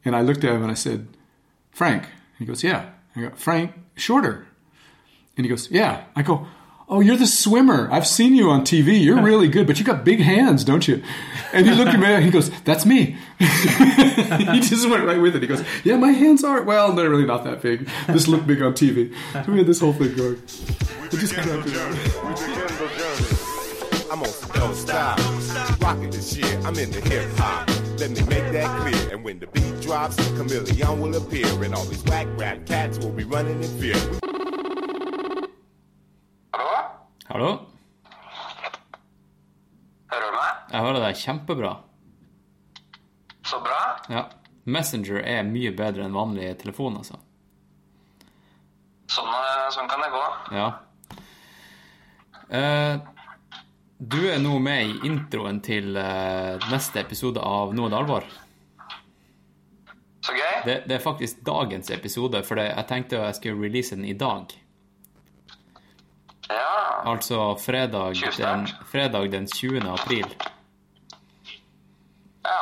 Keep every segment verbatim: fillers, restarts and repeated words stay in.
And I looked at him and I said, Frank. He goes, yeah. I go, Frank, shorter. And he goes, yeah. I go, oh, you're the swimmer. I've seen you on T V. You're really good, but you got big hands, don't you? And he looked at me and he goes, that's me. He just went right with it. He goes, yeah, my hands are, well, they're really not that big. Just look big on T V. So we had this whole thing going. We just cracked it out. I'm on don't stop. Rocking this shit. I'm in the hip hop. Let me make that clear. And when the beat drops, Chameleon will appear. And all these whack rap cats will be running in fear. Hallo? Hører du meg? Jeg hører deg kjempebra. Så bra. Ja. Messenger er mye bedre enn vanlig telefon, altså. Sånn, sånn kan det gå. Ja. Eh, du er nå med i introen til eh, neste episode av Noe det alvor. Så gøy. Det, det er faktisk dagens episode, for det, jeg tenkte jeg skulle release den i dag. Ja. Altså fredag den, fredag den tjuende april. Ja.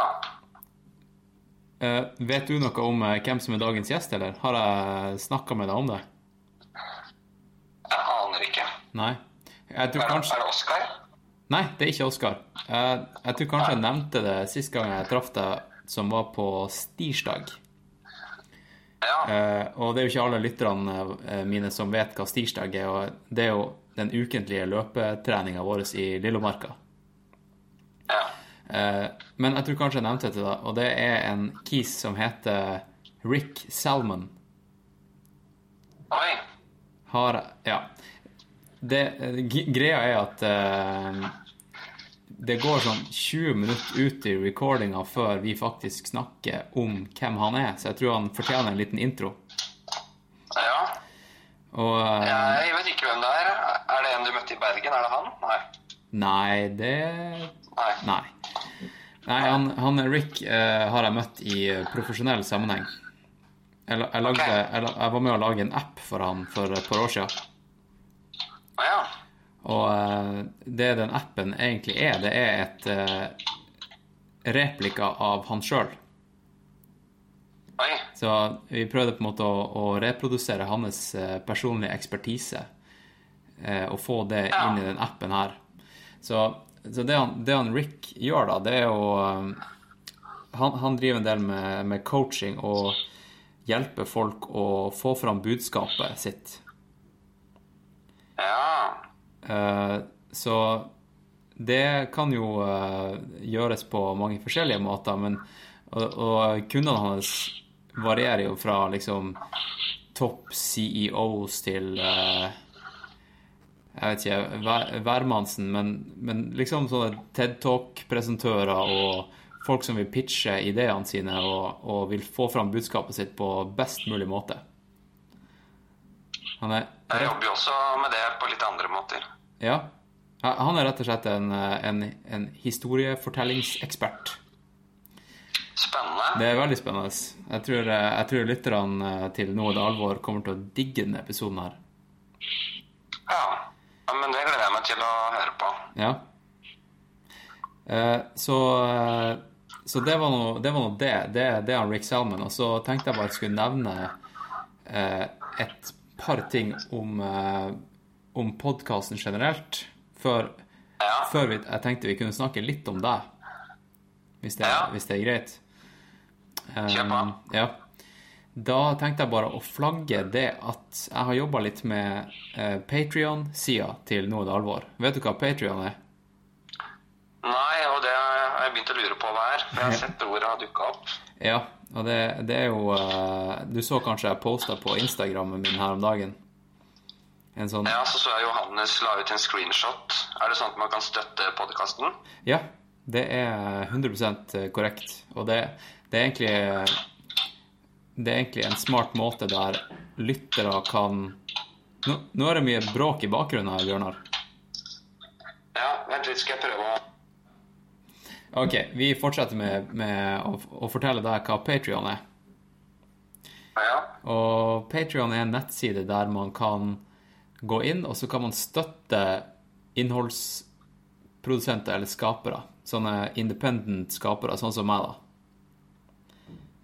Uh, vet du noe om uh, hvem som er dagens gjest, eller? Har jeg snakket med deg om det? Jeg aner ikke. Nei. Jeg tror er, kanskje... er det Oscar? Nei, det er ikke Oscar. Uh, jeg tror kanskje jeg nevnte det siste gang jeg traff deg, som var på stirsdag. Ja. Uh, og det er jo ikke alle lytterne uh, mine som vet hva stirsdag er, og det er jo den ukentlige løpetreningen vår i Lillomarka. Ja. Uh, men jeg tror kanskje jeg nevnte det til deg, og det er en kis som heter Rick Salmon. Oi. Har, ja. Det, g- greia er at uh, det går sånn tjue minutter ut i recordinga før vi faktisk snakker om hvem han er, så jeg tror han fortjener en liten intro. Ja. Og, uh, Jeg vet ikke hvem det er. Er det en du møtte i Bergen? Er det han? Nei. Nei, det... Nei. Nei. Nei, han, han Rick uh, har jeg møtt i profesjonell sammenheng. Jeg, jeg, lagde, Ok. jeg, jeg var med å lage en app for han for et par år siden. Å ja. Og uh, det den appen egentlig er, det er et uh, replika av han selv. Oi. Så vi prøvde på en måte å, å reprodusere hans uh, personlige ekspertise uh, og få det Ja. inn i den appen her. Så, så det, han, det han Rick gjør da, det er jo um, han, han driver en del med, med coaching og hjelper folk å få fram budskapet sitt. Ja. Uh, så det kan jo uh, gjøres på mange forskjellige måter, men og, og kundene hans varierer jo fra liksom topp C E Os til uh, jeg vet ikke, hver, hvermannsen, men, men liksom sånne TED Talk-presentører og folk som vil pitche ideene sine og, og vil få fram budskapet sitt på best mulig måte. Han er Jeg jobber jo også med det på litt andre måter. Ja, han er rett og slett en, en, en historiefortellingsekspert. Spennende. Det er veldig spennende. Jeg tror, jeg tror lytterne til Noe det alvor kommer til å digge denne episoden her. Ja. Ja, men det gleder jeg meg til å høre på. Ja. Eh, så, så det var noe det. Var noe det. Det, det er Rick Salmon. Og så tenkte jeg bare at jeg skulle nevne eh, et par ting om, eh, om podcasten generelt. Før, Ja. før vi, jeg tenkte vi kunne snakke litt om deg. Hvis det, Ja. hvis det er greit. Um, Kjør på. Ja. Da tenkte jeg bare å flagge det at jeg har jobbet litt med eh, Patreon-sida til Noe det alvor. Vet du hva Patreon er? Nei, og det har jeg begynt å lure på hva er. Jeg har sett ordet har dukket opp. Ja, og det, det er jo eh, du så kanskje jeg postet på Instagrammen min her om dagen. En sånn... Ja, så så jeg Johannes la ut en screenshot. Er det sånn at man kan støtte podcasten? Ja, det er hundre prosent korrekt. Og det, det er egentlig det er egentlig en smart måte der lyttere kan... Nå, nå er det mye bråk i bakgrunnen her, Bjørnar. Ja, vent litt, skal jeg prøve å... Ok, vi fortsetter med, med å, å fortelle deg hva Patreon er. Ja. Og Patreon er en nettside der man kan gå inn, og så kan man støtte innholdsprodusenter eller skapere. Sånne independent skapere, sånn som meg da.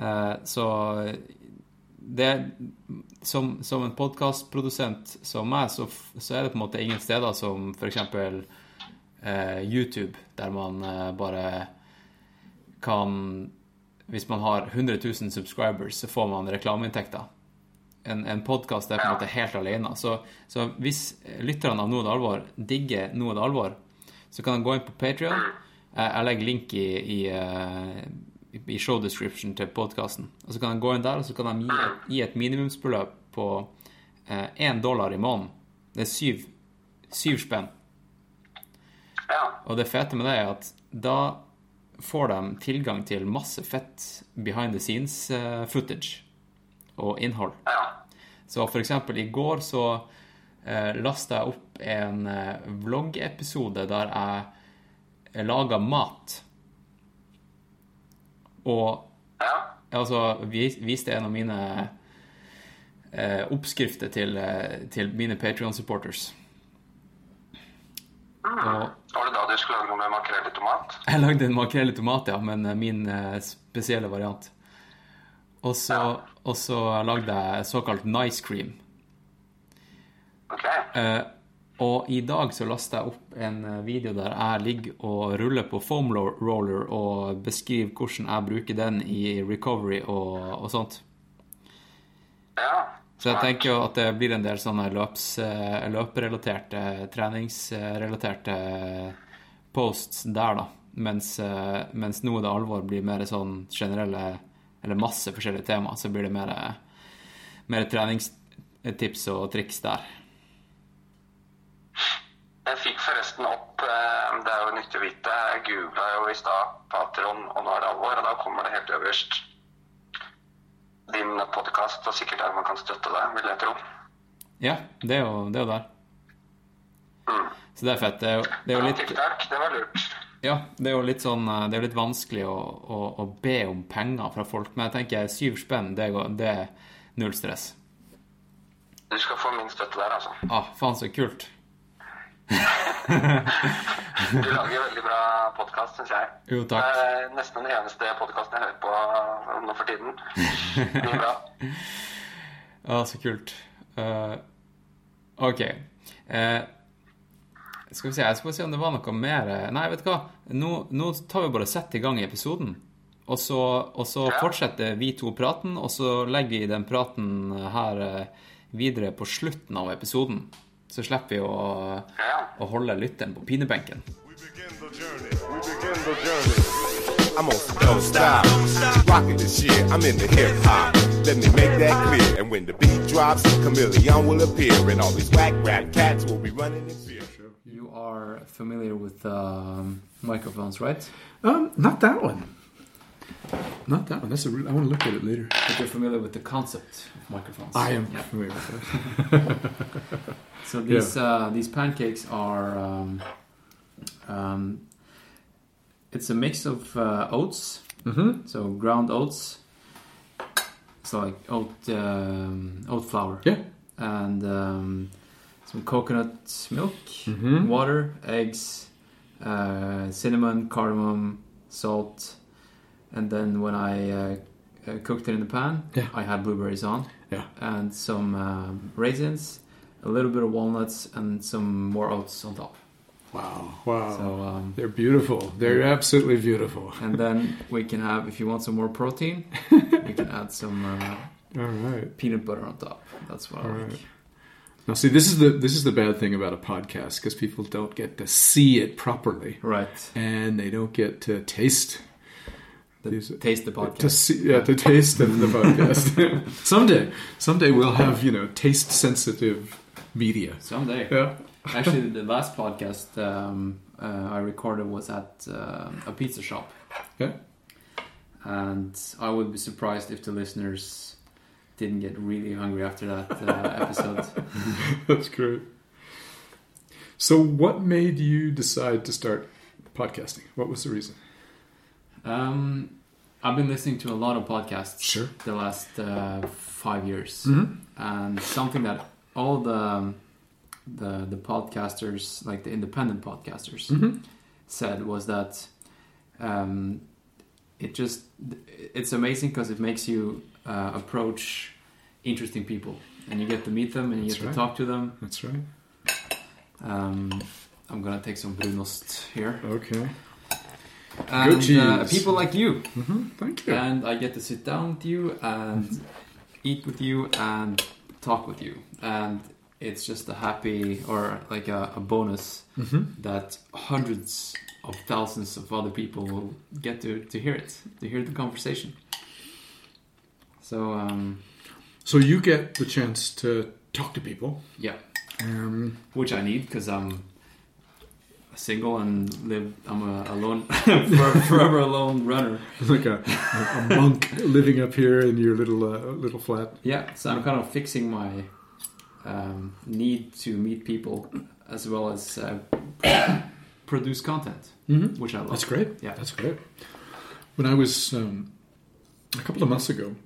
Uh, så det som, som en podcastprodusent som meg, så, så er det på en måte ingen steder som for eksempel uh, YouTube, der man uh, bare kan, hvis man har hundre tusen subscribers, så får man reklameinntekter. En, en podcast er på en måte helt alene. Så, så hvis lytterne av Noe det alvor digger Noe det alvor, så kan de gå inn på Patreon. Jeg legger link i, i, i show description til podcasten. Og så kan de gå inn der, og så kan de gi, gi et minimumsbeløp på én dollar i måneden. Det er syv, syv spenn. Og det fete med det er at da får de tilgang til masse fett behind the scenes footage og innhold. Så for eksempel i går så eh, lastet jeg opp en eh, vlogg-episode der jeg laget mat. Og altså vis, viste en av mine eh, oppskrifter til, eh, til mine Patreon-supporters. Mm. Og, var det da du skulle lage noe med makrell i tomat? Jeg lagde en makrell i tomat, ja, men min eh, spesielle variant. Og så, ja. og så lagde jeg såkalt nice cream. Ok. Eh, og i dag så lastet jeg opp en video der jeg ligger og ruller på foam roller og beskriver hvordan jeg bruker den i recovery og, og sånt. Ja. Så jeg tenker jo at det blir en del sånne løps, løperelaterte, treningsrelaterte posts der da. Mens, mens Noe det alvor blir mer sånn generelle, eller masse forskjellige tema, så blir det mer, mer treningstips og triks der. Jeg fikk forresten opp, det er jo nyttig å vite, jeg googlet jo i stad Patreon og Nå er det alvor, og da kommer det helt øverst din podcast, og sikkert der man kan støtte deg, vil jeg tro. Ja, det er jo, det er jo der. Mm. Så det er fett. Det er jo, det er jo litt... Ja, takk, det var lurt. Ja, det er jo litt sånn, det er jo litt vanskelig å, å, å be om penger fra folk, men jeg tenker syv spenn, det, går, det er null stress. Du skal få min støtte der, altså. Ah, faen så kult. Du lager veldig bra podcast, synes jeg. Jo, takk. Det er nesten den eneste podcasten jeg hører på nå for tiden. Mye bra. Ja, så kult. Uh, ok. Uh, skal vi se, jeg skal bare se om det var noe mer. Nei, vet du hva? Nå, nå tar vi bare sett i gang i episoden. Og så, og så ja. Fortsetter vi to praten, og så legger vi den praten her videre på slutten av episoden. Så slipper vi å, ja. Å holde lytteren på pinebenken. We begin the journey. We begin the journey. I'm on don't stop. Rocking this shit. I'm in the hip hop. Let me make that clear. And when the beat drops, Chameleon will appear, and all these whack rap cats will be running in fear. You are familiar with um, microphones, right? Um, not that one. Not that one. That's a real, I want to look at it later. But you're familiar with the concept of microphones. I am yeah. familiar with that. So these yeah. uh, these pancakes are um, um, it's a mix of uh, oats. Mm-hmm. So ground oats. It's like oat um, oat flour. Yeah. And um, some coconut milk, mm-hmm. water, eggs, uh, cinnamon, cardamom, salt, and then when I uh, uh, cooked it in the pan, yeah. I had blueberries on, yeah, and some um, raisins, a little bit of walnuts, and some more oats on top. Wow, wow! So um, they're beautiful. They're absolutely beautiful. And then we can have, if you want some more protein, we can add some uh, all right peanut butter on top. That's what all I like. Right. Now, see, this is the this is the bad thing about a podcast, because people don't get to see it properly, right? And they don't get to taste the, these, taste the podcast. To see, yeah, to taste the, the podcast. someday, someday we'll have you know taste sensitive media. Someday, yeah. Actually, the last podcast um, uh, I recorded was at uh, a pizza shop. Yeah. And I would be surprised if the listeners didn't get really hungry after that uh, episode. That's great. So what made you decide to start podcasting? What was the reason? Um, I've been listening to a lot of podcasts sure. the last uh, five years. Mm-hmm. And something that all the the the podcasters, like the independent podcasters, mm-hmm. said was that um, it just it's amazing because it makes you uh, approach interesting people, and you get to meet them, and you That's get right. to talk to them. That's right. Um, I'm gonna take some brunost here, Okay. and uh, cheese. people like you, Mm-hmm. Thank you. and I get to sit down with you and eat with you and talk with you, and it's just a happy or like a, a bonus Mm-hmm. that hundreds of thousands of other people will get to, to hear it, to hear the conversation. So, um, So you get the chance to talk to people. yeah, Um, which I need because I'm single and live. I'm a alone, for- forever alone runner. like a, a, a monk living up here in your little uh, little flat. Yeah, so I'm kind of fixing my um, need to meet people as well as uh, produce content, Mm-hmm. which I love. That's great. Yeah. That's great. When I was um, a couple of months ago,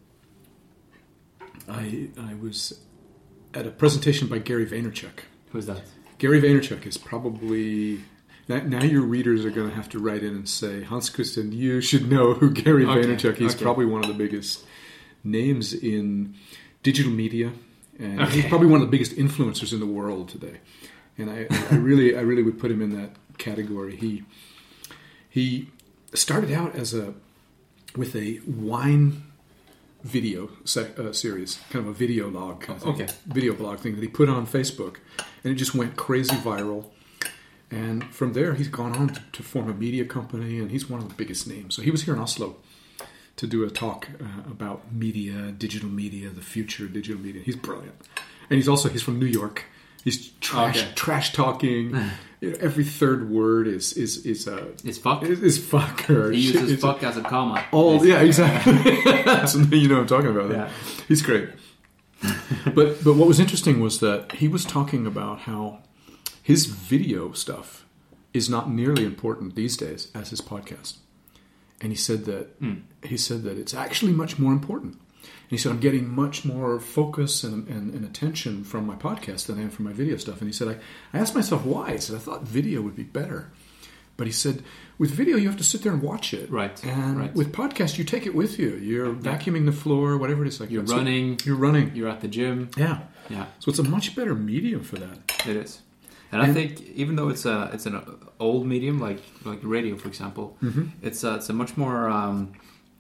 I I was at a presentation by Gary Vaynerchuk. Who's that? Gary Vaynerchuk is probably now, now your readers are going to have to write in and say, Hans Christian, you should know who Gary Okay, Vaynerchuk. He's okay. probably one of the biggest names in digital media, and Okay. he's probably one of the biggest influencers in the world today. And I, I really, I really would put him in that category. He he started out as a with a wine video sec, uh, series, kind of a video log kind of thing, Okay. video blog thing that he put on Facebook, and it just went crazy viral. And from there, he's gone on to, to form a media company, and he's one of the biggest names. So he was here in Oslo to do a talk uh, about media, digital media, the future of digital media. He's brilliant, and he's also he's from New York. He's trash Okay. trash talking. You know, every third word is is is uh, It's fuck. is, is fuck or He shit. uses It's fuck as a comma. all yeah, exactly. So you know what I'm talking about. Yeah. He's great. but but what was interesting was that he was talking about how his video stuff is not nearly important these days as his podcast. And he said that he said that it's actually much more important. And he said, I'm getting much more focus and, and, and attention from my podcast than I am from my video stuff. And he said, I, I asked myself why. He said, I thought video would be better. But he said, with video, you have to sit there and watch it. Right, And right. with podcast, you take it with you. You're vacuuming the floor, whatever it is. Like You're that. So running. you're running. You're at the gym. Yeah. Yeah, So it's a much better medium for that. it is. And I think even though it's a it's an old medium like like radio, for example, Mm-hmm. it's a, it's a much more um,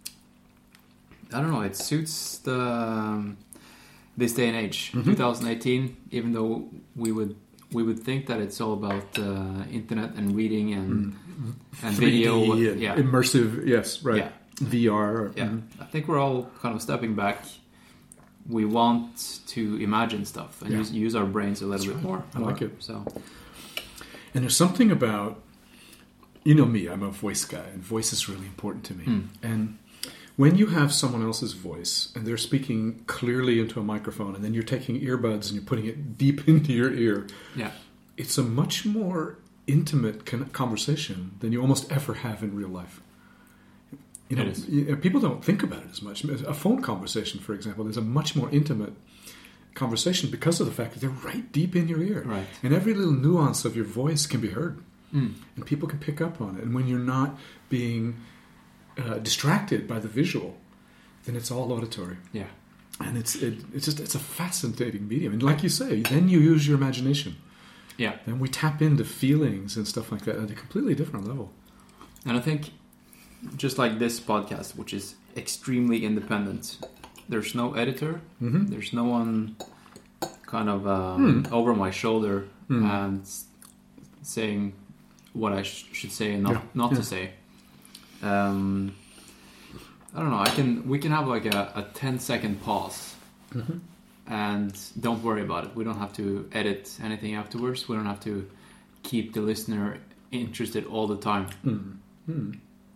I don't know. It suits the um, this day and age, Mm-hmm. twenty eighteen. Even though we would we would think that it's all about uh, internet and reading and and video, Mm. three D and yeah, immersive, yes, right. Yeah. V R. yeah. mhm. I think we're all kind of stepping back. We want to imagine stuff and Yeah. use, use our brains a little That's bit right. more. I like more. it. So And there's something about, you know me, I'm a voice guy, and voice is really important to me. Hmm. And when you have someone else's voice, and they're speaking clearly into a microphone, and then you're taking earbuds and you're putting it deep into your ear, yeah, it's a much more intimate con- conversation than you almost ever have in real life. You know, It is. you- people don't think about it as much. A phone conversation, for example, is a much more intimate conversation because of the fact that they're right deep in your ear. Right. And every little nuance of your voice can be heard. Mm. And people can pick up on it. And when you're not being uh, distracted by the visual, then it's all auditory. yeah. And it's it, it's just it's a fascinating medium. And like you say, then you use your imagination. Yeah, Then we tap into feelings and stuff like that at a completely different level. and I think just like this podcast, which is extremely independent, there's no editor, Mm-hmm. there's no one kind of um, over my shoulder Hmm. and s- saying what I sh- should say and not Yeah, not yeah. to say. Um, I don't know. I can we can have like a, a ten second pause. Mm-hmm. And don't worry about it. We don't have to edit anything afterwards. We don't have to keep the listener interested all the time. Mm-hmm.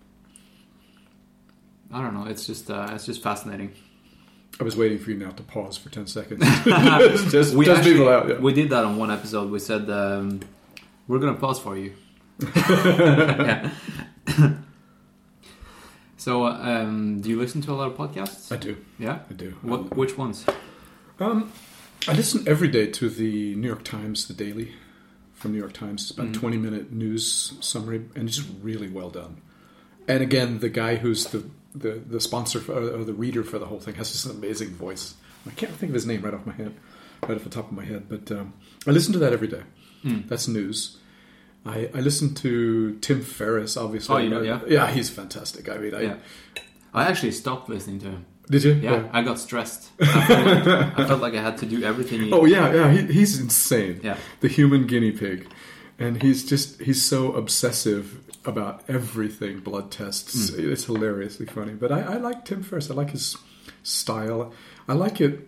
I don't know. It's just uh, it's just fascinating. I was waiting for you now to pause for ten seconds. just we just actually, people out. Yeah. we did that on one episode. We said um, we're gonna pause for you. Yeah. So, um, do you listen to a lot of podcasts? I do. Yeah. I do. What? Which ones? Um, I listen every day to the New York Times, the Daily from New York Times. It's about Mhm. a twenty minute news summary, and it's just really well done. and again, the guy who's the the, the sponsor for, or the reader for the whole thing has just an amazing voice. I can't think of his name right off my head, right off the top of my head. But um, I listen to that every day. Mm. That's news. I, I listen to Tim Ferriss, obviously. Oh, you know, yeah, yeah, he's fantastic. I mean, I, yeah. I actually stopped listening to him. Did you? Yeah, yeah. I got stressed. I felt, like, I felt like I had to do everything. He... Oh yeah, yeah. He, he's insane. Yeah, the human guinea pig, and he's just he's so obsessive about everything. Blood tests. Mm. It's hilariously funny. But I, I like Tim Ferriss. I like his style. I like it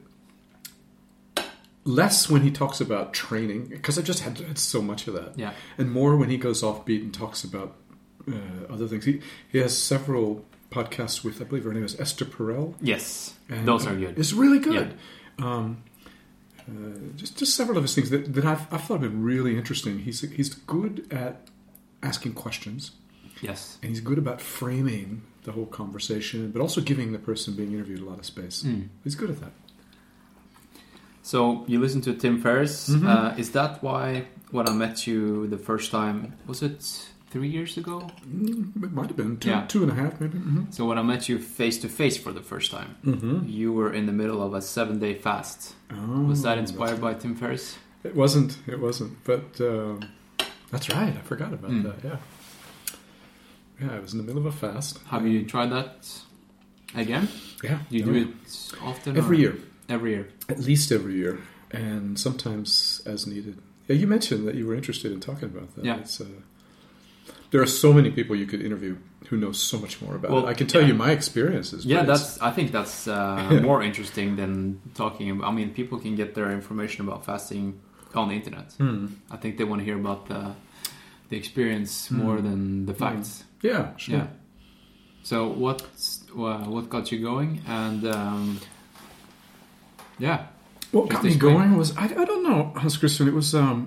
less when he talks about training, because I just had, had so much of that. Yeah, and more when he goes offbeat and talks about uh, other things. He he has several podcasts with, I believe her name is Esther Perel. Yes, and those are good. It's really good. Yeah. Um, uh, just just several of his things that, that I've, I've thought have been really interesting. He's he's good at asking questions. Yes, and he's good about framing the whole conversation, but also giving the person being interviewed a lot of space. Mm. He's good at that. So you listen to Tim Ferriss. Mm-hmm. Uh, is that why when I met you the first time, was it three years ago? It might have been two, yeah. two and a half, maybe. Mm-hmm. So when I met you face to face for the first time, mm-hmm. you were in the middle of a seven-day fast. Oh, was that inspired by Tim Ferriss? It wasn't. It wasn't. But um, that's right. I forgot about mm. that. Yeah. Yeah, I was in the middle of a fast. Have you tried that again? Yeah. Do you no, do it often? Every or? year. Every year. At least every year, and sometimes as needed. Yeah, you mentioned that you were interested in talking about that. Yeah. It's, uh, there are so many people you could interview who know so much more about well, it. I can tell yeah. you my experiences. Yeah, that's. I think that's uh, more interesting than talking about. I mean, people can get their information about fasting on the internet. Mm. I think they want to hear about the the experience mm. more than the facts. Mm. Yeah, sure. Yeah. So what uh, what got you going? And um, yeah, what got me going was I, I don't know, Hans Christian. It was um,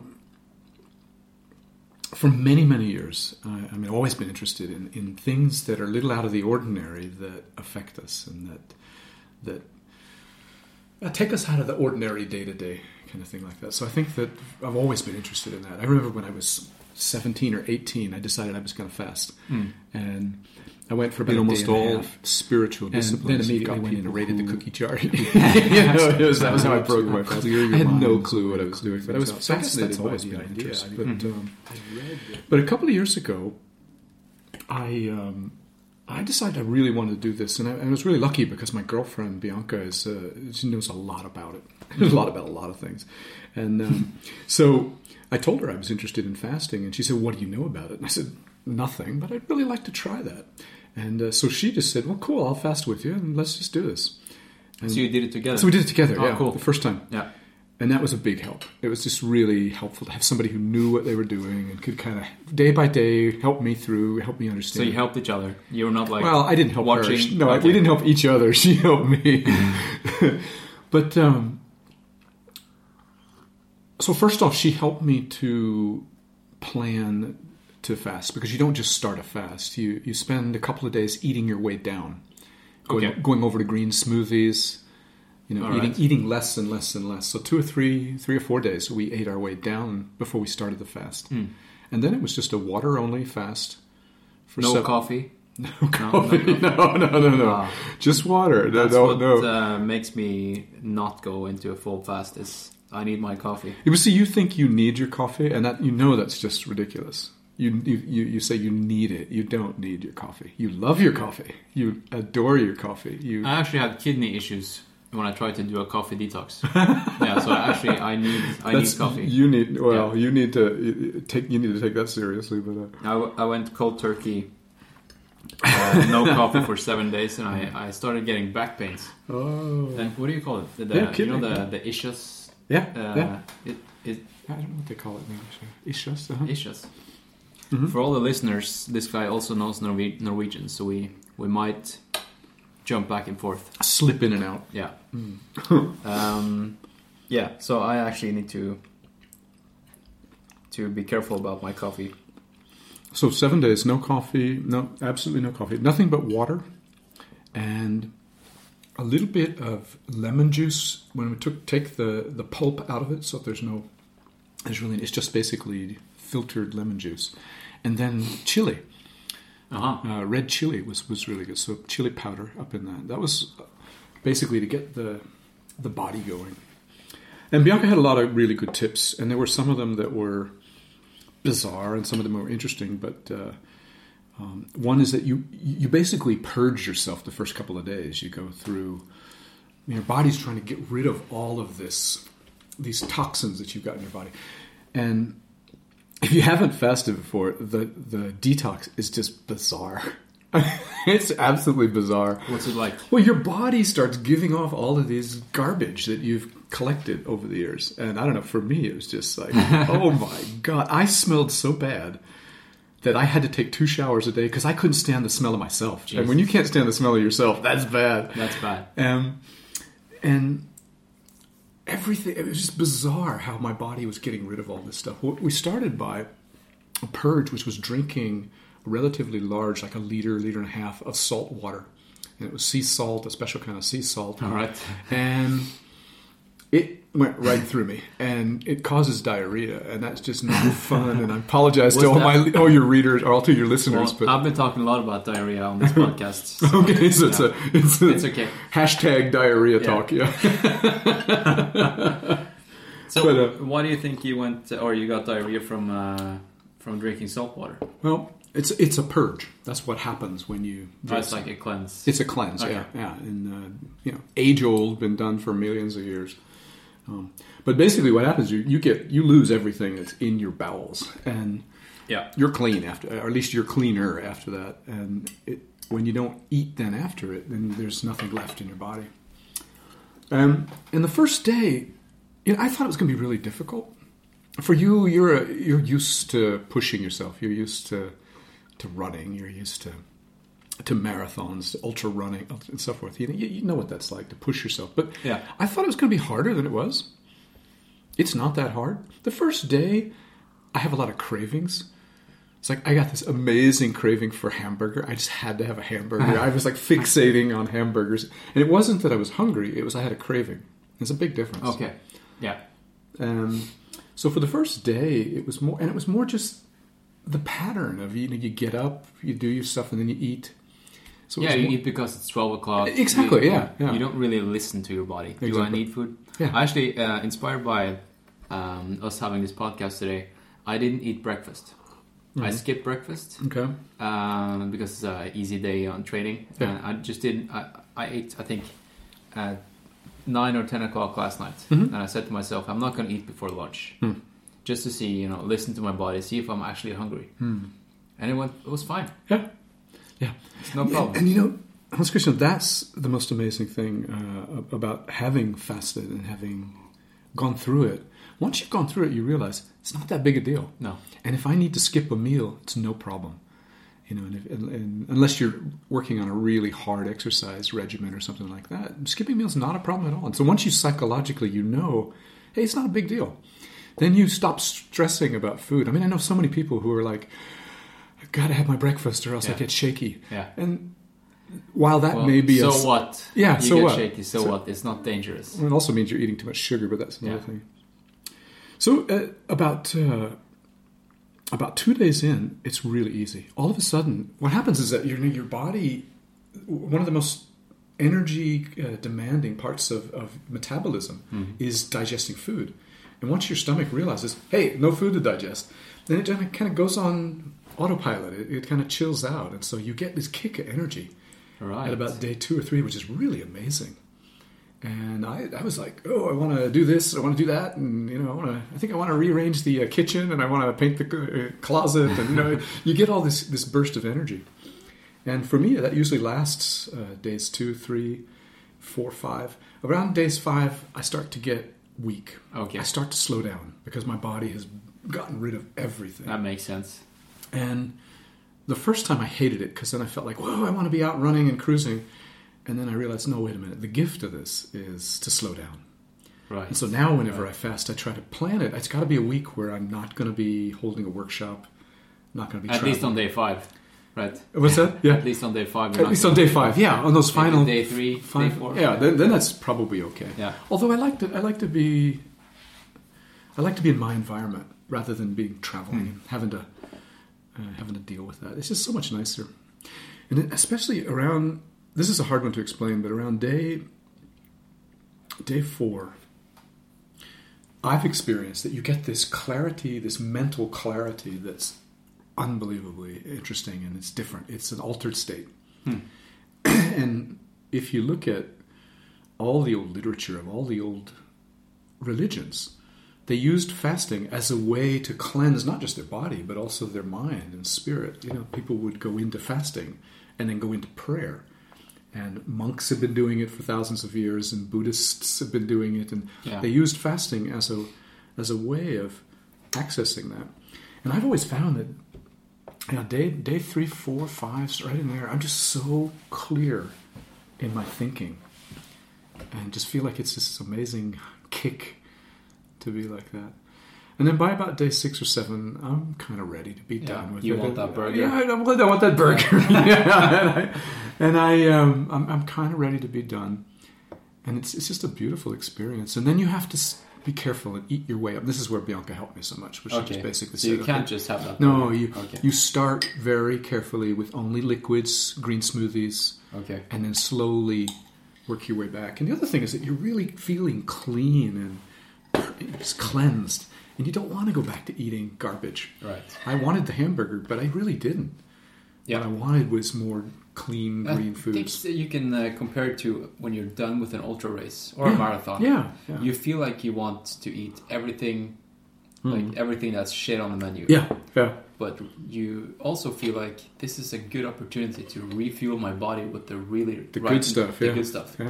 for many many years. I, I mean, I've always been interested in, in things that are a little out of the ordinary that affect us and that that uh, take us out of the ordinary day to day kind of thing like that. So I think that I've always been interested in that. I remember when I was seventeen or eighteen, I decided I was going to fast, mm. and I went for about in a almost day and all a half. Spiritual disciplines. And then immediately went in and raided who... the cookie jar. you know, it was, that was how I broke my fast. I had no clue what I was doing, but I was fascinated by the idea. But, mm-hmm. um, but a couple of years ago, I um, I decided I really wanted to do this, and I, I was really lucky because my girlfriend Bianca is uh, she knows a lot about it, a lot about a lot of things, and um, so I told her I was interested in fasting, and she said, "What do you know about it?" And I said, "Nothing, but I'd really like to try that." And uh, so she just said, "Well, cool, I'll fast with you, and let's just do this." And so you did it together? So we did it together, oh, yeah, cool. the first time. Yeah. And that was a big help. It was just really helpful to have somebody who knew what they were doing and could kind of, day by day, help me through, help me understand. So you helped each other? You were not like Well, I didn't help watching, her. No, okay. We didn't help each other. She helped me. But, um, so first off, she helped me to plan to fast, because you don't just start a fast. You you spend a couple of days eating your way down, going, okay. going over to green smoothies, you know, All eating right. eating less and less and less. So two or three three or four days we ate our way down before we started the fast, mm. and then it was just a water only fast. For no seven, coffee. No coffee. No, no, no, no, no. Ah. Just water. That's no, what no. Uh, makes me not go into a full fast. Is I need my coffee. You see, you think you need your coffee, and that you know that's just ridiculous. You, you you you say you need it. You don't need your coffee. You love your coffee. You adore your coffee. You. I actually had kidney issues when I tried to do a coffee detox. yeah, so actually I need I That's, need coffee. You need well, yeah. you need to take you need to take that seriously. But uh, I, w- I went cold turkey, uh, no coffee for seven days, and I, I started getting back pains. Oh, and what do you call it? The, the, yeah, you know the the ischias. Yeah, uh, yeah. It, it, I don't know what they call it in English. Ischias. Uh-huh. Ischias. Mm-hmm. For all the listeners, this guy also knows Norwe- Norwegian, so we, we might jump back and forth. Slip in and out. Yeah. Mm. um, yeah, so I actually need to to be careful about my coffee. So seven days, no coffee, no, absolutely no coffee, nothing but water, and a little bit of lemon juice. When we took take the, the pulp out of it, so there's no, there's really, it's just basically filtered lemon juice, and then chili. Uh-huh. Uh, red chili was, was really good. So chili powder up in that. That was basically to get the the body going. And Bianca had a lot of really good tips, and there were some of them that were bizarre, and some of them were interesting. But uh, um, one is that you you basically purge yourself the first couple of days. You go through. Your body's trying to get rid of all of this, these toxins that you've got in your body, and if you haven't fasted before, the the detox is just bizarre. It's absolutely bizarre. What's it like? Well, your body starts giving off all of these garbage that you've collected over the years. And I don't know, for me, it was just like, oh my God. I smelled so bad that I had to take two showers a day because I couldn't stand the smell of myself. Jesus. And when you can't stand the smell of yourself, that's bad. That's bad. Um, and everything, it was just bizarre how my body was getting rid of all this stuff. We started by a purge, which was drinking relatively large, like a liter, liter and a half of salt water. And it was sea salt, a special kind of sea salt. All right. And it went right through me. And it causes diarrhea. And that's just not fun. And I apologize to all, my, all your readers, or all to your listeners. Well, but I've been talking a lot about diarrhea on this podcast. So, okay, so it's, yeah. a, it's, a it's okay. Hashtag diarrhea Yeah. talk, yeah. So But, uh, why do you think you went, or you got diarrhea from uh, from drinking salt water? Well, it's it's a purge. That's what happens when you. Oh, it's like a cleanse. It's a cleanse, Okay. yeah, yeah, and uh, you know, age old, been done for millions of years. Um, but basically, what happens you you get you lose everything that's in your bowels, and Yeah. you're clean after, or at least you're cleaner after that. And it, when you don't eat then after it, then there's nothing left in your body. Um, and the first day, you know, I thought it was going to be really difficult. For you, you're a, you're used to pushing yourself. You're used to to running. You're used to to marathons, to ultra running, and so forth. You, you know what that's like, to push yourself. But Yeah. I thought it was going to be harder than it was. It's not that hard. The first day, I have a lot of cravings. It's like I got this amazing craving for hamburger. I just had to have a hamburger. I was like fixating on hamburgers. And it wasn't that I was hungry. It was I had a craving. There's a big difference. Okay. Yeah. Um, so for the first day, it was more, and it was more just the pattern of, you know, you get up, you do your stuff, and then you eat. So it Yeah, was you more- eat because it's twelve o'clock. Exactly, You- yeah, yeah. You don't really listen to your body. Do I Exactly. need food? Yeah. Actually, uh, inspired by um, us having this podcast today, I didn't eat breakfast. I skipped breakfast Okay. um, because it's an easy day on training. Yeah. And I just didn't. I, I ate, I think, at nine or ten o'clock last night, Mm-hmm. and I said to myself, I'm not going to eat before lunch, Hmm. just to see, you know, listen to my body, see if I'm actually hungry. Hmm. And it went. It was fine. Yeah. Yeah. It's no problem. And, and you know, Hans Christian, that's the most amazing thing uh, about having fasted and having gone through it. Once you've gone through it, you realize it's not that big a deal. No. And if I need to skip a meal, it's no problem. You know, and, if, and, and unless you're working on a really hard exercise regimen or something like that, skipping meals is not a problem at all. And so once you psychologically, you know, hey, it's not a big deal. Then you stop stressing about food. I mean, I know so many people who are like, I've got to have my breakfast or else I Yeah. get shaky. Yeah. And while that Well, may be so a, what? Yeah, you so get what? shaky. So, So- what? It's not dangerous. it also means you're eating too much sugar, but that's another Yeah. thing. So uh, about uh, about two days in, it's really easy. All of a sudden, what happens is that your your body, one of the most energy uh, demanding parts of, of metabolism Mm-hmm. is digesting food. And once your stomach realizes, hey, no food to digest, then it kind of goes on autopilot. It, it kind of chills out. And so you get this kick of energy Right. at about day two or three, which is really amazing. And I, I was like, oh, I want to do this, I want to do that, and you know, I want to. I think I want to rearrange the uh, kitchen, and I want to paint the uh, closet, and you know, you get all this this burst of energy. And for me, that usually lasts uh, days two, three, four, five. Around days five, I start to get weak. Okay. I start to slow down because my body has gotten rid of everything. That makes sense. And the first time I hated it because then I felt like, whoa, I want to be out running and cruising. And then I realized, no, wait a minute. The gift of this is to slow down. Right. And so now whenever I fast, I try to plan it. It's got to be a week where I'm not going to be holding a workshop, not going to be At least on traveling. day five, right? What's that? Yeah. At least on day five. you're At not least on gonna- day five, yeah. On those Maybe final day three, five, day four. yeah. Then, then that's probably okay. Yeah. Although I like to, I like to be, I like to be in my environment rather than being traveling Hmm. and having to uh, having to deal with that. It's just so much nicer. And it, especially around, this is a hard one to explain, but around day, day four, I've experienced that you get this clarity, this mental clarity that's unbelievably interesting, and it's different. It's an altered state. Hmm. And if you look at all the old literature of all the old religions, they used fasting as a way to cleanse not just their body, but also their mind and spirit. You know, people would go into fasting and then go into prayer. And monks have been doing it for thousands of years, and Buddhists have been doing it, and yeah. they used fasting as a as a way of accessing that. And I've always found that, you know, day day three, four, five, right in there, I'm just so clear in my thinking, and just feel like it's this amazing kick to be like that. And then by about day six or seven, I'm kind of ready to be yeah, done with you it. You want that burger? Yeah, I, I want that burger. yeah, and I, and I um, I'm, I'm kind of ready to be done. And it's it's just a beautiful experience. And then you have to be careful and eat your way up. This is where Bianca helped me so much, which okay. is basically so you said, can't okay, just have that no, burger. you okay. you start very carefully with only liquids, green smoothies, okay, and then slowly work your way back. And the other thing is that you're really feeling clean and just cleansed. And you don't want to go back to eating garbage. Right. I wanted the hamburger, but I really didn't. Yeah. What I wanted was more clean, green I foods. think you can uh, compare it to when you're done with an ultra race or yeah. a marathon. Yeah, yeah. You feel like you want to eat everything, mm. like everything that's shit on the menu. Yeah, yeah. But you also feel like this is a good opportunity to refuel my body with the really the right good stuff. The yeah. good stuff. Yeah.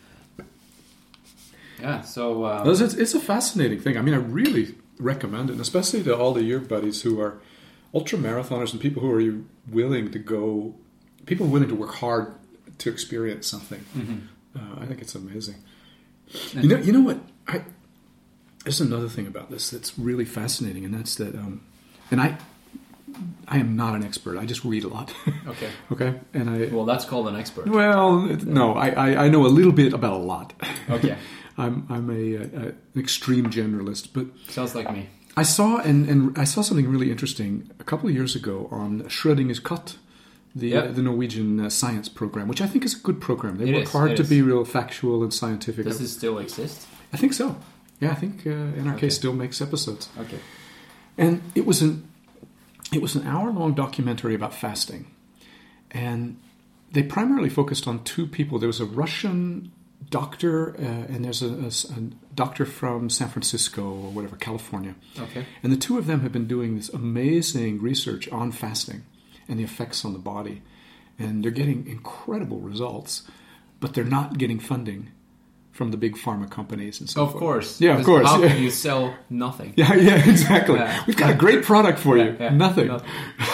Yeah. So um, it's, it's a fascinating thing. I mean, I really recommend it, and especially to all of your buddies who are ultra marathoners and people who are willing to go, people willing to work hard to experience something. Mm-hmm. Uh, I think it's amazing. Mm-hmm. You know, you know what? I, there's another thing about this that's really fascinating, and that's that. Um, and I, I am not an expert. I just read a lot. Okay. okay. And I. Well, that's called an expert. Well, no, I, I, I know a little bit about a lot. Okay. I'm I'm a, a, an extreme generalist, but sounds like me. I saw and, and I saw something really interesting a couple of years ago on Schrödinger's Cut, the yep. uh, the Norwegian uh, science program, which I think is a good program. They it work is, hard to is. be real factual and scientific. Does it still exist? I think so. Yeah, I think uh, N R K okay. still makes episodes. Okay. And it was an it was an hour long documentary about fasting, and they primarily focused on two people. There was a Russian doctor, uh, and there's a, a, a doctor from San Francisco or whatever, California. Okay. And the two of them have been doing this amazing research on fasting and the effects on the body. And they're getting incredible results, but they're not getting funding from the big pharma companies and so of forth. Course. Yeah, of course. How yeah. can you sell nothing? Yeah, yeah, exactly. Yeah. We've got a great product for yeah, you. yeah, nothing. nothing.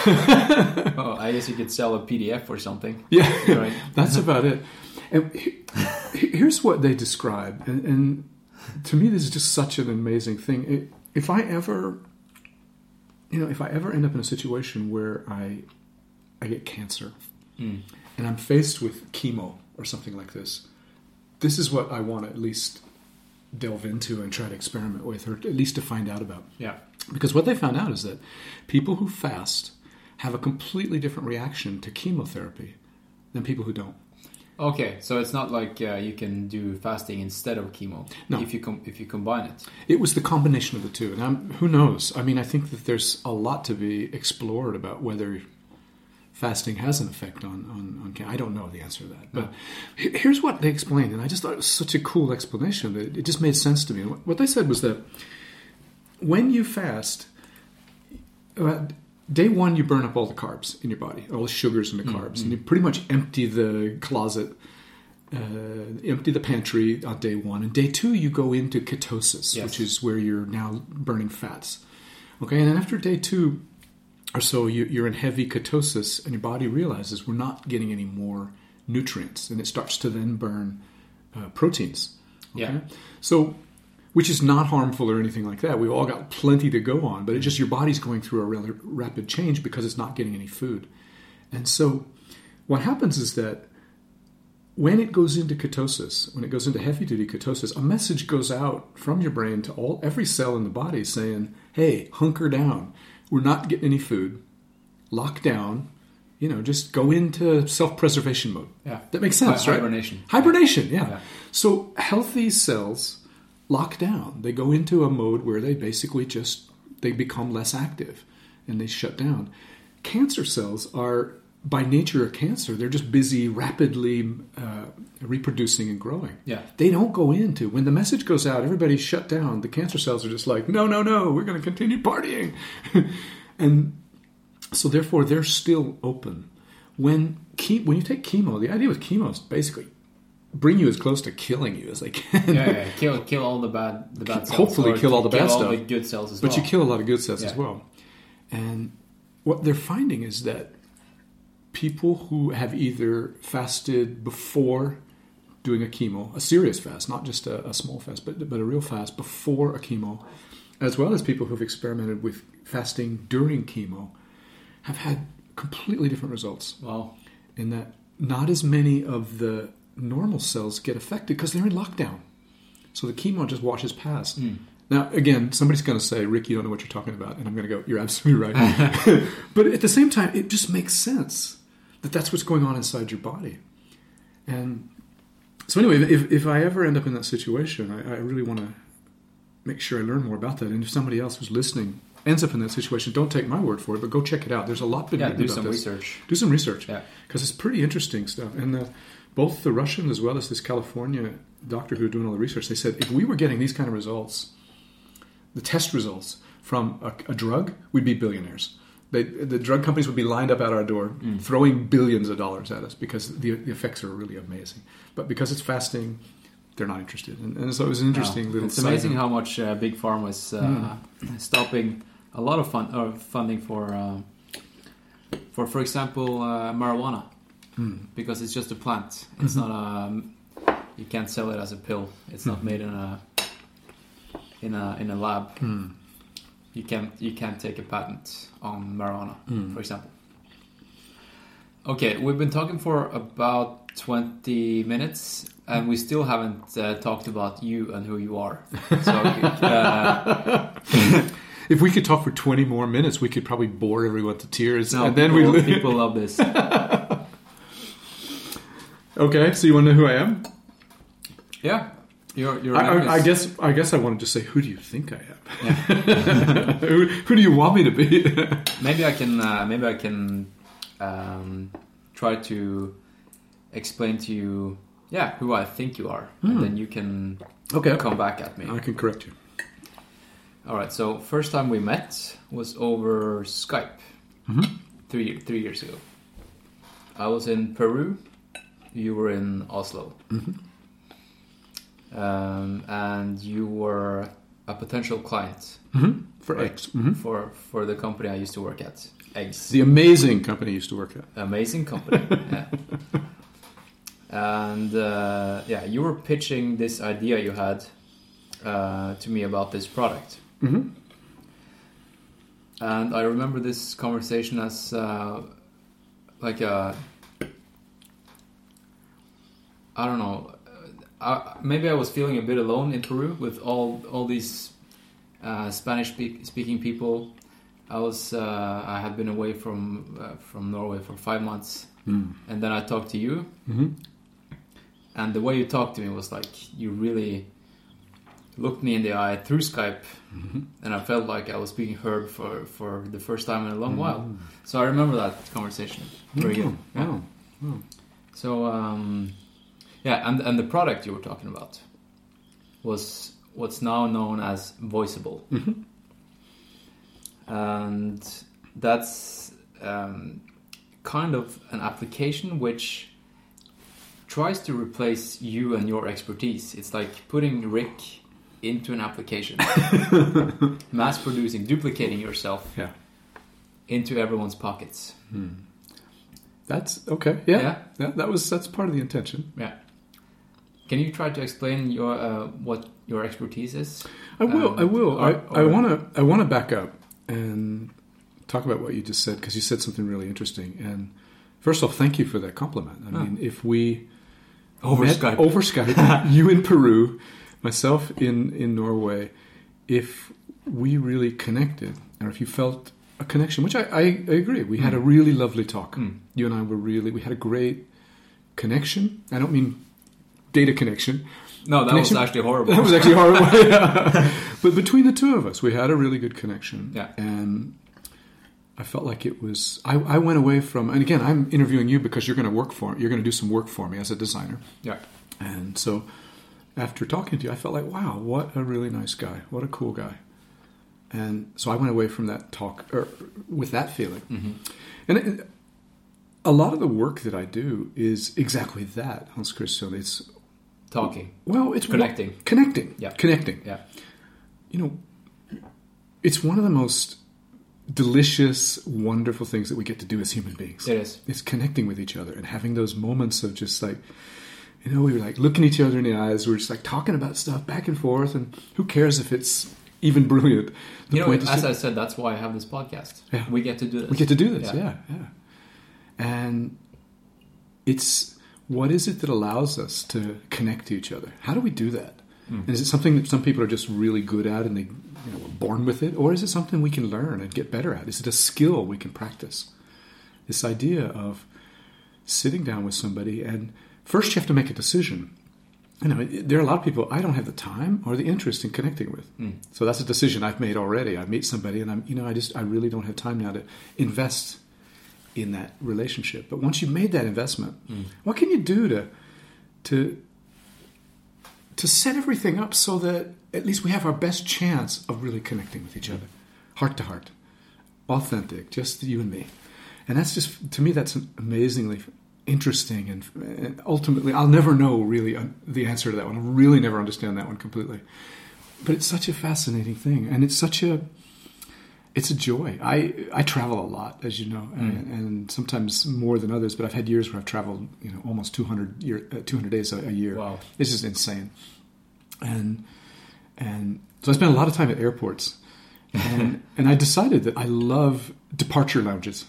Oh, I guess you could sell a P D F or something. Yeah, right. That's about it. And here's what they describe, and, and to me, this is just such an amazing thing. If I ever, you know, if I ever end up in a situation where I, I get cancer, mm. and I'm faced with chemo or something like this, this is what I want to at least delve into and try to experiment with, or at least to find out about. Yeah. Because what they found out is that people who fast have a completely different reaction to chemotherapy than people who don't. Okay, so it's not like uh, you can do fasting instead of chemo. No. If you com- if you combine it. It was the combination of the two. And I'm, who knows? I mean, I think that there's a lot to be explored about whether fasting has an effect on, on, on cancer. I don't know the answer to that. But no. Here's what they explained, and I just thought it was such a cool explanation that it just made sense to me. What they said was that when you fast, uh, day one, you burn up all the carbs in your body, all the sugars and the carbs, mm-hmm. and you pretty much empty the closet, uh, empty the pantry on day one. And day two, you go into ketosis, yes. which is where you're now burning fats. Okay, and then after day two or so, you, you're in heavy ketosis, and your body realizes we're not getting any more nutrients, and it starts to then burn uh, proteins. Okay? Yeah. So, which is not harmful or anything like that. We've all got plenty to go on, but it's just your body's going through a rather rapid change because it's not getting any food. And so what happens is that when it goes into ketosis, when it goes into heavy-duty ketosis, a message goes out from your brain to all every cell in the body saying, hey, hunker down. We're not getting any food. lock down, you know, just go into self-preservation mode. Yeah. That makes sense, Hi- right? hibernation. Hibernation, yeah. Yeah. So healthy cells lock down. They go into a mode where they basically just, they become less active and they shut down. Cancer cells are, by nature of cancer, they're just busy rapidly uh, reproducing and growing. Yeah. They don't go into, when the message goes out, everybody's shut down. The cancer cells are just like, no, no, no, we're going to continue partying. And so therefore, they're still open. When ke- when you take chemo, the idea with chemo is basically bring you as close to killing you as they can. Yeah, yeah. Kill, kill all the bad, the bad cells. Hopefully or kill all the bad kill stuff. all the good cells as But well. you kill a lot of good cells as Yeah. well. And what they're finding is that people who have either fasted before doing a chemo, a serious fast, not just a, a small fast, but, but a real fast before a chemo, as well as people who've experimented with fasting during chemo, have had completely different results. Wow. In that not as many of the normal cells get affected because they're in lockdown. So the chemo just washes past. Mm. Now, again, somebody's going to say, Rick, you don't know what you're talking about. And I'm going to go, you're absolutely right. But at the same time, it just makes sense that that's what's going on inside your body. And so anyway, if, if I ever end up in that situation, I, I really want to make sure I learn more about that. And if somebody else who's listening ends up in that situation, don't take my word for it, but go check it out. There's a lot been Yeah, written do about some this. research. Do some research. Yeah. Because it's pretty interesting stuff. And uh, both the Russian as well as this California doctor who are doing all the research, they said if we were getting these kind of results, the test results from a, a drug, we'd be billionaires. They, the drug companies would be lined up at our door, Mm. throwing billions of dollars at us because the, the effects are really amazing. But because it's fasting, they're not interested. And, and so it was an interesting Wow. little It's side amazing note. how much uh, big pharma is uh, stopping a lot of fun or funding for, uh, for for example, uh, marijuana, because it's just a plant. It's not a. You can't sell it as a pill. It's not made in a in a in a lab. You can't you can't take a patent on marijuana, for example. Okay, we've been talking for about twenty minutes, and we still haven't uh, talked about you and who you are. So, uh, If we could talk for twenty more minutes, we could probably bore everyone to tears. no, and then people, we people love this. Okay, so you want to know who I am? Yeah, you're. you're I, name I, I is- guess I guess I want to just say, who do you think I am? who, who do you want me to be? Maybe I can. Uh, maybe I can um, try to explain to you, yeah, who I think you are, and then you can Okay. come back at me. I can correct you. All right. So first time we met was over Skype, three three years ago. I was in Peru. You were in Oslo, um, and you were a potential client For Right. X. Mhm. for for the company I used to work at, Eggs. The amazing company I used to work at. Amazing company. Yeah. And uh, yeah, you were pitching this idea you had uh, to me about this product. Mm-hmm. And I remember this conversation as uh, like a, I don't know, uh, maybe I was feeling a bit alone in Peru with all all these uh, Spanish speak, speaking people. I was uh, I had been away from uh, from Norway for five months, and then I talked to you, Mm-hmm. and the way you talked to me was like you really looked me in the eye through Skype, and I felt like I was being heard for, for the first time in a long while. So I remember that conversation very good. Yeah. Wow. Wow. So um, yeah, and and the product you were talking about was what's now known as Voiceable, and that's um, kind of an application which tries to replace you and your expertise. It's like putting Rick into an application, mass producing, duplicating yourself Yeah. into everyone's pockets. That's okay. Yeah. Yeah. yeah. That was that's part of the intention. Yeah. Can you try to explain your uh, what your expertise is? I will. Um, I will. or- I, I or- want to. I want to back up and talk about what you just said because you said something really interesting. And first off, thank you for that compliment. I mean, if we Over met Skype. over Skype, you in Peru, myself in in Norway, if we really connected, or if you felt a connection, which I, I, I agree. We had a really lovely talk. You and I were really, we had a great connection. I don't mean data connection. No, that connection. was actually horrible. That was actually horrible. Yeah. But between the two of us, we had a really good connection. Yeah. And I felt like it was, I, I went away from, and again, I'm interviewing you because you're going to work for, you're going to do some work for me as a designer. Yeah. And so after talking to you, I felt like, wow, what a really nice guy. What a cool guy. And so I went away from that talk or with that feeling. Mm-hmm. And it, a lot of the work that I do is exactly that, Hans Christian. It's talking. Well, it's connecting. One, connecting. Yeah. Connecting. Yeah. You know, it's one of the most delicious, wonderful things that we get to do as human beings. It is. It's connecting with each other and having those moments of just like, you know, we were like looking each other in the eyes. We we're just like talking about stuff back and forth. And who cares if it's even brilliant? The You know, point is as to- I said, that's why I have this podcast. Yeah. We get to do this. We get to do this, Yeah. yeah, yeah. And it's, what is it that allows us to connect to each other? How do we do that? Mm. And is it something that some people are just really good at and they, you know, were born with it? Or is it something we can learn and get better at? Is it a skill we can practice? This idea of sitting down with somebody and first you have to make a decision. You know, there are a lot of people I don't have the time or the interest in connecting with. Mm. So that's a decision I've made already. I meet somebody and I'm, you know, I just, I really don't have time now to invest in that relationship. But once you've made that investment, mm. what can you do to, to, to set everything up so that at least we have our best chance of really connecting with each other, heart to heart, authentic, just you and me. And that's just, to me, that's amazingly interesting. And, and ultimately, I'll never know really the answer to that one. I'll really never understand that one completely. But it's such a fascinating thing. And it's such a, it's a joy. I, I travel a lot, as you know, mm. and, and sometimes more than others, but I've had years where I've traveled, you know, almost two hundred, year, uh, two hundred days a, a year. Wow. It's just insane. And, and so I spend a lot of time at airports. And, and I decided that I love departure lounges.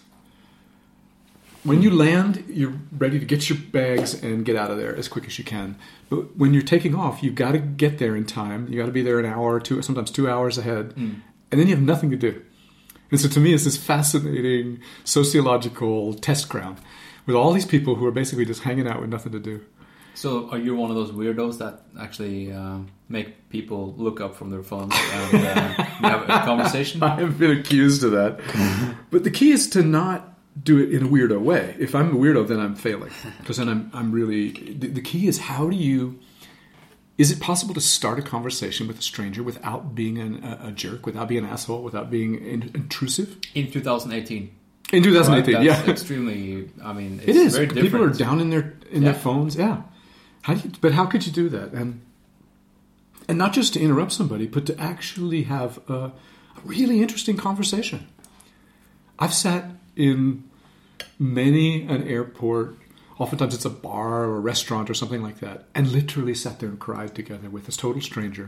When you land, you're ready to get your bags and get out of there as quick as you can. But when you're taking off, you've got to get there in time. You got to be there an hour or two, sometimes two hours ahead. Mm. And then you have nothing to do. And so to me, it's this fascinating sociological test ground with all these people who are basically just hanging out with nothing to do. So are you one of those weirdos that actually uh, make people look up from their phones and uh, have a conversation? I have been accused of that. But the key is to not do it in a weirdo way. If I'm a weirdo, then I'm failing. Because then I'm, I'm really... The, the key is how do you... Is it possible to start a conversation with a stranger without being an, a, a jerk, without being an asshole, without being in, intrusive? In two thousand eighteen. In two thousand eighteen, right? That's yeah. extremely... I mean, it's it is. very different. People are down in their in yeah. their phones. Yeah. How do you, but how could you do that? And and not just to interrupt somebody, but to actually have a, a really interesting conversation. I've sat in many an airport, oftentimes it's a bar or a restaurant or something like that, and literally sat there and cried together with a total stranger.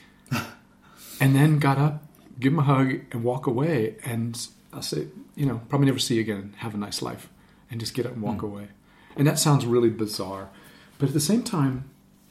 And then got up, give him a hug, and walk away. And I'll say, you know, probably never see you again. Have a nice life. And just get up and walk mm. away. And that sounds really bizarre. But at the same time,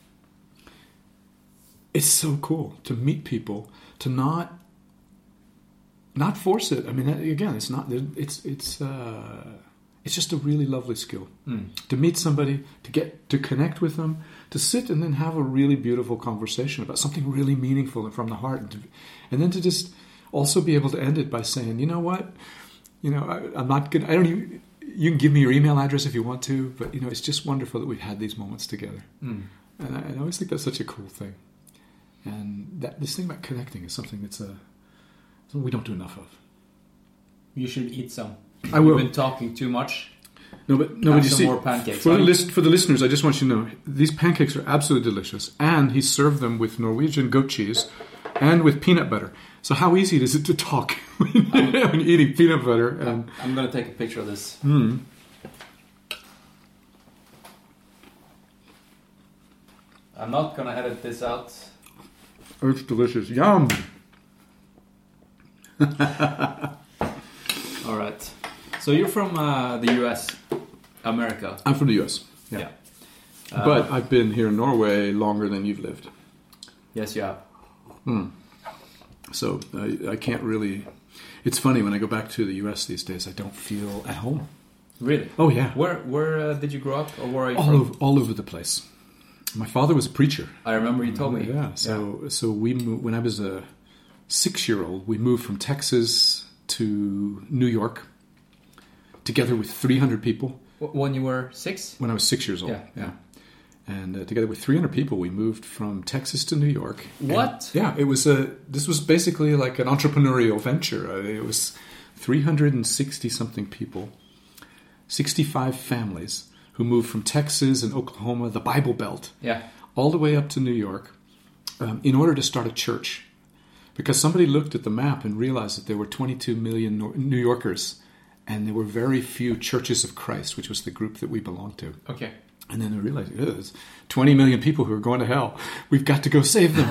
it's so cool to meet people, to not not force it. I mean, that, again, it's not. It's it's uh, it's just a really lovely skill mm. to meet somebody, to get to connect with them, to sit and then have a really beautiful conversation about something really meaningful and from the heart, and, to, and then to just also be able to end it by saying, you know what, you know, I, I'm not gonna. I don't even. You can give me your email address if you want to, but, you know, it's just wonderful that we've had these moments together. Mm. And, I, and I always think that's such a cool thing. And that this thing about connecting is something that's a, something we don't do enough of. You should eat some. I will. You've been talking too much. No, but, no, Have but you some see, more pancakes. For the, list, for the listeners, I just want you to know, these pancakes are absolutely delicious. And he served them with Norwegian goat cheese and with peanut butter. So how easy is it to talk when you're eating peanut butter? And I'm going to take a picture of this. Mm. I'm not going to edit this out. Oh, it's delicious. Yum! All right. So you're from uh, the U S, America. I'm from the U S. Yeah. yeah. Uh, but I've been here in Norway longer than you've lived. Yes, you have. Hmm. So I, I can't really It's funny, when I go back to the U S these days, I don't feel at home. Really? Oh, yeah. Where where uh, did you grow up, or where are you All from? over, all over the place. My father was a preacher. I remember you told me. Yeah, so so we moved, when I was a six-year-old, we moved from Texas to New York together with three hundred people. W- When you were six? When I was six years old, Yeah. yeah. And uh, together with three hundred people, we moved from Texas to New York. What? And, yeah, it was a. This was basically like an entrepreneurial venture. Uh, it was three hundred sixty something people, sixty-five families who moved from Texas and Oklahoma, the Bible Belt, Yeah. all the way up to New York, um, in order to start a church, because somebody looked at the map and realized that there were twenty-two million Nor- New Yorkers, and there were very few churches of Christ, which was the group that we belonged to. Okay. And then they realized, oh, there's twenty million people who are going to hell. We've got to go save them.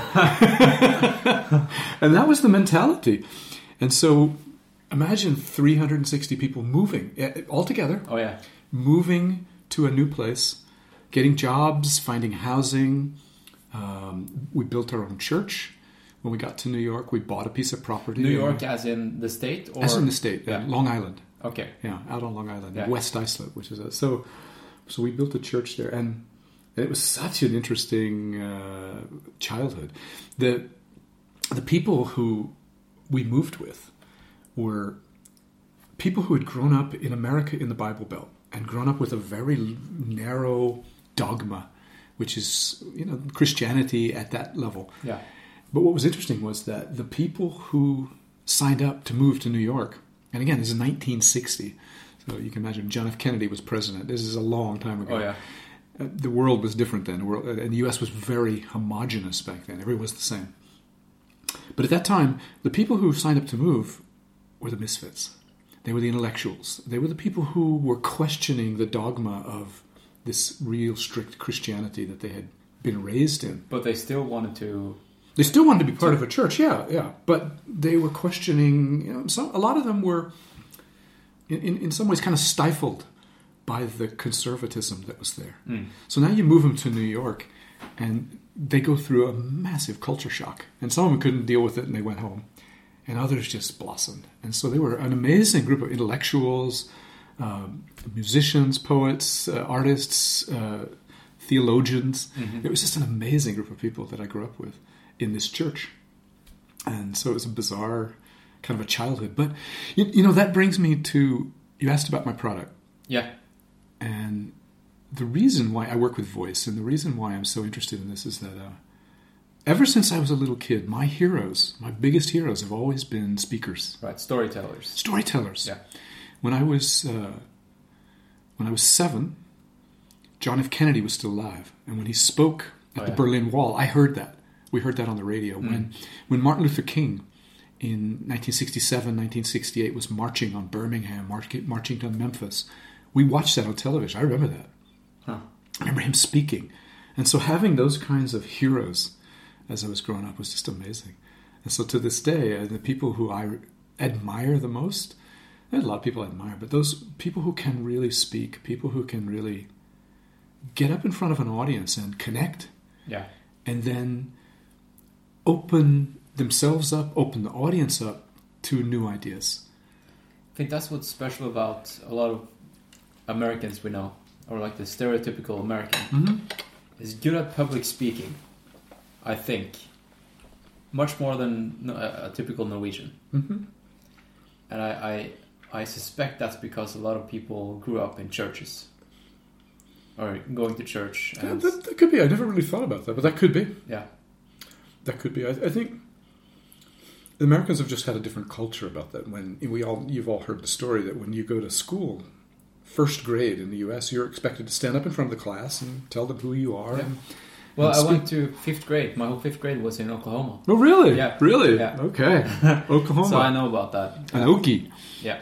And that was the mentality. And so imagine three hundred sixty people moving eh, all together, Oh yeah. moving to a new place, getting jobs, finding housing. Um, we built our own church. When we got to New York, we bought a piece of property. New York, as in the state, or As in the state, uh, Yeah. Long Island. Okay. Yeah, out on Long Island, Yeah. West Islip, which is a, so. So we built a church there, and it was such an interesting uh, childhood. The the people who we moved with were people who had grown up in America in the Bible Belt and grown up with a very narrow dogma, which is, you know, Christianity at that level. Yeah. But what was interesting was that the people who signed up to move to New York, and again, this is nineteen sixty, so you can imagine John F. Kennedy was president. This is a long time ago. Oh yeah. Uh, the world was different then, the world, and the U S was very homogenous back then. Everyone was the same. But at that time, the people who signed up to move were the misfits. They were the intellectuals. They were the people who were questioning the dogma of this real strict Christianity that they had been raised in. But they still wanted to. They still wanted to be part of a church, yeah, yeah. But they were questioning. You know, some, a lot of them were, in, in, in some ways, kind of stifled by the conservatism that was there. Mm. So now you move them to New York, and they go through a massive culture shock. And some of them couldn't deal with it, and they went home. And others just blossomed. And so they were an amazing group of intellectuals, um, musicians, poets, uh, artists, uh, theologians. Mm-hmm. It was just an amazing group of people that I grew up with in this church. And so it was a bizarre kind of a childhood. But, you, you know, that brings me to, you asked about my product. Yeah. And the reason why I work with voice, and the reason why I'm so interested in this, is that uh, ever since I was a little kid, my heroes, my biggest heroes, have always been speakers. Right. Storytellers. Storytellers. Yeah. When I was uh, when I was seven, John F. Kennedy was still alive, and when he spoke at Oh, the yeah. Berlin Wall, I heard that. We heard that on the radio. Mm. When when Martin Luther King in nineteen sixty-seven, nineteen sixty-eight was marching on Birmingham, march- marching to Memphis, we watched that on television. I remember that. Huh. I remember him speaking. And so having those kinds of heroes as I was growing up was just amazing. And so to this day, uh, the people who I admire the most, there's a lot of people I admire, but those people who can really speak, people who can really get up in front of an audience and connect, Yeah. and then open themselves up, open the audience up to new ideas. I think that's what's special about a lot of Americans we know, or like the stereotypical American, Mm-hmm. is good at public speaking. I think much more than no- a, a typical Norwegian, Mm-hmm. and I, I I suspect that's because a lot of people grew up in churches or going to church. Yeah, And, that, that could be. I never really thought about that, but that could be. yeah, That could be. I, I think the Americans have just had a different culture about that. When we all, you've all heard the story that when you go to school, first grade in the U S, you're expected to stand up in front of the class and tell them who you are. Yeah. And, Well, and I speak. went to fifth grade. My whole fifth grade was in Oklahoma, Oh, really? Yeah. Really? Yeah. Okay. Oklahoma. so I know about that. And Okie. Yeah,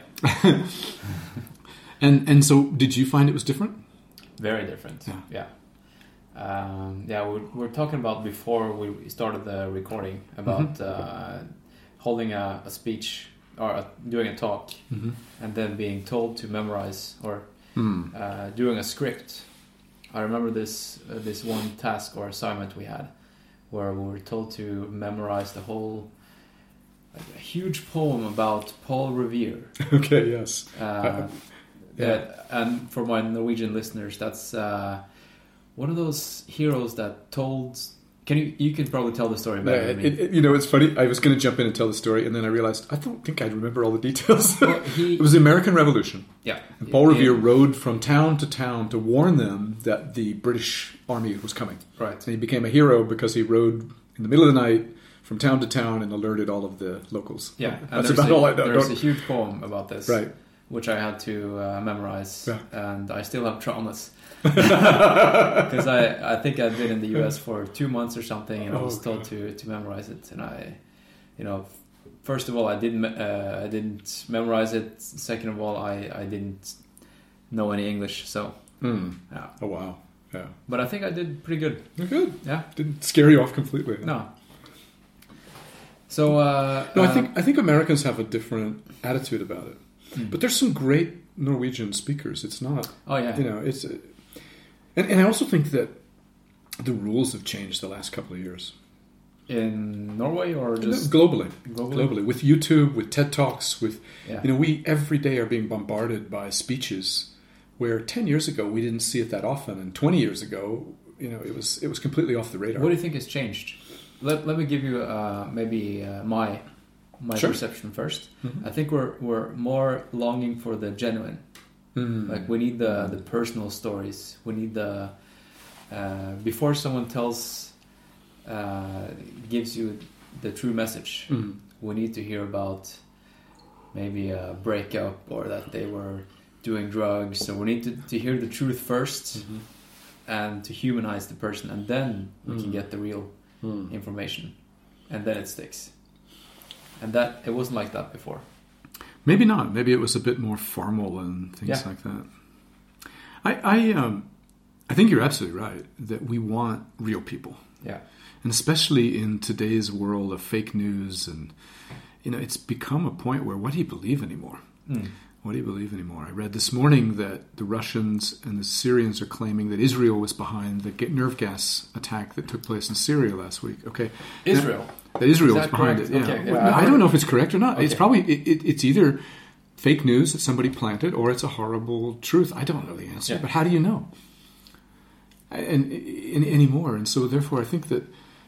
And and so, did you find it was different? very different. Yeah. Yeah, um, yeah. We we're talking about before we started the recording about Mm-hmm. uh, holding a, a speech or a, doing a talk, Mm-hmm. and then being told to memorize or Hmm. uh, doing a script. I remember this uh, this one task or assignment we had, where we were told to memorize the whole a huge poem about Paul Revere. Okay, yes. Uh, that, and for my Norwegian listeners, that's uh, one of those heroes that told. Can you? You can probably tell the story better Yeah, than me. it, it, you know, it's funny. I was going to jump in and tell the story, and then I realized I don't think I'd remember all the details. Well, he- it was the American Revolution. Yeah, And Paul He- Revere rode from town to town to warn them that the British army was coming. Right. And he became a hero because he rode in the middle of the night from town to town and alerted all of the locals. Yeah, and That's there's about a, all I know. There's Don't- a huge poem about this, Right. which I had to uh, memorize, Yeah. and I still have traumas. Because I, I think I've been in the U S for two months or something, and I was Oh, told to, to memorize it. And I, you know, first of all, I didn't uh, I didn't memorize it. Second of all, I, I didn't know any English. So Hmm. yeah, Oh, wow. Yeah. but I think I did pretty good. You're good. Yeah, Didn't scare you off completely. no. So uh, No, I um, think I think Americans have a different attitude about it. Hmm. But there's some great Norwegian speakers. It's not, oh yeah, you know, it's, uh, and, and I also think that the rules have changed the last couple of years. in Norway or just globally, globally? globally, with YouTube, with TED Talks, with Yeah. you know, we every day are being bombarded by speeches where ten years ago we didn't see it that often, and twenty years ago, you know, it was it was completely off the radar. What do you think has changed? Let, let me give you uh, maybe uh, my my Sure. perception first. Mhm. I think we're we're more longing for the genuine. Mm. Like we need the the personal stories. We need the uh, before someone tells uh, gives you the true message. Mm. We need to hear about maybe a breakup or that they were doing drugs. So we need to, to hear the truth first Mhm. and to humanize the person, and then we can Mm. get the real Mm. information, and then it sticks. And that it wasn't like that before. Maybe not. Maybe it was a bit more formal and things Yeah. like that. I I, um, I think you're absolutely right that we want real people. Yeah. And especially in today's world of fake news, and you know, it's become a point where what do you believe anymore? Mm. What do you believe anymore? I read this morning that the Russians and the Syrians are claiming that Israel was behind the ga- nerve gas attack that took place in Syria last week. Okay, Israel. that Israel Is was that behind correct? it. Yeah. Okay, yeah, Well, I I heard- don't know if it's correct or not. It's Okay. probably it, it, it's either fake news that somebody planted, or it's a horrible truth. I don't know the answer, Yeah. but how do you know? And, and anymore, and so therefore, I think that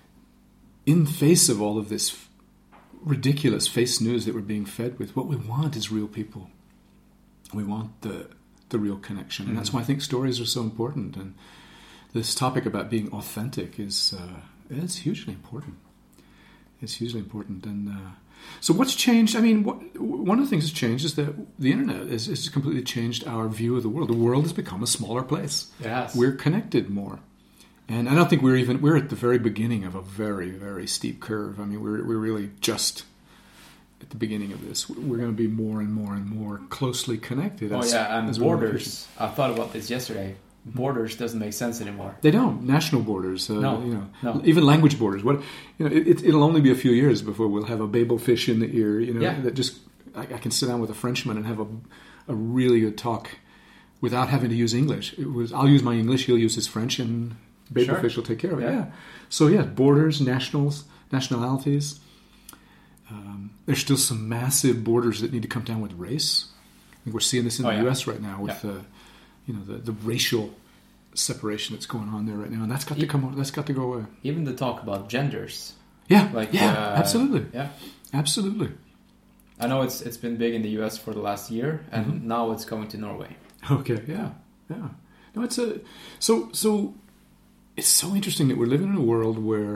in face of all of this ridiculous face news that we're being fed with, what we want is real people. We want the the real connection, and that's why I think stories are so important. And this topic about being authentic is uh, it's hugely important. It's hugely important. And uh, so, what's changed? I mean, what, one of the things that's changed is that the internet has, has completely changed our view of the world. The world has become a smaller place. It has. We're connected more. And I don't think we're even we're at the very beginning of a very, very steep curve. I mean, we're we're really just at the beginning of this. We're going to be more and more and more closely connected. Oh as- yeah, and as we move borders. I thought about this yesterday. Borders doesn't make sense anymore. They don't. National borders, uh, No, you know, no. even language borders. What you know, it, it'll only be a few years before we'll have a Babel fish in the ear. You know, Yeah. that just I, I can sit down with a Frenchman and have a a really good talk without having to use English. It was I'll use my English, he'll use his French, and Babel Sure. fish will take care of it. Yeah. Yeah. So yeah, borders, nationals, nationalities. Um, there's still some massive borders that need to come down with race. I think we're seeing this in Oh, the yeah. U S right now with Yeah. the, you know, the, the racial separation that's going on there right now, and that's got to Yeah. come. That's got to go away. Even the talk about genders. Yeah, Like yeah, uh, absolutely, Yeah. absolutely. I know it's it's been big in the U S for the last year, and Mm-hmm. now it's going to Norway. Okay, yeah, yeah. No, it's a so so. It's so interesting that we're living in a world where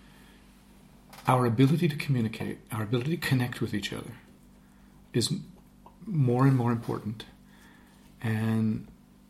our ability to communicate, our ability to connect with each other, is m- more and more important, and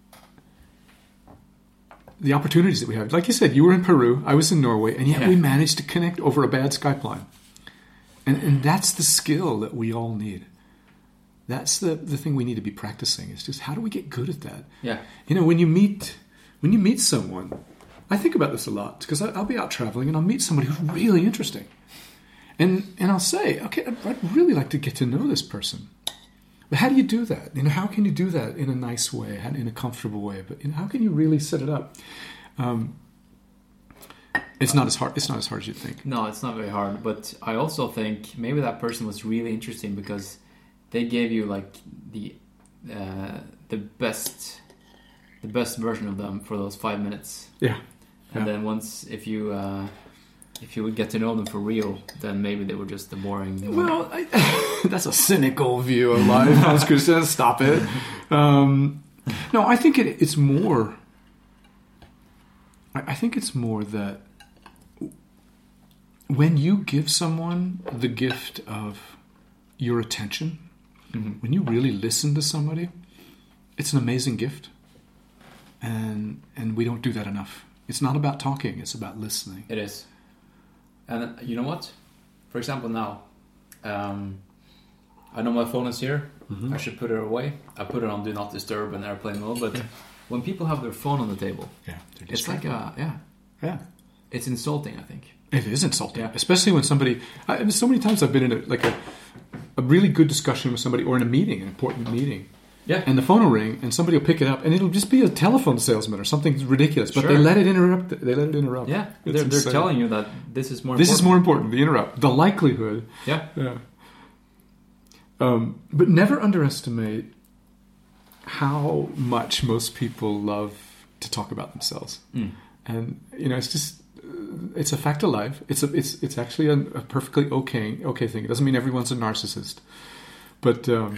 the opportunities that we have. Like you said, you were in Peru, I was in Norway, and yet Yeah. we managed to connect over a bad Skype line. And, and that's the skill that we all need. That's the, the thing we need to be practicing. Is just how do we get good at that? Yeah. You know, when you meet when you meet someone, I think about this a lot because I'll be out traveling and I'll meet somebody who's really interesting, and and I'll say, okay, I'd- I'd really like to get to know this person. But how do you do that? You know, how can you do that in a nice way, in a comfortable way? But you know, how can you really set it up? Um, It's not as hard. It's not as hard as you think. No, it's not very hard. But I also think maybe that person was really interesting because they gave you like the uh, the best the best version of them for those five minutes. Yeah. And yeah. then once if you uh, if you would get to know them for real, then maybe they were just the boring. Well, I, that's a cynical view of life. Hans Christian, stop it. Um, no, I think it, it's more. I, I think it's more that when you give someone the gift of your attention, mm-hmm. when you really listen to somebody, it's an amazing gift, and and we don't do that enough. It's not about talking; it's about listening. It is. And you know what? For example, now, um, I know my phone is here. Mm-hmm. I should put it away. I put it on Do Not Disturb and airplane mode. But yeah. when people have their phone on the table, yeah, it's like a, yeah, yeah, it's insulting. I think it is insulting, yeah. especially when somebody. I, so many times I've been in a, like a a really good discussion with somebody, or in a meeting, an important meeting. Yeah. And the phone will ring, and somebody will pick it up, and it'll just be a telephone salesman or something ridiculous. But sure. they let it interrupt. They let it interrupt. Yeah, they're, they're telling you that this is more. This important. is more important. The interrupt, the likelihood. Yeah. Yeah. Um, but never underestimate how much most people love to talk about themselves, mm. and you know, it's just it's a fact of life. It's a it's it's actually a, a perfectly okay okay thing. It doesn't mean everyone's a narcissist, but. Um,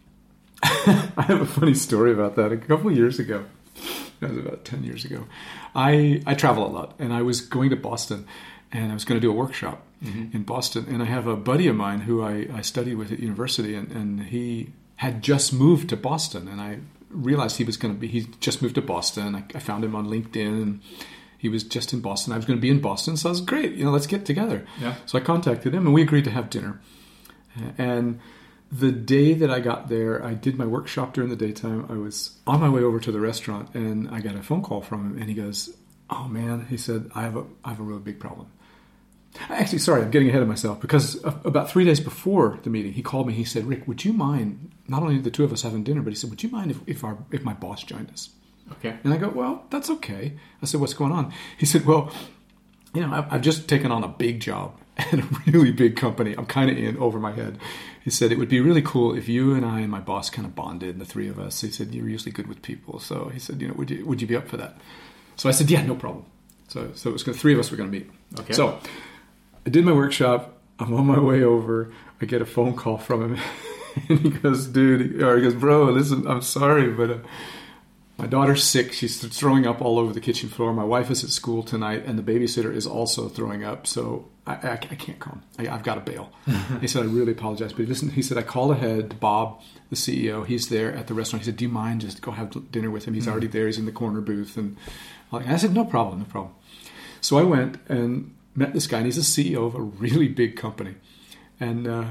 I have a funny story about that. A couple of years ago, that was about ten years ago, I, I travel a lot, and I was going to Boston, and I was going to do a workshop mm-hmm. in Boston, and I have a buddy of mine who I, I studied with at university, and, and he had just moved to Boston, and I realized he was going to be, he just moved to Boston. I, I found him on LinkedIn, and he was just in Boston. I was going to be in Boston, so I was great, you know, let's get together. Yeah. So I contacted him, and we agreed to have dinner, and the day that I got there, I did my workshop during the daytime. I was on my way over to the restaurant, and I got a phone call from him, and he goes, "Oh man," he said, "I have a I have a real big problem." Actually, sorry, I'm getting ahead of myself, because about three days before the meeting, he called me. He said, "Rick, would you mind, not only the two of us having dinner, but he said, would you mind if, if our if my boss joined us?" Okay. And I go, "Well, that's okay." I said, "What's going on?" He said, "Well, you know, I've, I've just taken on a big job at a really big company. I'm kind of in over my head." He said, "It would be really cool if you and I and my boss kind of bonded, the three of us." He said, "You're usually good with people." So he said, "You know, would you would you be up for that?" So I said, "Yeah, no problem." So so it was gonna, three of us were going to meet. Okay. So I did my workshop. I'm on my way over. I get a phone call from him, and he goes, "Dude," or he goes, "Bro, listen, I'm sorry, but uh, my daughter's sick. She's throwing up all over the kitchen floor. My wife is at school tonight, and the babysitter is also throwing up. So I, I, I can't come. I, I've got to bail." He said, "I really apologize." But listen, he said, "I called ahead to Bob, the C E O. He's there at the restaurant." He said, "Do you mind just go have dinner with him? He's mm-hmm. already there. He's in the corner booth." And I said, "No problem, no problem." So I went and met this guy, and he's the C E O of a really big company. And uh,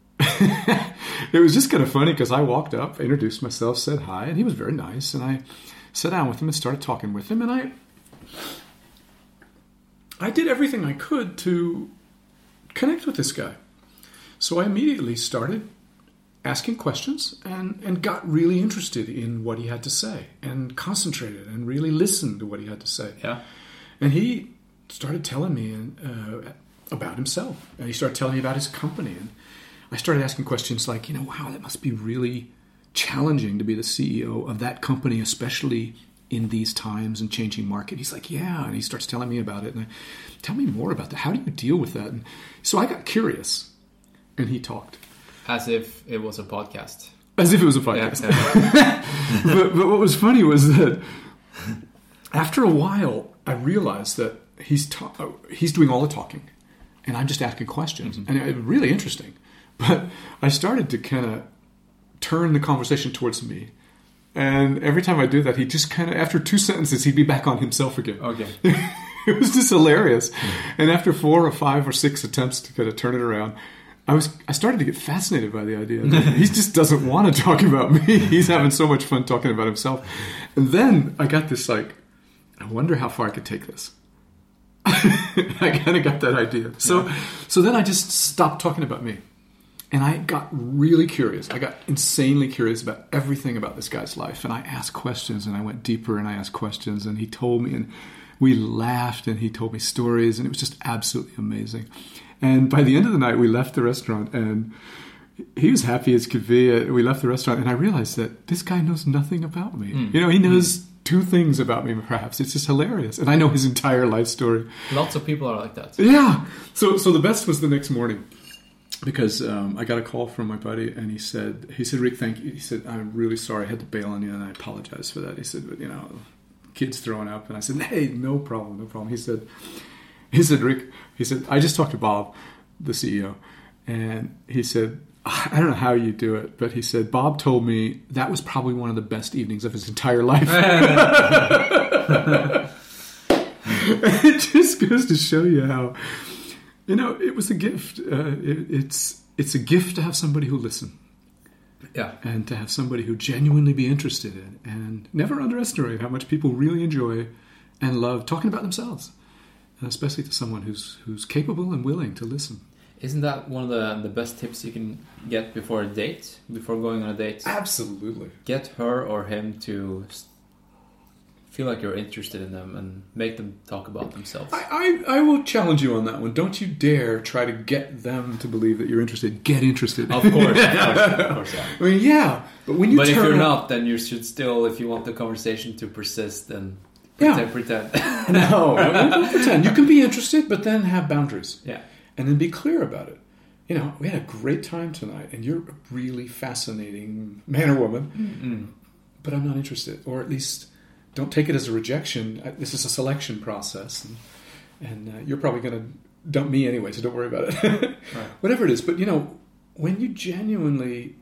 it was just kind of funny because I walked up, introduced myself, said hi, and he was very nice. And I sat down with him and started talking with him. And I I did everything I could to connect with this guy. So I immediately started asking questions and, and got really interested in what he had to say and concentrated and really listened to what he had to say. Yeah. And he started telling me uh, about himself. And he started telling me about his company. And I started asking questions like, you know, wow, that must be really challenging to be the C E O of that company, especially in these times and changing market. He's like, yeah. And he starts telling me about it. And I, tell me more about that. How do you deal with that? And so I got curious. And he talked. As if it was a podcast. As if it was a podcast. Yeah, yeah. but, but what was funny was that after a while, I realized that he's ta- he's doing all the talking. And I'm just asking questions. Mm-hmm. And it was really interesting. But I started to kind of turn the conversation towards me. And every time I do that, he just kind of, after two sentences, he'd be back on himself again. Okay. It was just hilarious. Mm-hmm. And after four or five or six attempts to kind of turn it around, I was I started to get fascinated by the idea that he just doesn't want to talk about me. He's having so much fun talking about himself. And then I got this like, I wonder how far I could take this. I kind of got that idea. So, yeah. so then I just stopped talking about me. And I got really curious. I got insanely curious about everything about this guy's life. And I asked questions, and I went deeper, and I asked questions. And he told me, and we laughed, and he told me stories, and it was just absolutely amazing. And by the end of the night, we left the restaurant, and he was happy as could be. We left the restaurant, and I realized that this guy knows nothing about me. Mm. You know, he knows mm. two things about me, perhaps. It's just hilarious. And I know his entire life story. Lots of people are like that. Yeah. So so the best was the next morning, because um, I got a call from my buddy, and he said, he said, Rick, thank you. He said, I'm really sorry I had to bail on you, and I apologize for that. He said, but, you know, kids throwing up. And I said, hey, no problem, no problem. He said, he said, Rick, he said, I just talked to Bob, the C E O, and he said, I don't know how you do it, but he said, Bob told me that was probably one of the best evenings of his entire life. It just goes to show you how, you know, it was a gift. Uh, it, it's it's a gift to have somebody who listen. Yeah. And to have somebody who genuinely be interested in. And never underestimate how much people really enjoy and love talking about themselves. And especially to someone who's who's capable and willing to listen. Isn't that one of the, the best tips you can get before a date? Before going on a date? Absolutely. Get her or him to feel like you're interested in them and make them talk about themselves. I, I, I will challenge you on that one. Don't you dare try to get them to believe that you're interested. Get interested. Of course. Of course, of course yeah. I mean, yeah. But when you But turn if you're out, not, then you should still, if you want the conversation to persist, then pretend. Yeah. pretend. No, don't pretend. You can be interested, but then have boundaries. Yeah. And then be clear about it. You know, we had a great time tonight, and you're a really fascinating man or woman, mm-hmm. but I'm not interested. Or at least don't take it as a rejection. This is a selection process, and, and uh, you're probably going to dump me anyway, so don't worry about it. Right. Whatever it is. But, you know, when you genuinely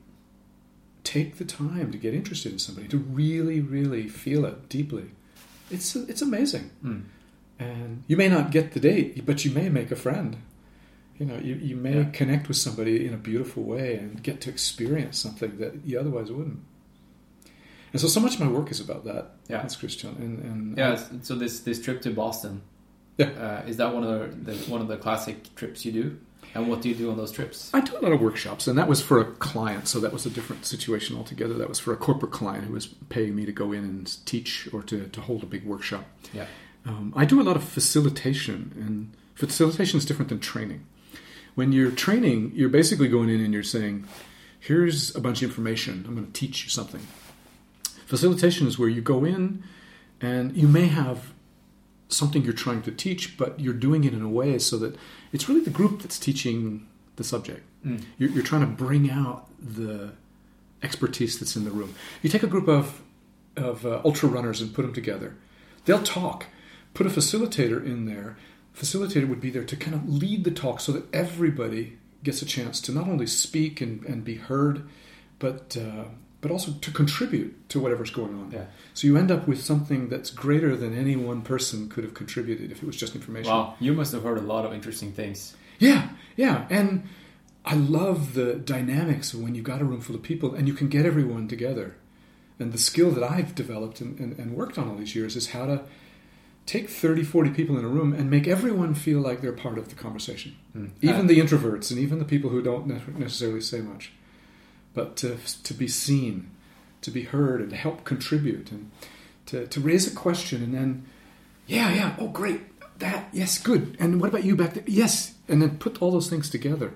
take the time to get interested in somebody, to really, really feel it deeply, it's it's amazing. Mm. And you may not get the date, but you may make a friend. You know, you, you may yeah. connect with somebody in a beautiful way and get to experience something that you otherwise wouldn't. And so, so much of my work is about that. Yeah, that's Christian. And, and yeah. I, so this this trip to Boston, yeah, uh, is that one of the, the one of the classic trips you do? And what do you do on those trips? I do a lot of workshops, and that was for a client. So that was a different situation altogether. That was for a corporate client who was paying me to go in and teach or to, to hold a big workshop. Yeah, um, I do a lot of facilitation, and facilitation is different than training. When you're training, you're basically going in and you're saying, here's a bunch of information. I'm going to teach you something. Facilitation is where you go in and you may have something you're trying to teach, but you're doing it in a way so that it's really the group that's teaching the subject. Mm. You're, you're trying to bring out the expertise that's in the room. You take a group of, of uh, ultra runners and put them together. They'll talk. Put a facilitator in there. Facilitator would be there to kind of lead the talk so that everybody gets a chance to not only speak and, and be heard, but uh, but also to contribute to whatever's going on. Yeah. So you end up with something that's greater than any one person could have contributed if it was just information. Wow, you must have heard a lot of interesting things. Yeah, yeah. And I love the dynamics of when you've got a room full of people and you can get everyone together. And the skill that I've developed and, and, and worked on all these years is how to take thirty, forty people in a room and make everyone feel like they're part of the conversation. Mm. Even uh, the introverts and even the people who don't ne- necessarily say much. But to, to be seen, to be heard, and to help contribute, and to, to raise a question, and then, yeah, yeah, oh, great, that, yes, good. And what about you back there? Yes. And then put all those things together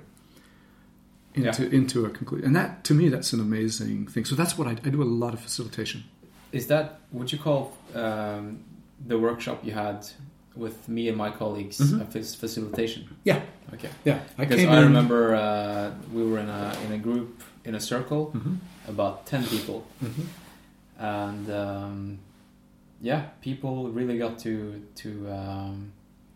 into, yeah. into a conclusion. And that, to me, that's an amazing thing. So that's what I, I do a lot of facilitation. Is that what you call... Um, the workshop you had with me and my colleagues, mm-hmm. a facilitation. Yeah. Okay. Yeah. I because I remember uh, we were in a in a group in a circle, mm-hmm. about ten people, mm-hmm. and um, yeah, people really got to to um,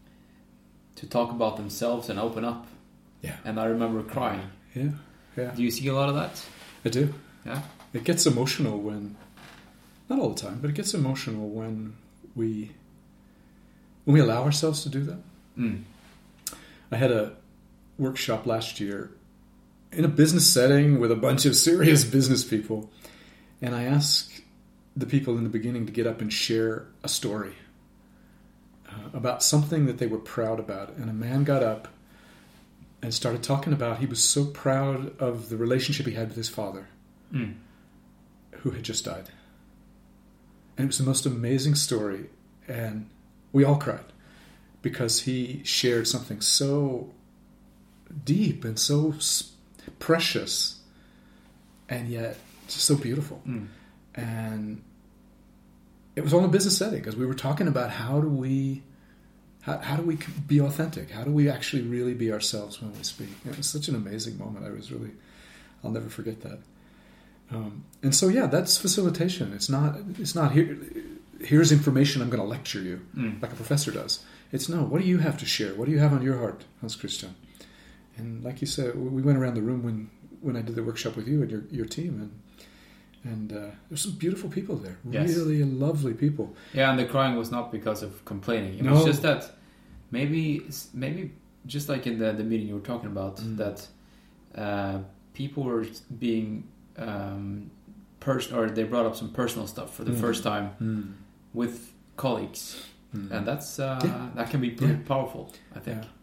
to talk about themselves and open up. Yeah. And I remember crying. Yeah. Yeah. Do you see a lot of that? I do. Yeah. It gets emotional when, not all the time, but it gets emotional when. We, when we allow ourselves to do that. Mm. I had a workshop last year in a business setting with a bunch of serious business people. And I asked the people in the beginning to get up and share a story uh, about something that they were proud about. And a man got up and started talking about he was so proud of the relationship he had with his father, mm. who had just died. And it was the most amazing story. And We all cried because he shared something so deep and so s- precious, and yet just so beautiful. Mm. And it was all in a business setting because we were talking about how do we how, how do we be authentic? How do we actually really be ourselves when we speak? It was such an amazing moment. I was really, I'll never forget that. Um, and so yeah, that's facilitation. It's not it's not here. Here's information. I'm going to lecture you Mm. like a professor does. It's no. What do you have to share? What do you have on your heart, Hans Christian? And like you said, we went around the room when, when I did the workshop with you and your your team, and and uh, there's some beautiful people there. Yes. Really lovely people. Yeah, and the crying was not because of complaining. It No. was just that maybe, maybe just like in the, the meeting you were talking about, Mm. that uh, people were being um, pers- or they brought up some personal stuff for the Mm. first time Mm. with colleagues, Mm. and that's uh, Yeah. that can be pretty Yeah. powerful, I think. Yeah.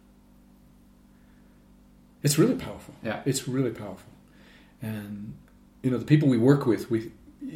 It's really powerful. Yeah. It's really powerful. And, you know, the people we work with, we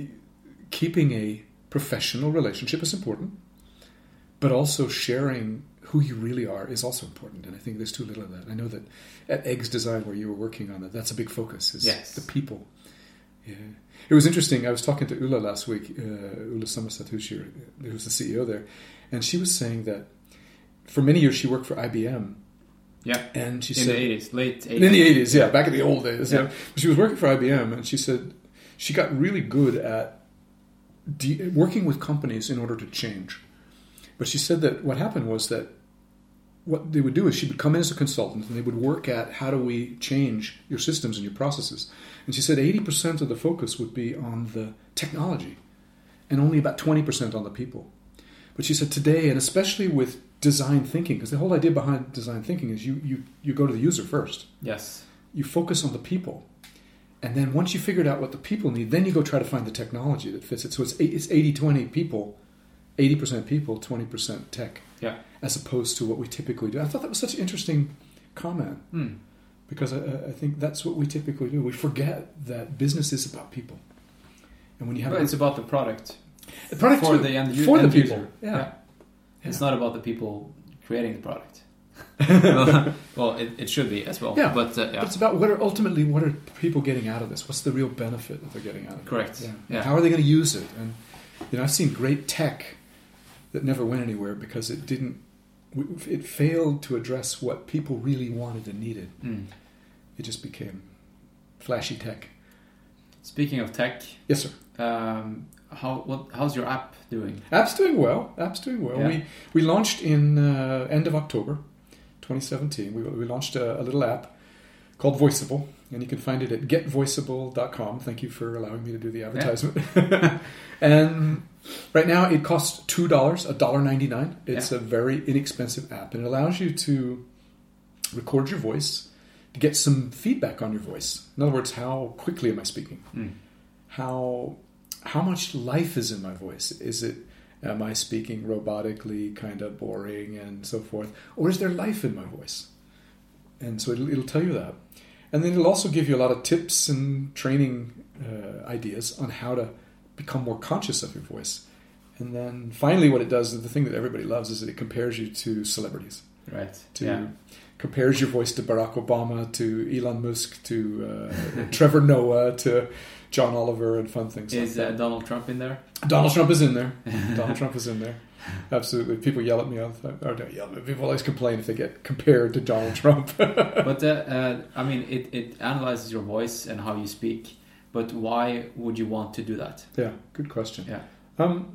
keeping a professional relationship is important, but also sharing who you really are is also important. And I think there's too little of that. I know that at Eggs Design, where you were working on that, that's a big focus, is Yes. the people. Yeah. It was interesting. I was talking to Ulla last week, uh, Ulla Somerset, who's, your, who's the C E O there, and she was saying that for many years she worked for I B M. Yeah, And she in said, the eighties, late eighties. in the eighties, yeah, back in the old days. Yeah. Yeah. She was working for I B M, and she said she got really good at de- working with companies in order to change. But she said that what happened was that what they would do is she would come in as a consultant, and they would work at how do we change your systems and your processes. And she said eighty percent of the focus would be on the technology, and only about twenty percent on the people. But she said today, and especially with design thinking, because the whole idea behind design thinking is you, you, you go to the user first. Yes. You focus on the people. And then once you figured out what the people need, then you go try to find the technology that fits it. So it's it's eighty twenty people, eighty percent people, twenty percent tech, Yeah. as opposed to what we typically do. I thought that was such an interesting comment, Mm. because I, I think that's what we typically do. We forget that business is about people. And when you have But a, it's about the product the product for too, the end, for end the people. user. Yeah. It's not about the people creating the product. Well, it, it should be as well. Yeah. But uh, yeah. But it's about what are ultimately what are people getting out of this? What's the real benefit that they're getting out of it? Correct. Yeah. Yeah. How are they going to use it? And you know, I've seen great tech that never went anywhere because it didn't. It failed to address what people really wanted and needed. Mm. It just became flashy tech. Speaking of tech, Yes, sir. um, how what how's your app doing? App's doing well. App's doing well. Yeah. We we launched in uh, end of October, twenty seventeen. We we launched a, a little app called Voiceable, and you can find it at get voiceable dot com. Thank you for allowing me to do the advertisement. And right now it costs two dollars, a dollar ninety nine. It's Yeah. a very inexpensive app, and it allows you to record your voice, to get some feedback on your voice. In other words, how quickly am I speaking? Mm. How how much life is in my voice? Is it, am I speaking robotically, kind of boring and so forth? Or is there life in my voice? And so it'll, it'll tell you that. And then it'll also give you a lot of tips and training uh, ideas on how to become more conscious of your voice. And then finally what it does, the thing that everybody loves, is that it compares you to celebrities. Right. To Yeah. Compares your voice to Barack Obama, to Elon Musk, to uh, Trevor Noah, to John Oliver, and fun things Is like uh, that. Donald Trump in there? Donald Trump is in there. Donald Trump is in there. Absolutely. People yell at me all the time. Or don't yell at me. People always complain if they get compared to Donald Trump. But uh, uh, I mean, it, it analyzes your voice and how you speak. But why would you want to do that? Yeah, good question. Yeah. Um,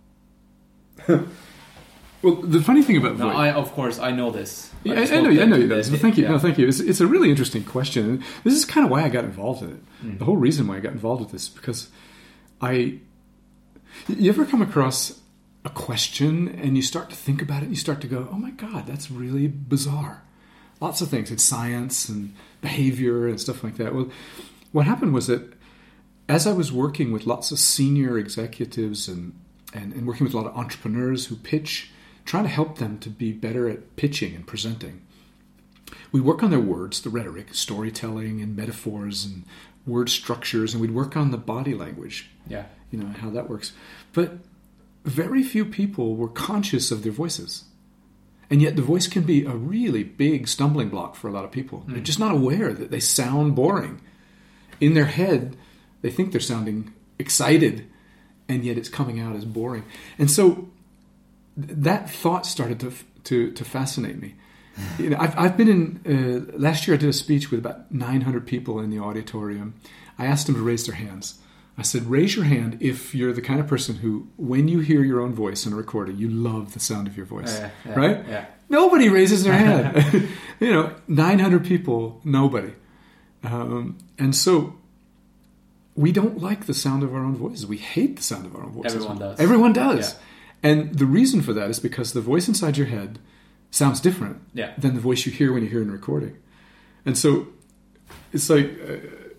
well, the funny thing about No, voice... I of course I know this. Yeah, I, just I know, want I know to- you know this. But thank you. Yeah. No, thank you. It's, it's a really interesting question. And this is kind of why I got involved in it. Mm. The whole reason why I got involved with this, because I... You ever come across a question and you start to think about it and you start to go, oh my God, that's really bizarre. Lots of things. It's science and behavior and stuff like that. Well, what happened was that as I was working with lots of senior executives and, and, and working with a lot of entrepreneurs who pitch, trying to help them to be better at pitching and presenting, we work on their words, the rhetoric, storytelling and metaphors and word structures, and we'd work on the body language. Yeah. You know, how that works. But very few people were conscious of their voices. And yet the voice can be a really big stumbling block for a lot of people. Mm. They're just not aware that they sound boring. In their head, they think they're sounding excited, and yet it's coming out as boring. And so that thought started to to, to fascinate me. You know, I've, I've been in, uh, last year I did a speech with about nine hundred people in the auditorium. I asked them to raise their hands. I said, raise your hand if you're the kind of person who, when you hear your own voice in a recording, you love the sound of your voice, uh, yeah, right? Yeah. Nobody raises their hand. You know, nine hundred people, nobody. Um, and so we don't like the sound of our own voices. We hate the sound of our own voices. Everyone does. Everyone does. Yeah. And the reason for that is because the voice inside your head sounds different yeah. than the voice you hear when you hear in a recording. And so it's like... Uh,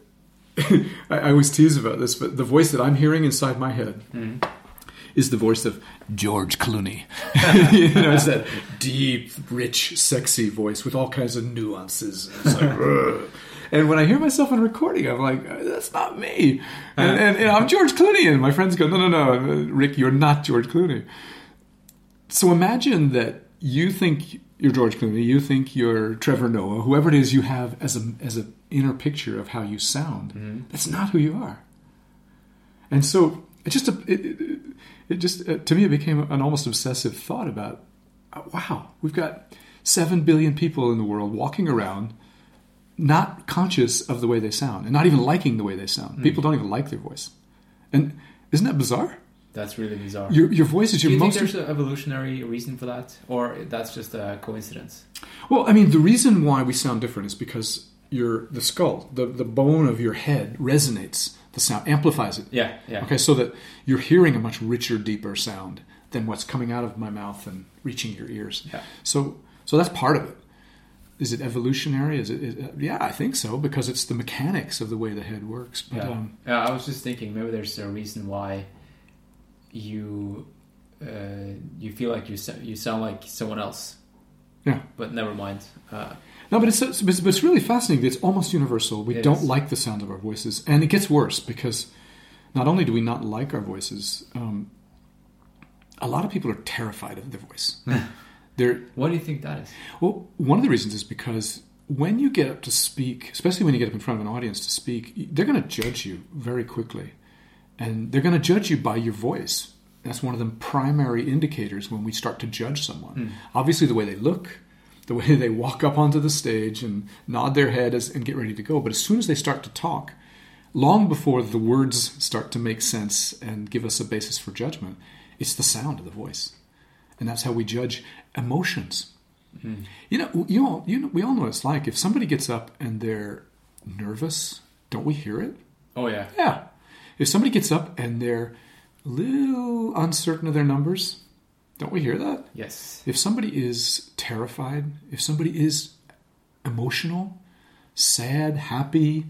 I, I always tease about this, but the voice that I'm hearing inside my head mm-hmm. is the voice of George Clooney. You know, it's that deep, rich, sexy voice with all kinds of nuances. It's like, Ugh. And when I hear myself in a recording, I'm like, that's not me. And, and, and I'm George Clooney. And my friends go, no, no, no, Rick, you're not George Clooney. So imagine that you think you're George Clooney, you think you're Trevor Noah, whoever it is you have as a as an inner picture of how you sound. Mm-hmm. That's not who you are. And so it just it, it, it just uh, to me it became an almost obsessive thought about uh, wow, we've got seven billion people in the world walking around not conscious of the way they sound and not even liking the way they sound. Mm. People don't even like their voice. And isn't that bizarre? That's really bizarre. Your, your voice is your most... Do you most... think there's an evolutionary reason for that? Or that's just a coincidence? Well, I mean, the reason why we sound different is because your the skull, the, the bone of your head resonates the sound, amplifies it. Yeah, yeah. Okay, so that you're hearing a much richer, deeper sound than what's coming out of my mouth and reaching your ears. Yeah. So, so that's part of it. Is it evolutionary? Is it? Is, yeah, I think so, because it's the mechanics of the way the head works. But, yeah. Um, yeah, I was just thinking maybe there's a reason why you uh, you feel like you so- you sound like someone else. Yeah. But never mind. Uh, no, but it's, it's but it's really fascinating. It's almost universal. We don't is. like the sound of our voices, and it gets worse because not only do we not like our voices, um, a lot of people are terrified of their voice. They're, Why do you think that is? Well, one of the reasons is because when you get up to speak, especially when you get up in front of an audience to speak, they're going to judge you very quickly. And they're going to judge you by your voice. That's one of the primary indicators when we start to judge someone. Mm. Obviously, the way they look, the way they walk up onto the stage and nod their head as, and get ready to go. But as soon as they start to talk, long before the words start to make sense and give us a basis for judgment, it's the sound of the voice. And that's how we judge emotions. Mm. You know, you all, you know, we all know what it's like. If somebody gets up and they're nervous, don't we hear it? Oh, yeah. Yeah. If somebody gets up and they're a little uncertain of their numbers, don't we hear that? Yes. If somebody is terrified, if somebody is emotional, sad, happy,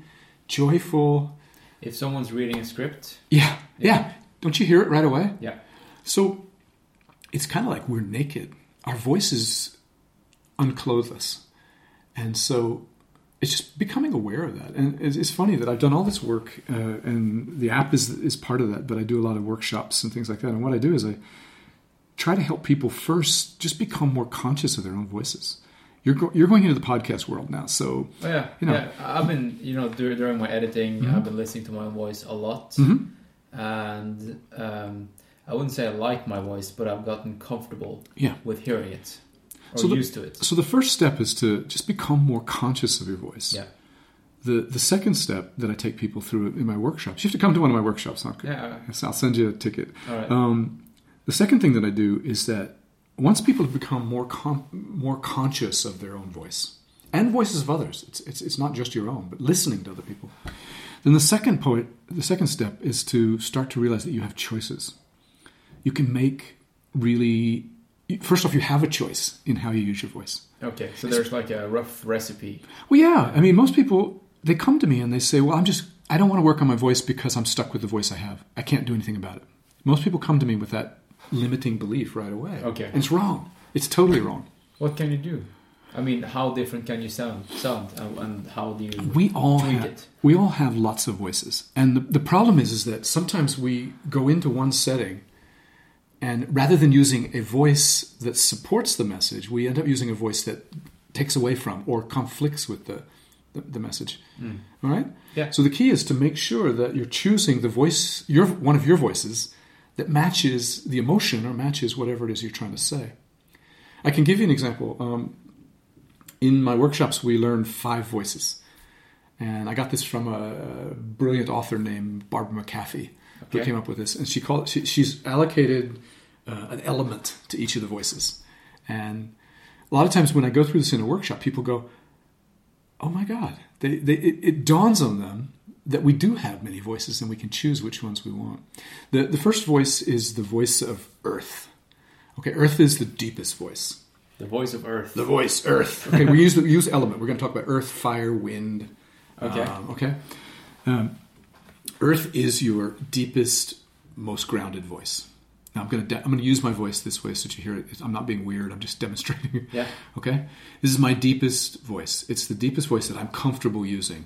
joyful. If someone's reading a script. Yeah, yeah. yeah. Don't you hear it right away? Yeah. So it's kind of like we're naked. Our voices unclothe us. And so it's just becoming aware of that. And it's, it's funny that I've done all this work, uh, and the app is is part of that, but I do a lot of workshops and things like that. And what I do is I try to help people first just become more conscious of their own voices. You're go- you're going into the podcast world now, so... Oh, yeah, you know. yeah. I've been, you know, during, during my editing, mm-hmm. I've been listening to my voice a lot. Mm-hmm. And um, I wouldn't say I like my voice, but I've gotten comfortable yeah. with hearing it. Or so the, used to it. So the first step is to just become more conscious of your voice. Yeah. The the second step that I take people through in my workshops, you have to come to one of my workshops, not Yeah. I'll send you a ticket. All right. Um, the second thing that I do is that once people have become more com- more conscious of their own voice and voices of others, it's, it's it's not just your own, but listening to other people. Then the second point, the second step is to start to realize that you have choices. You can make really. First off, you have a choice in how you use your voice. Okay, so there's like a rough recipe. Well, yeah. I mean, most people, they come to me and they say, well, I'm just, I don't want to work on my voice because I'm stuck with the voice I have. I can't do anything about it. Most people come to me with that limiting belief right away. Okay. And it's wrong. It's totally wrong. What can you do? I mean, how different can you sound, sound and, and how do you we all tweak have, it? We all have lots of voices. And the, the problem is, is that sometimes we go into one setting And rather than using a voice that supports the message, we end up using a voice that takes away from or conflicts with the, the, the message. Mm. All right? Yeah. So the key is to make sure that you're choosing the voice, your one of your voices, that matches the emotion or matches whatever it is you're trying to say. I can give you an example. Um, in my workshops, we learn five voices. And I got this from a brilliant author named Barbara McAfee, who Okay. came up with this. And she called she, she's allocated uh, an element to each of the voices. And a lot of times when I go through this in a workshop, people go, oh my God. They, they, it, it dawns on them that we do have many voices and we can choose which ones we want. The, the first voice is the voice of Earth. Okay, Earth is the deepest voice. The voice of Earth. The voice, Earth. Okay, we use the we use element. We're going to talk about Earth, fire, wind. Okay. Um, okay. Um, Earth is your deepest, most grounded voice. Now I'm going to de- I'm going to use my voice this way so that you hear it. I'm not being weird. I'm just demonstrating. Yeah. Okay. This is my deepest voice. It's the deepest voice that I'm comfortable using.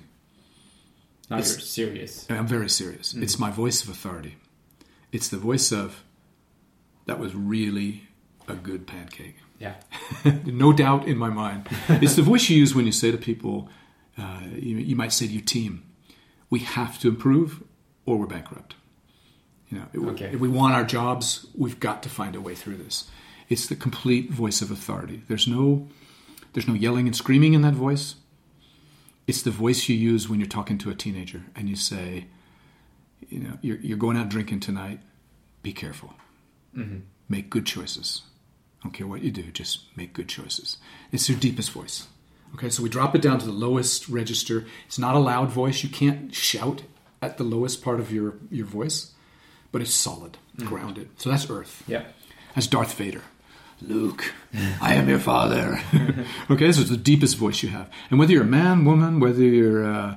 Now It's- you're serious. I'm very serious. Mm. It's my voice of authority. It's the voice of, that was really a good pancake. Yeah. No doubt in my mind. It's the voice you use when you say to people, uh, you, you might say to your team, we have to improve or we're bankrupt. You know, it, Okay. if we want our jobs, we've got to find a way through this. It's the complete voice of authority. There's no, there's no yelling and screaming in that voice. It's the voice you use when you're talking to a teenager and you say, you know, you're, you're going out drinking tonight. Be careful. Mm-hmm. Make good choices. I don't care what you do, just make good choices. It's your deepest voice. Okay, so we drop it down to the lowest register. It's not a loud voice. You can't shout at the lowest part of your, your voice, but it's solid, Mm. grounded. So that's Earth. Yeah. That's Darth Vader. Luke, I am your father. Okay, this is the deepest voice you have. And whether you're a man, woman, whether you're, uh,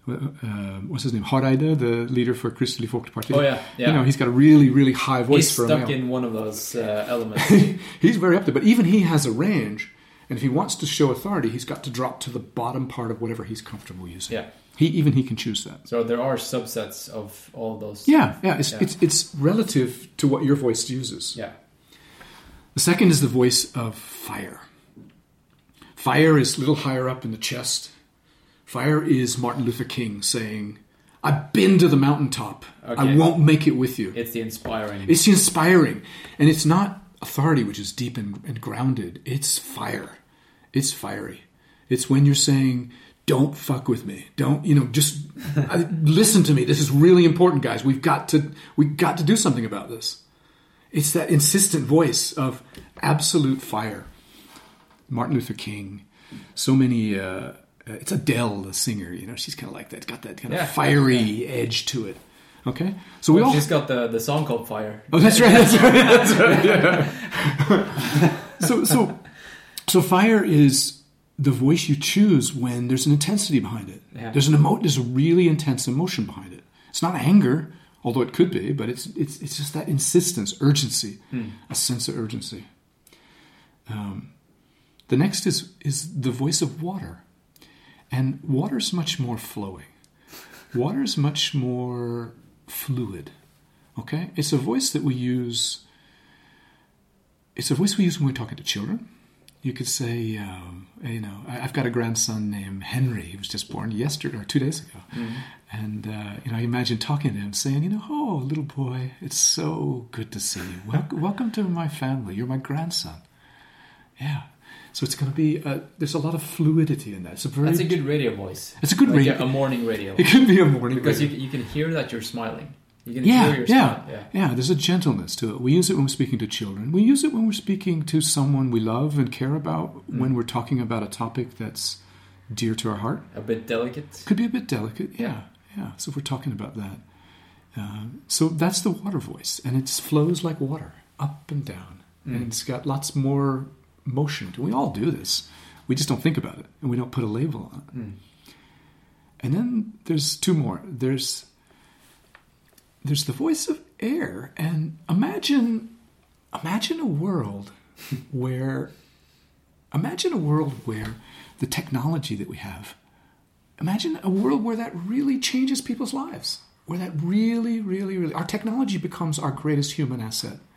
uh, what's his name, Hareide, the leader for Kristelig Folkeparti. Oh, yeah, yeah. You know, he's got a really, really high voice He's for a stuck male. in one of those uh, elements. He's very up there, but even he has a range. And if he wants to show authority, he's got to drop to the bottom part of whatever he's comfortable using. Yeah. He even he can choose that. So there are subsets of all those. Yeah, yeah. It's Yeah. it's it's relative to what your voice uses. Yeah. The second is the voice of fire. Fire is a little higher up in the chest. Fire is Martin Luther King saying, "I've been to the mountaintop. I Okay. won't make it with you." It's the inspiring. It's inspiring. And it's not authority, which is deep and, and grounded. It's fire. It's fiery. It's when you're saying, don't fuck with me. Don't, you know, just uh, listen to me. This is really important, guys. We've got to, we've got to do something about this. It's that insistent voice of absolute fire. Martin Luther King, so many, uh, it's Adele, the singer, you know, she's kind of like that. It's got that kind Yeah. of fiery edge to it. Okay? So we Well, all... she's got the, the song called Fire. Oh, that's right. That's right. That's right. Yeah. so, so, so fire is the voice you choose when there's an intensity behind it. Yeah. There's an emo- There's a really intense emotion behind it. It's not anger, although it could be, but it's it's it's just that insistence, urgency, Hmm. a sense of urgency. Um, the next is is the voice of water, and water's much more flowing. Water's much more fluid. Okay, it's a voice that we use. It's a voice we use when we're talking to children. You could say, um, you know, I- I've got a grandson named Henry. He was just born yesterday or two days ago, Mm-hmm. and uh, you know, I imagine talking to him, saying, you know, oh, little boy, it's so good to see you. Wel- welcome to my family. You're my grandson. Yeah. So it's going to be. Uh, there's a lot of fluidity in that. It's a very. That's a good radio voice. It's a good like radio. A, a morning radio. It could be a morning Because you, radio. you can hear that you're smiling. You can Yeah, hear your yeah, smile. Yeah. yeah. There's a gentleness to it. We use it when we're speaking to children. We use it when we're speaking to someone we love and care about. Mm. When we're talking about a topic that's dear to our heart, A bit delicate. could be a bit delicate. Yeah, yeah. So if we're talking about that, uh, so that's the water voice, and it flows like water, up and down, Mm. and it's got lots more motion. We all do this. We just don't think about it, and we don't put a label on it. Mm. And then there's two more. There's there's the voice of air, and imagine imagine a world where imagine a world where the technology that we have, imagine a world where that really changes people's lives, where that really, really, really, our technology becomes our greatest human asset.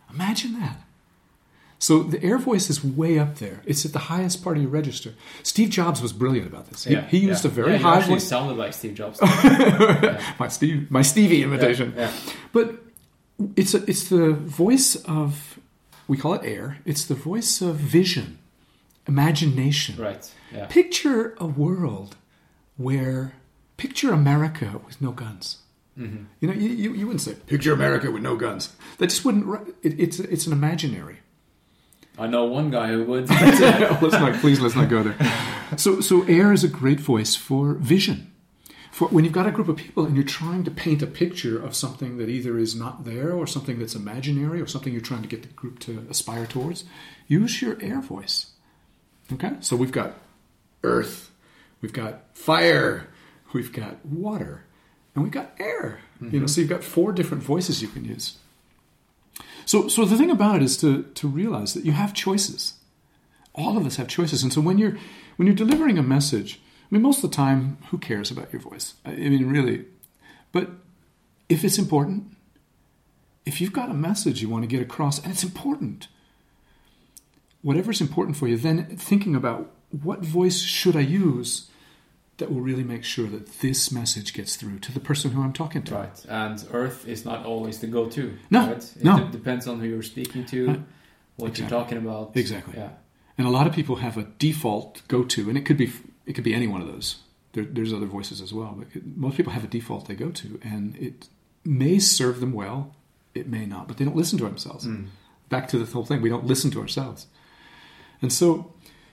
Imagine that. So the air voice is way up there. It's at the highest part of your register. Steve Jobs was brilliant about this. He, Yeah, he used yeah. a very yeah, you high actually voice. sounded like Steve Jobs. yeah. My Steve, my Stevie imitation. Yeah, yeah. But it's a, it's the voice of, we call it air. It's the voice of vision, imagination. Right. Yeah. Picture a world where, picture America with no guns. Mm-hmm. You know, you, you, you wouldn't say, picture America with no guns. That just wouldn't, it, it's, it's an imaginary. I know one guy who would. let's not, please, let's not go there. So, so air is a great voice for vision. For when you've got a group of people and you're trying to paint a picture of something that either is not there or something that's imaginary or something you're trying to get the group to aspire towards, use your air voice. Okay? So we've got earth, we've got fire, we've got water, and we've got air. Mm-hmm. You know, so you've got four different voices you can use. So, so the thing about it is to, to realize that you have choices. All of us have choices. And so when you're when you're delivering a message, I mean, most of the time, who cares about your voice? I mean, really. But if it's important, if you've got a message you want to get across, and it's important, whatever's important for you, then thinking about what voice should I use that will really make sure that this message gets through to the person who I'm talking to. Right, and Earth is not always the go-to. No, right? It no. d- depends on who you're speaking to, Right. what Exactly. you're talking about. Exactly. Yeah. And a lot of people have a default go-to, and it could be it could be any one of those. There, there's other voices as well, but it, most people have a default they go to, and it may serve them well, it may not, but they don't listen to themselves. Mm. Back to the whole thing, we don't listen to ourselves. And so,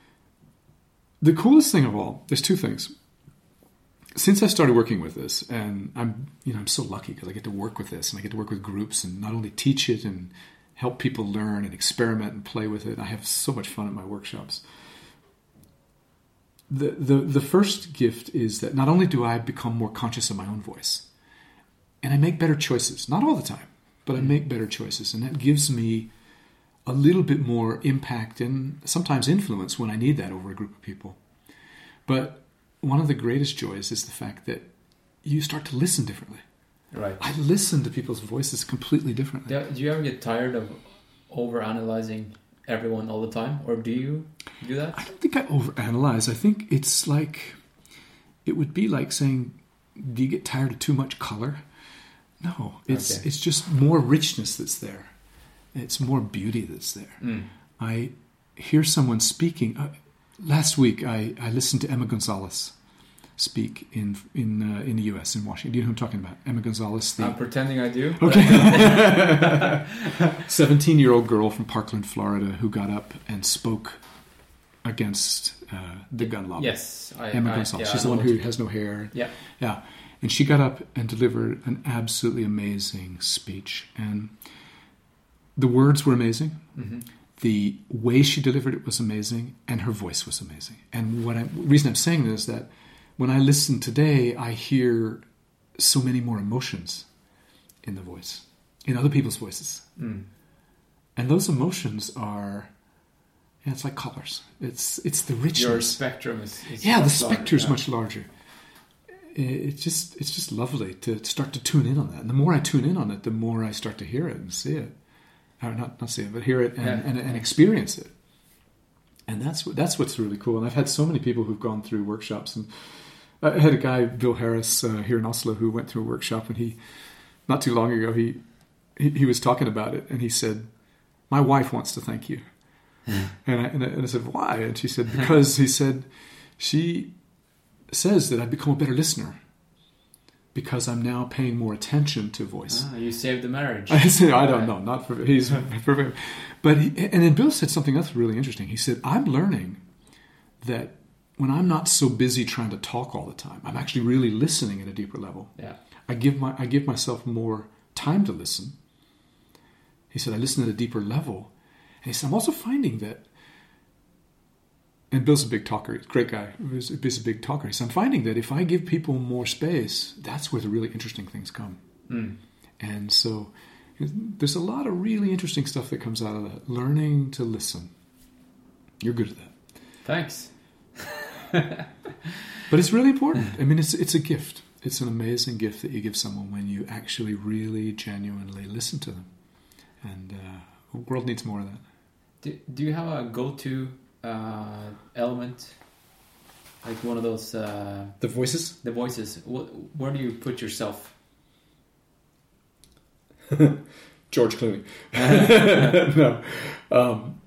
the coolest thing of all, there's two things. Since I started working with this, and I'm, you know, I'm so lucky because I get to work with this, and I get to work with groups, and not only teach it and help people learn and experiment and play with it. I have so much fun at my workshops. The, the the first gift is that not only do I become more conscious of my own voice, and I make better choices, not all the time, but I make better choices, and that gives me a little bit more impact and sometimes influence when I need that over a group of people. But one of the greatest joys is the fact that you start to listen differently. Right. I listen to people's voices completely differently. Do, do you ever get tired of over-analyzing everyone all the time? Or do you do that? I don't think I overanalyze. I think it's like, it would be like saying, do you get tired of too much color? No, it's Okay. it's just more richness that's there. It's more beauty that's there. Mm. I hear someone speaking. Uh, last week, I, I listened to Emma Gonzalez speak in in uh, in the U S in Washington. Do you know who I'm talking about? Emma Gonzalez, the I'm pretending I do. okay, seventeen-year-old girl from Parkland, Florida, who got up and spoke against uh, the gun lobby. Yes. I, Emma I, Gonzalez. yeah, She's I the know one what who you- has no hair. Yeah. Yeah. And she got up and delivered an absolutely amazing speech. And the words were amazing. Mm-hmm. The way she delivered it was amazing. And her voice was amazing. And what I, the reason I'm saying this is that when I listen today, I hear so many more emotions in the voice, in other people's voices. Mm. And those emotions are, yeah, it's like colors. It's it's the richness. Your spectrum is, is Yeah, the much spectrum is larger, much larger. It's just it's just lovely to start to tune in on that. And the more I tune in on it, the more I start to hear it and see it. Or not not see it, but hear it and, Yeah. and, and experience it. And that's what that's what's really cool. And I've had so many people who've gone through workshops. And I had a guy, Bill Harris, uh, here in Oslo, who went through a workshop, and he, not too long ago, he he, he was talking about it, and he said, "My wife wants to thank you." And I, and I, and I said, "Why?" And she said, "Because," he said, "she says that I've become a better listener because I'm now paying more attention to voice." Ah, you saved the marriage. I said, "I don't know, not for he's for, but he, and then Bill said something else really interesting. He said, "I'm learning that when I'm not so busy trying to talk all the time, I'm actually really listening at a deeper level. Yeah. I give my I give myself more time to listen." He said, "I listen at a deeper level." And he said, "I'm also finding that," and Bill's a big talker, he's a great guy, he's a big talker. He said, "I'm finding that if I give people more space, that's where the really interesting things come." Mm. And so there's a lot of really interesting stuff that comes out of that. Learning to listen. You're good at that. Thanks. But it's really important. I mean, it's it's a gift. It's an amazing gift that you give someone when you actually really genuinely listen to them. And uh, The world needs more of that. Do, do you have a go-to uh, element? Like one of those... Uh, the voices? The voices. What, where do you put yourself? George Clooney. No. Um,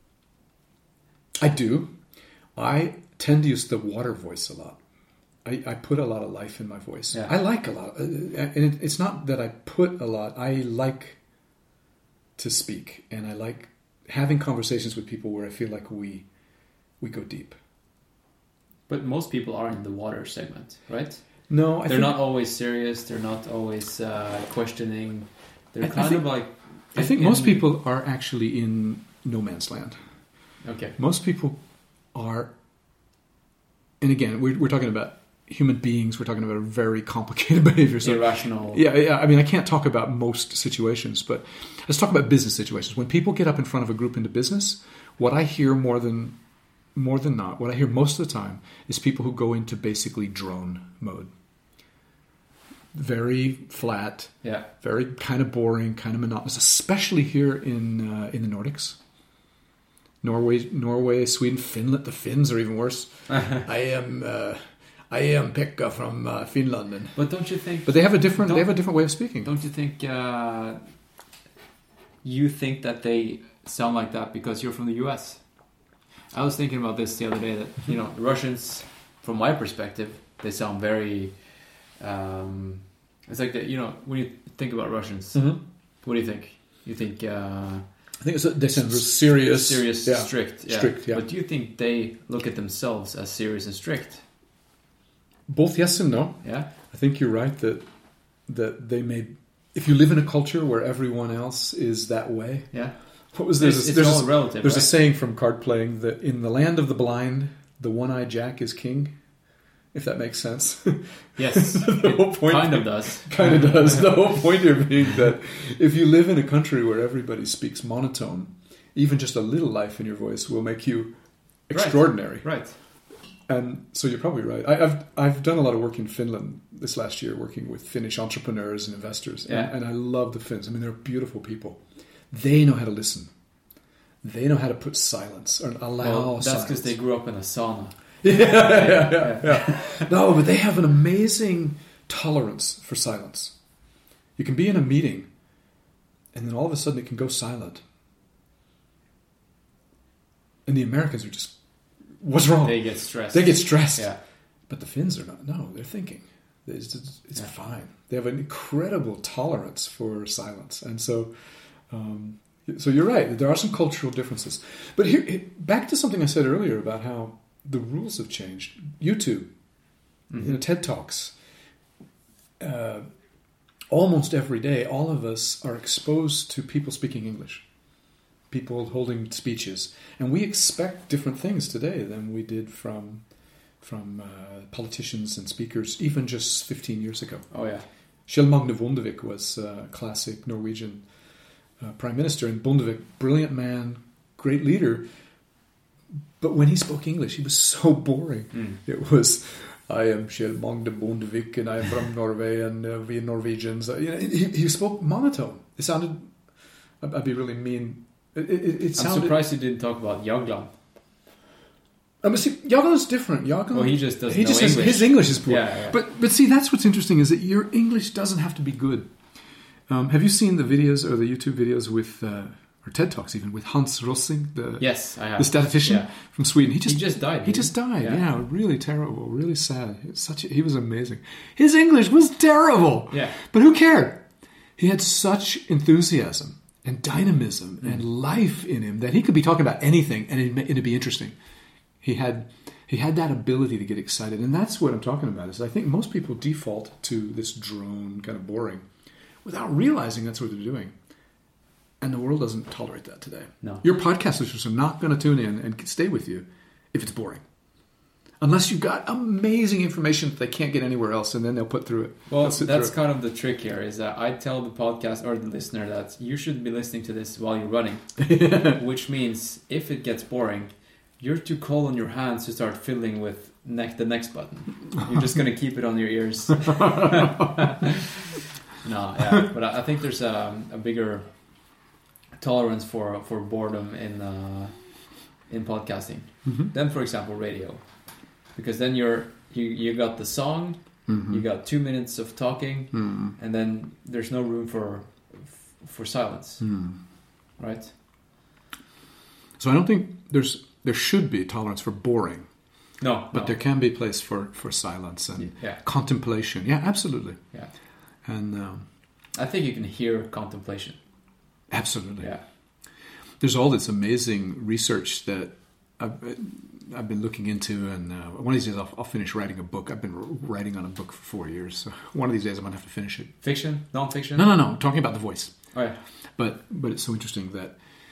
I do. I tend to use the water voice a lot. I, I put a lot of life in my voice. Yeah. I like a lot. And it, it's not that I put a lot. I like to speak. And I like having conversations with people where I feel like we we go deep. But most people are in the water segment, right? No, I They're think, not always serious. They're not always uh, questioning. They're I- I kind think- of like... I think in- most people are actually in no man's land. Okay. Most people are, and again, we're, we're talking about human beings. We're talking about a very complicated behavior. So, Irrational. yeah, yeah. I mean, I can't talk about most situations, but let's talk about business situations. When people get up in front of a group into business, what I hear more than more than not, what I hear most of the time is people who go into basically drone mode. Very flat, Yeah. very kind of boring, kind of monotonous, especially here in uh, in the Nordics. Norway, Norway, Sweden, Finland. The Finns are even worse. I am, uh, I am Pekka from uh, Finland, and, But don't you think... but they have a different, Don't- they have a different way of speaking. Don't you think uh, you think that they sound like that because you're from the U S? I was thinking about this the other day that, you know, Russians, from my perspective, they sound very... Um, it's like, that, you know, when you think about Russians, Mhm. what do you think? You think... Uh, I think it's a, they sound very serious, serious, yeah. strict. Yeah. Strict, yeah. But do you think they look at themselves as serious and strict? Both yes and no. Yeah? I think you're right that that they may. If you live in a culture where everyone else is that way, Yeah. what was there's It's, a, it's there's all a, relative, there's right? a saying from card playing that in the land of the blind, the one-eyed Jack is king. If that makes sense. Yes, The whole it point- kind of does. Kind of does. The whole point here being that if you live in a country where everybody speaks monotone, even just a little life in your voice will make you extraordinary. Right. And so you're probably right. I, I've I've done a lot of work in Finland this last year, working with Finnish entrepreneurs and investors, Yeah. and, and I love the Finns. I mean, they're beautiful people. They know how to listen. They know how to put silence or allow Well, that's silence. because they grew up in a sauna. yeah, yeah, yeah, yeah. No, but they have an amazing tolerance for silence. You can be in a meeting, and then all of a sudden it can go silent. And the Americans are just, what's wrong? They get stressed. They get stressed. Yeah. But the Finns are not. No, they're thinking. It's, it's, it's Yeah. fine. They have an incredible tolerance for silence. And so, um, so you're right. There are some cultural differences. But here, back to something I said earlier about how the rules have changed. YouTube, Mm-hmm. you know, TED Talks. Uh, almost every day, all of us are exposed to people speaking English, people holding speeches, and we expect different things today than we did from from uh, politicians and speakers, even just fifteen years ago. Oh, yeah. Kjell Magne Bondevik was a classic Norwegian uh, prime minister, and Bondevik, brilliant man, great leader. But when he spoke English, he was so boring. Mm. It was, I am Kjell Magne Bondevik, and I'm from Norway, and uh, we Norwegians. Uh, you know, he, he spoke monotone. It sounded, I'd I'd be really mean. It, it, it I'm sounded. surprised you didn't talk about Jagland. I mean, see, Jagland's different. Jagland, Well, he just doesn't he know just has- English. His English is poor. Yeah, yeah. But but see, that's what's interesting is that your English doesn't have to be good. Um, have you seen the videos or the YouTube videos with, uh, or TED Talks even, with Hans Rosling, the Yes, I have. the statistician Yeah. from Sweden? He just He just died, He didn't just he? died. Yeah. Yeah. really terrible, really sad. He was such. A, he was amazing. His English was terrible. Yeah. But who cared? He had such enthusiasm and dynamism Mm. and life in him that he could be talking about anything and it'd, it'd be interesting. He had he had that ability to get excited, and that's what I'm talking about. Is I think most people default to this drone kind of boring without realizing that's what they're doing. And the world doesn't tolerate that today. No. Your podcast listeners are not going to tune in and stay with you if it's boring. Unless you've got amazing information that they can't get anywhere else, and then they'll put through it. Well, They'll sit that's through it. kind of the trick here, is that I tell the podcast or the listener that you should be listening to this while you're running. Which means, if it gets boring, you're too cold on your hands to start fiddling with ne- the next button. You're just going to keep it on your ears. No, yeah. But I I think there's a, a bigger tolerance for for boredom in uh, in podcasting Mm-hmm. than, for example, radio, because then you're you you got the song, Mm-hmm. you got two minutes of talking, Mm-hmm. and then there's no room for for silence, Mm. right? So I don't think there's there should be tolerance for boring, No, but no. there can be place for, for silence and Yeah. contemplation. Yeah, absolutely. Yeah, And um, I think you can hear contemplation. absolutely. Yeah, There's all this amazing research that I've, I've been looking into, and uh, one of these days I'll, I'll finish writing a book. I've been writing on a book for four years, so one of these days I'm going to have to finish it. fiction, non-fiction. No, no, no. I'm talking about the voice. Oh, yeah. But but it's so interesting that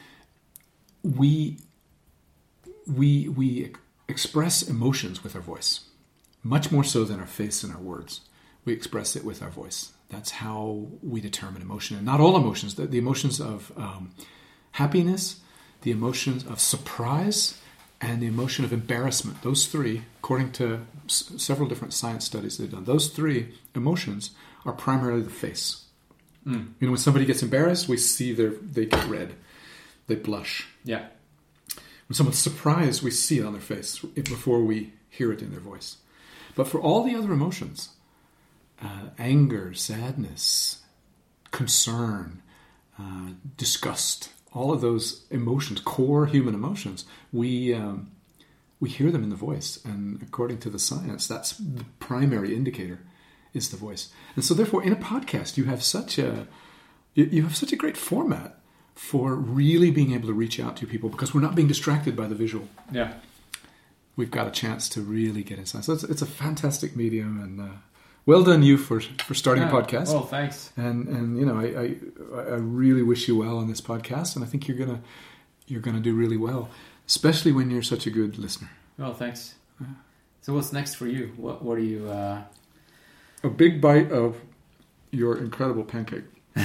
we we we ex- express emotions with our voice, much more so than our face and our words. We express it with our voice. That's how we determine emotion, and not all emotions. The, the emotions of um, happiness, the emotions of surprise, and the emotion of embarrassment. Those three, according to s- several different science studies they've done, those three emotions are primarily the face. You know, when somebody gets embarrassed, we see their they get red, they blush. Yeah. When someone's surprised, we see it on their face before we hear it in their voice. But for all the other emotions, uh, anger, sadness, concern, uh, disgust, all of those emotions, core human emotions, we um, we hear them in the voice. And according to the science, that's the primary indicator, is the voice. And so therefore, in a podcast, you have such a you you have such a great format for really being able to reach out to people, because we're not being distracted by the visual. Yeah. We've got a chance to really get inside. So it's, it's a fantastic medium, and uh, well done you for for starting Yeah. a podcast. Oh, thanks. And and you know, I, I I really wish you well on this podcast, and I think you're gonna you're gonna do really well, especially when you're such a good listener. Oh, thanks. So what's next for you? What what are you? Uh... A big bite of your incredible pancake.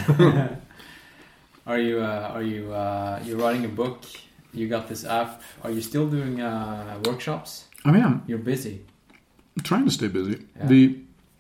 Are you uh, are you uh, you're writing a book? You got this app. Are you still doing uh, workshops? I mean, I'm You're busy. trying to stay busy. Yeah. The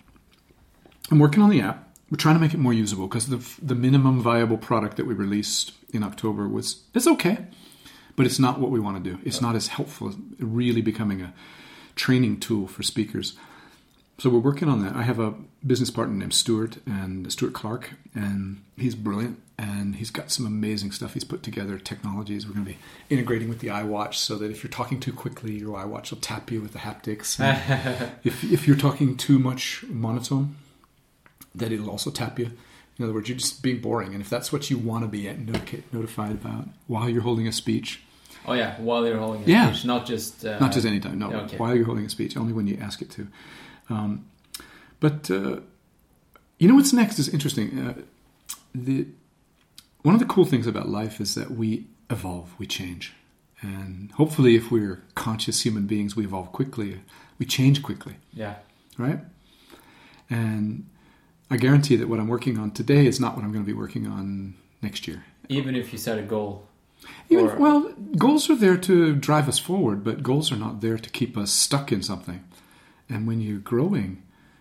I'm working on the app. We're trying to make it more usable, because the the minimum viable product that we released in October was it's okay, but it's not what we want to do. It's not as helpful as really becoming a training tool for speakers. So we're working on that. I have a business partner named Stuart, and Stuart Clark, and he's brilliant, and he's got some amazing stuff he's put together, technologies. We're going to be integrating with the iWatch, so that if you're talking too quickly, your iWatch will tap you with the haptics. And if if you're talking too much monotone, that it'll also tap you. In other words, you're just being boring, and if that's what you want to be notica- notified about while you're holding a speech, Oh yeah, while you're holding a Yeah. speech, not just uh, not just any time, no, okay. while you're holding a speech, only when you ask it to. Um, but uh, you know what's next is interesting. Uh, the one of the cool things about life is that we evolve, we change, and hopefully, if we're conscious human beings, we evolve quickly. We change quickly, Yeah. right? And I guarantee that what I'm working on today is not what I'm going to be working on next year. Even if you set a goal. Even, Or- well, goals are there to drive us forward, but goals are not there to keep us stuck in something. And when you're growing,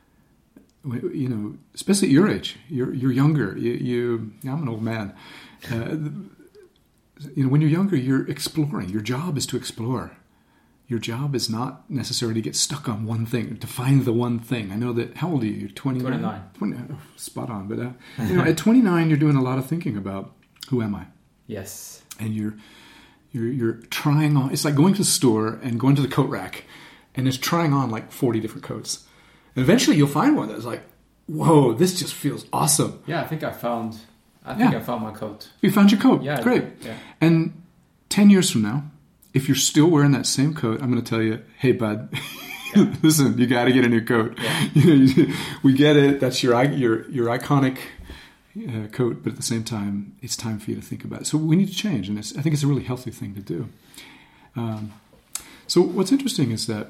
you know, especially at your age, you're you're younger. You, you I'm an old man. Uh, you know, when you're younger, you're exploring. Your job is to explore. Your job is not necessarily to get stuck on one thing, to find the one thing. I know that. How old are you? You're twenty-nine. twenty-nine. twenty, oh, spot on. But uh, you know, at twenty-nine, you're doing a lot of thinking about who am I. Yes. And you're you're you're trying on. It's like going to the store and going to the coat rack, and it's trying on like forty different coats. And eventually, you'll find one that's like, "Whoa, this just feels awesome." Yeah, I think I found. I think Yeah. I found my coat. You found your coat. Yeah, I Great. did, yeah. And ten years from now, if you're still wearing that same coat, I'm going to tell you, "Hey, bud, listen, you got to get a new coat." Yeah. We get it. That's your your your iconic uh, coat, but at the same time, it's time for you to think about it. So we need to change, and it's, I think it's a really healthy thing to do. Um, so what's interesting is that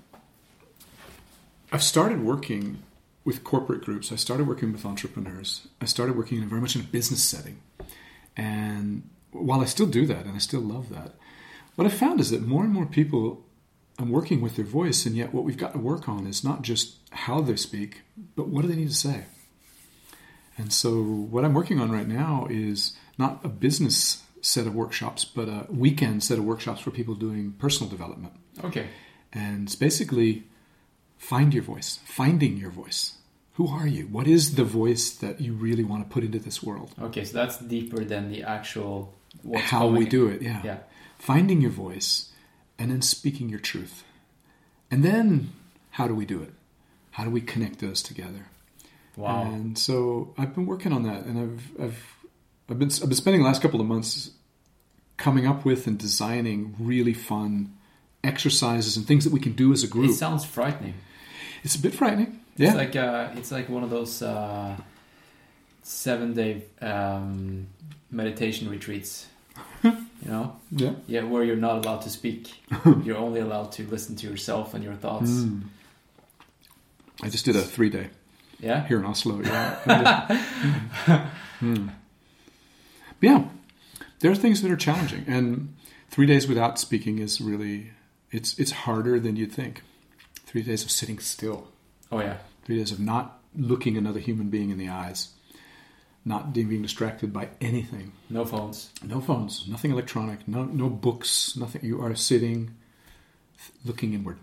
I've started working with corporate groups. I started working with entrepreneurs. I started working in a very much in a business setting. And while I still do that, and I still love that, what I found is that more and more people are working with their voice, and yet what we've got to work on is not just how they speak, but what do they need to say. And so what I'm working on right now is not a business set of workshops, but a weekend set of workshops for people doing personal development. Okay. And it's basically find your voice, finding your voice. Who are you? What is the voice that you really want to put into this world? Okay, so that's deeper than the actual what's How coming. we do it, yeah. Yeah. Finding your voice and then speaking your truth. And then how do we do it? How do we connect those together? Wow. And so I've been working on that, and I've I've I've been I've been spending the last couple of months coming up with and designing really fun exercises and things that we can do as a group. It sounds frightening. It's a bit frightening. Yeah. It's like uh, it's like one of those uh, seven day um, meditation retreats. You know? Yeah. Yeah, where you're not allowed to speak. You're only allowed to listen to yourself and your thoughts. Mm. I just did a three day Yeah. here in Oslo. Yeah. mm. Yeah. There are things that are challenging, and three days without speaking is really it's it's harder than you'd think. Three days of sitting still. Oh yeah. Three days of not looking another human being in the eyes, not being distracted by anything. No phones. No phones, nothing electronic, no no books, nothing. You are sitting, looking inward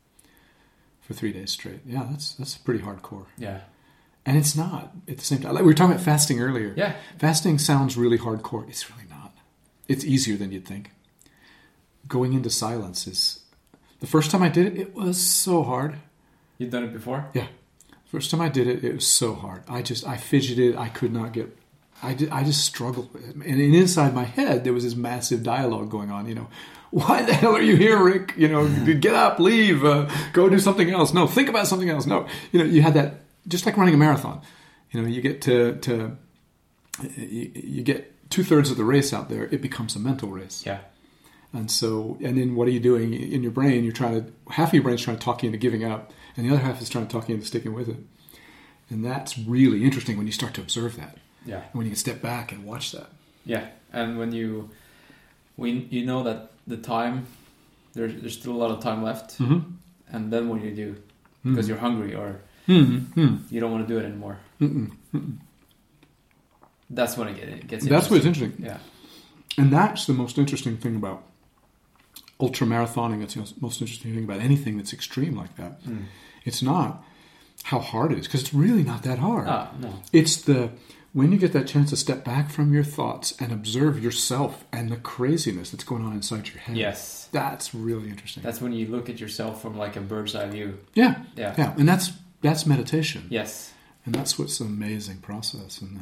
for three days straight. Yeah, that's that's pretty hardcore. Yeah. And it's not at the same time. Like we were talking about fasting earlier. Yeah. Fasting sounds really hardcore. It's really not. It's easier than you'd think. Going into silence is... The first time I did it, it was so hard. You've done it before? Yeah. First time I did it, it was so hard. I just, I fidgeted. I could not get... I, did, I just struggled with it. And inside my head, there was this massive dialogue going on, you know. Why the hell are you here, Rick? You know, get up, leave, uh, go do something else. No, think about something else. No. You know, you had that... Just like running a marathon, you know, you get to, to you, you get two thirds of the race out there, it becomes a mental race. Yeah. And so, and then what are you doing in your brain? You're trying to, half of your brain's trying to talk you into giving up, and the other half is trying to talk you into sticking with it. And that's really interesting when you start to observe that. Yeah. And when you can step back and watch that. Yeah. And when you, when you know that the time, there's, there's still a lot of time left, Mm-hmm. and then what do you do? Because Mm-hmm. you're hungry or Mm-hmm. you don't want to do it anymore. Mm-mm. Mm-mm. That's when it, get, it gets That's what's interesting. interesting. Yeah. And that's the most interesting thing about ultra marathoning. It's the most interesting thing about anything that's extreme like that. Mm. It's not how hard it is, because it's really not that hard. Ah, no. It's the when you get that chance to step back from your thoughts and observe yourself and the craziness that's going on inside your head. Yes. That's really interesting. That's when you look at yourself from like a bird's eye view. yeah. Yeah. Yeah. And that's that's meditation. Yes. And that's what's an amazing process. And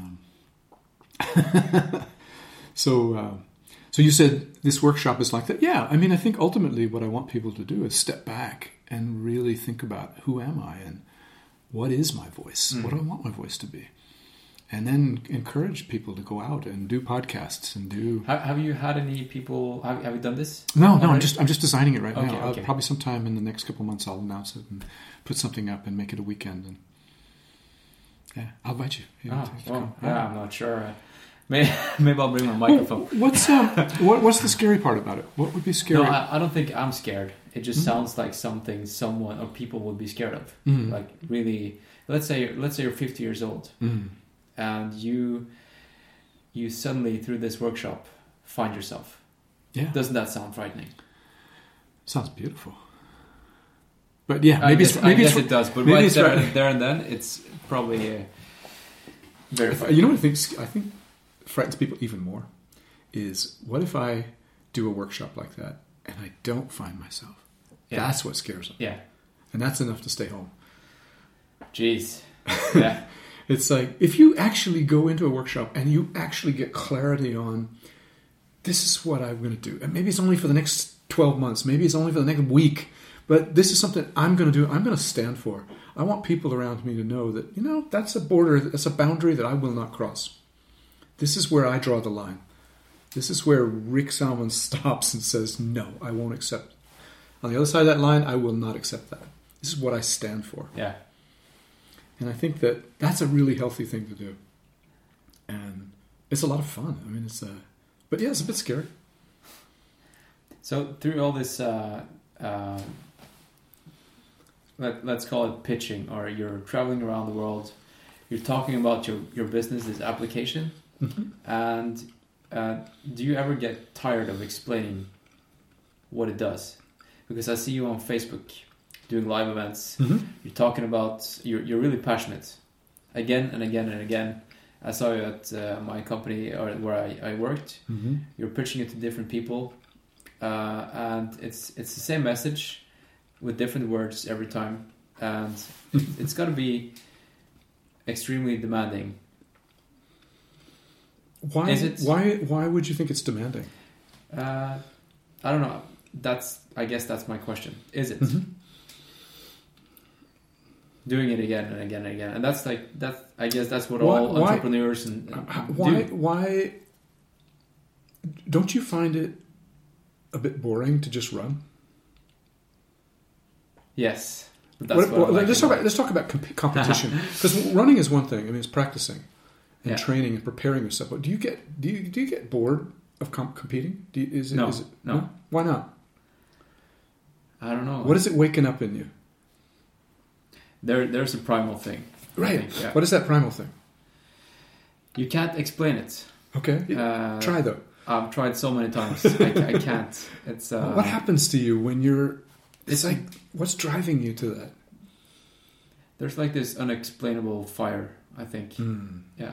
um, so, uh, so you said this workshop is like that. Yeah, I mean, I think ultimately what I want people to do is step back and really think about who am I and what is my voice? Mm. What do I want my voice to be? And then encourage people to go out and do podcasts and do. Have, have you had any people? Have, have you done this? No, no, I'm already? just I'm just designing it right Okay, now. I'll, okay. probably sometime in the next couple of months I'll announce it and put something up and make it a weekend. And yeah, I'll invite you. you Oh, to- to well, come. yeah, I'm not sure. Uh, Maybe, maybe I'll bring my microphone. What's um, what, what's the scary part about it? What would be scary? No, I, I don't think I'm scared. It just Mm. sounds like something someone or people would be scared of. Mm. Like really, let's say let's say you're fifty years old Mm. and you you suddenly through this workshop find yourself. Yeah, Doesn't that sound frightening? sounds beautiful. But yeah, I maybe guess, it's, maybe I it's, guess it does, but maybe right it's there, right. there and then, it's probably uh, very If- frightening. you know what I think? I think frightens people even more is what if I do a workshop like that and I don't find myself? Yeah. That's what scares them, Yeah. and that's enough to stay home. Jeez. Yeah. It's like if you actually go into a workshop and you actually get clarity on this is what I'm going to do, and maybe it's only for the next twelve months, maybe it's only for the next week, but this is something I'm going to do. I'm going to stand for. I want people around me to know that, you know, that's a border, that's a boundary that I will not cross. This is where I draw the line. This is where Rick Salmon stops and says, no, I won't accept. On the other side of that line, I will not accept that. This is what I stand for. Yeah. And I think that that's a really healthy thing to do. And it's a lot of fun. I mean, it's a, but yeah, it's a bit scary. So through all this, uh, uh, let, let's call it pitching, or you're traveling around the world, you're talking about your, your business, this application, Mm-hmm. and uh, do you ever get tired of explaining what it does? Because I see you on Facebook doing live events. Mm-hmm. You're talking about, you're, you're really passionate again and again and again. I saw you at uh, my company or where I, I worked. Mm-hmm. You're pitching it to different people, uh, and it's it's the same message with different words every time, and it's got to be extremely demanding. Why? Is it- Why? Why would you think it's demanding? Uh, I don't know. That's I guess that's my question. Is it? Mm-hmm. Doing it again and again and again, and that's like that. I guess that's what Why- all why- entrepreneurs and, and Uh, Why? do. Why? Don't you find it a bit boring to just run? Yes, but that's What- what, what- I like let's talk about about let's talk about comp- competition, because running is one thing. I mean, it's practicing and Yeah. training and preparing yourself. But do you get do you do you get bored of comp- competing? Do you, is it, No, is it, no. Why not? I don't know. What is it waking up in you? There, there's a primal thing. I Right. think, yeah. What is that primal thing? You can't explain it. Okay. Uh, Try though. I've tried so many times. I, ca- I can't. It's uh, What happens to you when you're? It's It's- like what's driving you to that? There's like this unexplainable fire. I think. Mm. Yeah.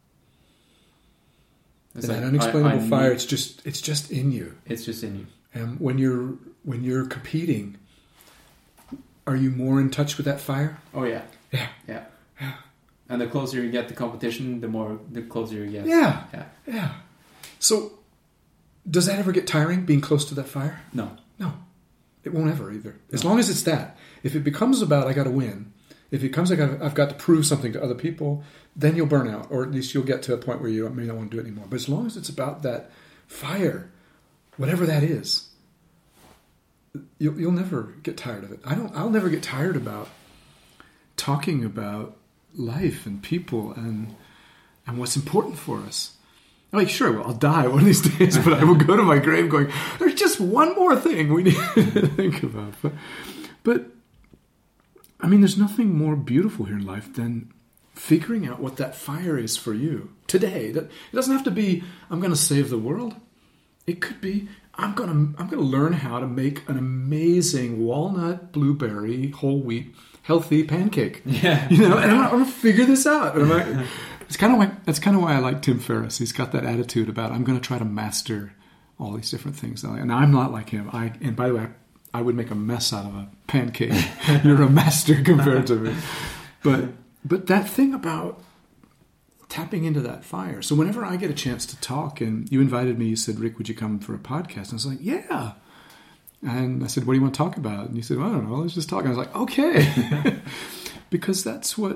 And It's that like, unexplainable I- I fire. need- It's just it's just in you. It's just in you. And when you're when you're competing, are you more in touch with that fire? Oh yeah. Yeah. Yeah. And the closer you get to competition, the more the closer you get. Yeah. Yeah. Yeah. So, does that ever get tiring, being close to that fire? No. No. It won't ever either. As long as it's that. If it becomes about, I got to win, if it becomes, I got I've got to prove something to other people, then you'll burn out. Or at least you'll get to a point where you may not want to do it anymore. But as long as it's about that fire, whatever that is, you'll, you'll never get tired of it. I don't, I'll never get tired about talking about life and people and and what's important for us. Like, sure, well, I'll die one of these days, but I will go to my grave going, there's just one more thing we need to think about. But, but, I mean, there's nothing more beautiful here in life than figuring out what that fire is for you today. It doesn't have to be, I'm going to save the world. It could be, I'm going to I'm going to learn how to make an amazing walnut, blueberry, whole wheat, healthy pancake. Yeah. You know, and I'm, I'm going to figure this out. And I'm like, it's kind of like, that's kind of why I like Tim Ferriss. He's got that attitude about, I'm going to try to master all these different things. And I'm not like him. I And by the way, I, I would make a mess out of a pancake. You're a master compared to me. But but that thing about tapping into that fire. So whenever I get a chance to talk, and you invited me, you said, Rick, would you come for a podcast? And I was like, yeah. And I said, what do you want to talk about? And you said, well, I don't know, let's just talk. And I was like, okay. Because that's what,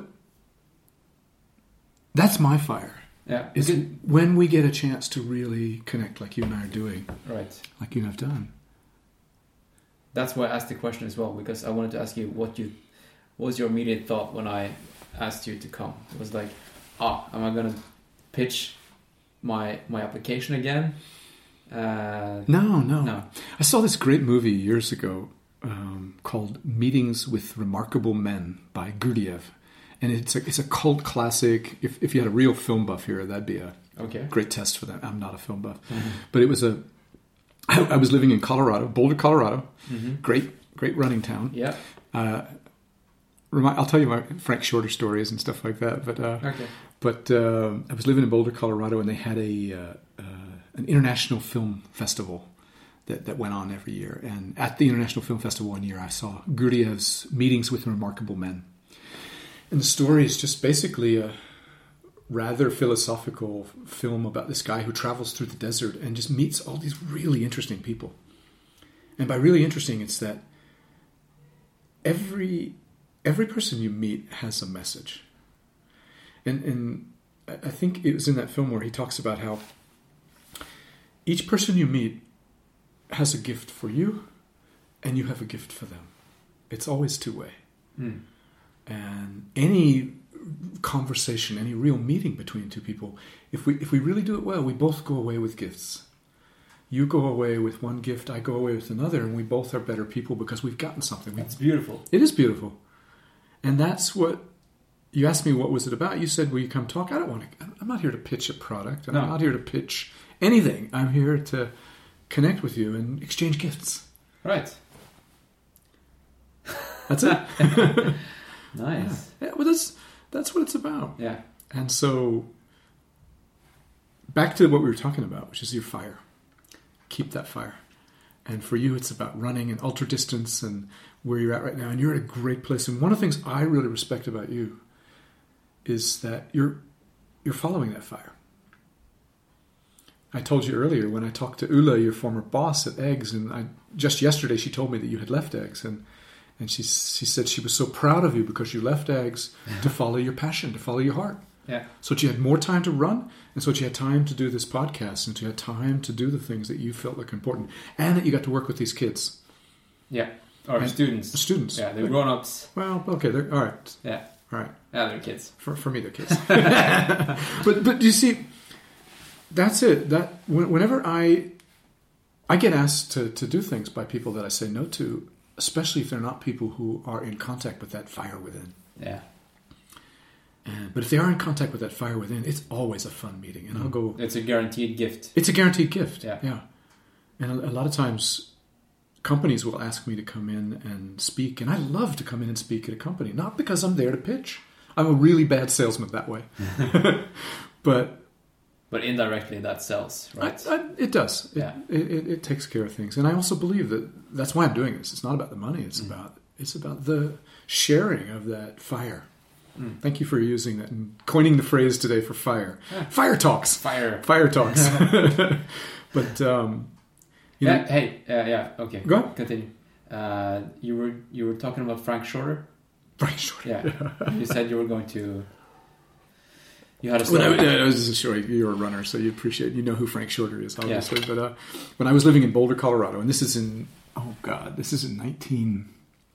that's my fire. Yeah. Is it when we get a chance to really connect like you and I are doing, Right. like you and I've done. That's why I asked the question as well, because I wanted to ask you what you, what was your immediate thought when I asked you to come? It was like, ah, am I going to pitch my my application again? Uh, No, no, No. I saw this great movie years ago um, called Meetings with Remarkable Men by Gurdjieff. And it's a, it's a cult classic. If, if you had a real film buff here, that'd be a okay. great test for that. I'm not a film buff. Mm-hmm. But it was a... I, I was living in Colorado, Boulder, Colorado. Mm-hmm. Great, great running town. Yeah. Uh, remi- I'll tell you my Frank Shorter stories and stuff like that. But uh, Okay. but uh, I was living in Boulder, Colorado, and they had a uh, uh, an international film festival that, that went on every year. And at the International Film Festival one year, I saw Gurdjieff's Meetings with Remarkable Men. And the story is just basically a rather philosophical film about this guy who travels through the desert and just meets all these really interesting people. And by really interesting, it's that every every person you meet has a message. And and I think it was in that film where he talks about how each person you meet has a gift for you, and you have a gift for them. It's always two-way. Mm. And any conversation, any real meeting between two people, if we if we really do it well, we both go away with gifts. You go away with one gift, I go away with another, and we both are better people because we've gotten something. We, That's beautiful. it is beautiful. And that's what you asked me what was it about. You said, will you come talk? I don't want to. I'm not here to pitch a product. I'm No. not here to pitch anything. I'm here to connect with you and exchange gifts. Right. That's it. Nice. Yeah, well, that's that's what it's about. Yeah. And so, back to what we were talking about, which is your fire. Keep that fire. And for you, it's about running and ultra distance and where you're at right now. And you're at a great place. And one of the things I really respect about you is that you're you're following that fire. I told you earlier when I talked to Ulla, your former boss at Eggs, and I, just yesterday she told me that you had left Eggs, and and she she said she was so proud of you because you left Eggs to follow your passion, to follow your heart. Yeah. So that you had more time to run, and so that you had time to do this podcast, and you had time to do the things that you felt like important, and that you got to work with these kids. Yeah. Or And- students. Students. Yeah, they're grown-ups. Well, okay, they're all right. Yeah. All right. Yeah, they're kids. For for me, they're kids. but but you see, that's it. That when- whenever I I get asked to to do things by people that I say no to, especially if they're not people who are in contact with that fire within. Yeah. And, but if they are in contact with that fire within, it's always a fun meeting, and I'll go. It's a guaranteed gift. It's a guaranteed gift. Yeah. Yeah. And a, a lot of times, companies will ask me to come in and speak, and I love to come in and speak at a company, not because I'm there to pitch. I'm a really bad salesman that way. but But indirectly, that sells, right? I, I, it does. It, Yeah. it, it, it takes care of things, and I also believe that that's why I'm doing this. It's not about the money. It's Mm. about it's about the sharing of that fire. Mm. Thank you for using that and coining the phrase today for fire. Fire talks. Fire. Fire talks. but um, you Yeah. know, Hey. Uh, yeah. Okay. Go on. Continue. Uh, you were you were talking about Frank Shorter. Frank Shorter. Yeah. You said you were going to. You had a When story. I, yeah, I was just sure you're a runner, so you appreciate you know who Frank Shorter is, obviously. But uh, when I was living in Boulder, Colorado, and this is in oh god, this is in nineteen,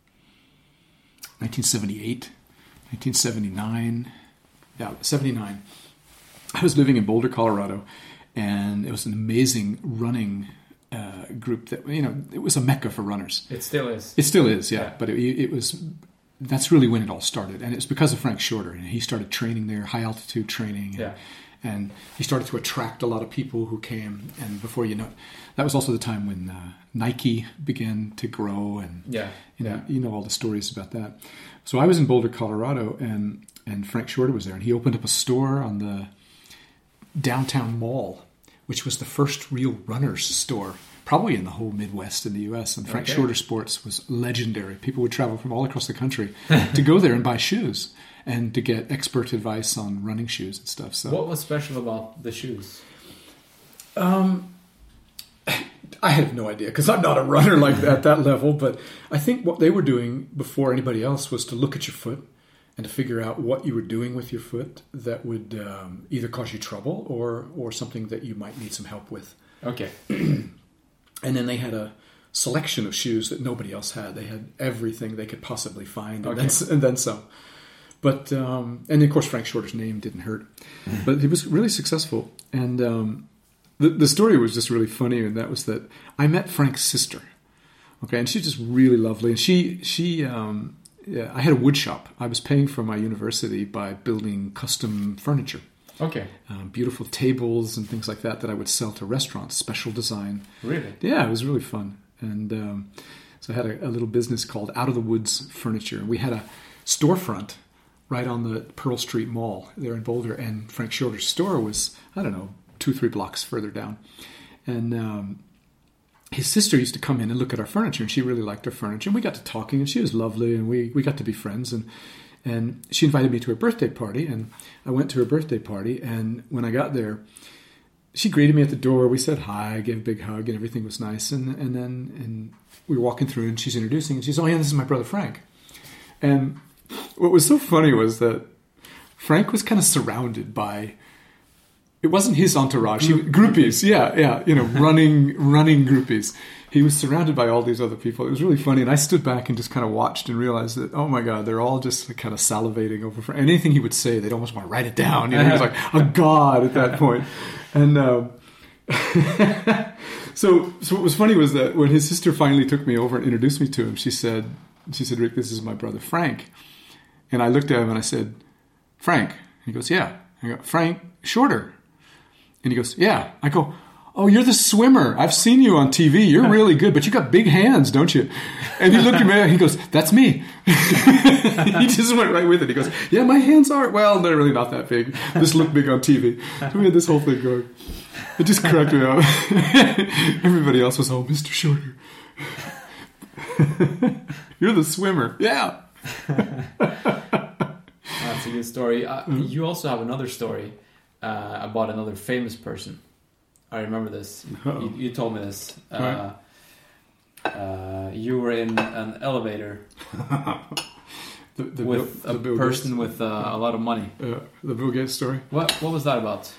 nineteen seventy-eight, nineteen seventy-nine, yeah, seventy-nine. I was living in Boulder, Colorado, and it was an amazing running uh, group that you know it was a mecca for runners. It still is. It still is, yeah. Yeah. But it, it was, that's really when it all started. And it's because of Frank Shorter. And he started training there, high altitude training. And, Yeah. and he started to attract a lot of people who came. And before you know it, that was also the time when uh, Nike began to grow. And Yeah. you know, Yeah. you know all the stories about that. So I was in Boulder, Colorado, and, and Frank Shorter was there. And he opened up a store on the downtown mall, which was the first real runner's store, probably in the whole Midwest in the U S. And Frank Okay. Shorter Sports was legendary. People would travel from all across the country to go there and buy shoes and to get expert advice on running shoes and stuff. So What was special about the shoes? I have no idea because I'm not a runner like that, at that level. But I think what they were doing before anybody else was to look at your foot and to figure out what you were doing with your foot that would um, either cause you trouble or or something that you might need some help with. Okay. And then they had a selection of shoes that nobody else had. They had everything they could possibly find, and, Okay. then, and then some. But um, and of course Frank Shorter's name didn't hurt, but he was really successful. And um, the the story was just really funny, and that was that I met Frank's sister. Okay, and she's just really lovely. And she she um, yeah, I had a wood shop. I was paying for my university by building custom furniture. Okay. Um, beautiful tables and things like that that I would sell to restaurants, special design. Really? Yeah, it was really fun. And um, so I had a, a little business called Out of the Woods Furniture. And we had a storefront right on the Pearl Street Mall there in Boulder. And Frank Shorter's store was, I don't know, two, three blocks further down. And um, his sister used to come in and look at our furniture, and she really liked our furniture. And we got to talking, and she was lovely, and we, we got to be friends. And And she invited me to her birthday party, and I went to her birthday party. And when I got there, she greeted me at the door. We said hi, I gave a big hug, and everything was nice. And and then and we were walking through, and she's introducing, and she's, oh yeah, this is my brother Frank. And what was so funny was that Frank was kind of surrounded by, it wasn't his entourage, he, groupies, yeah, yeah, you know, running running groupies. He was surrounded by all these other people. It was really funny. And I stood back and just kind of watched and realized that, oh my God, they're all just kind of salivating over for anything he would say. They'd almost want to write it down. You know, he was like a god at that point. And um, so, so what was funny was that when his sister finally took me over and introduced me to him, she said, she said, Rick, this is my brother Frank. And I looked at him and I said, Frank. He goes, yeah. I go, Frank Shorter. And he goes, yeah. I go, oh, you're the swimmer. I've seen you on T V. You're really good, but you got big hands, don't you? And he looked at me and he goes, that's me. He just went right with it. He goes, yeah, my hands are, well, they're really not that big. Just look big on T V. So we had this whole thing going. It just cracked me up. Everybody else was, oh, Mister Shorter. You're the swimmer. Yeah. That's a good story. Uh, mm-hmm. You also have another story uh, about another famous person. I remember this. You, you told me this. Uh, right. uh, you were in an elevator the, the with Bill, a Bill person Gates. with uh, a lot of money. Uh, the Bill Gates story. What What was that about?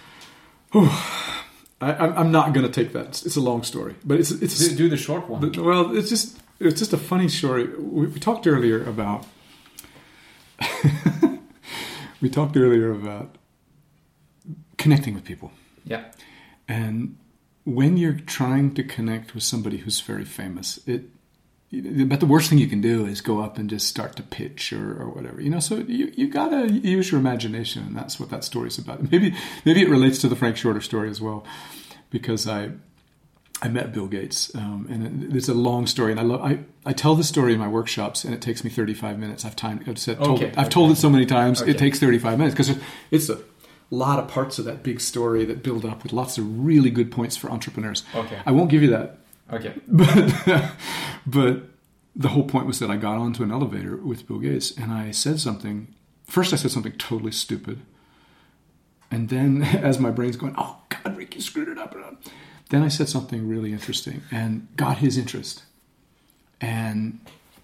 I, I'm not going to take that. It's a long story, but it's it's do, do the short one. The, well, it's just it's just a funny story. We, we talked earlier about we talked earlier about connecting with people. Yeah. And when you're trying to connect with somebody who's very famous, it but the worst thing you can do is go up and just start to pitch or, or whatever, you know. So you you gotta use your imagination, and that's what that story's about. Maybe maybe it relates to the Frank Shorter story as well, because I I met Bill Gates, um, and it, it's a long story, and I love I, I tell the story in my workshops, and it takes me thirty-five minutes. I've time I've said told okay, it, I've okay. told it so many times. Okay. It takes thirty-five minutes because it's a lot of parts of that big story that build up with lots of really good points for entrepreneurs. Okay. I won't give you that. Okay. But but the whole point was that I got onto an elevator with Bill Gates and I said something. First I said something totally stupid. And then as my brain's going, oh God, Rick, you screwed it up. Then I said something really interesting and got his interest. And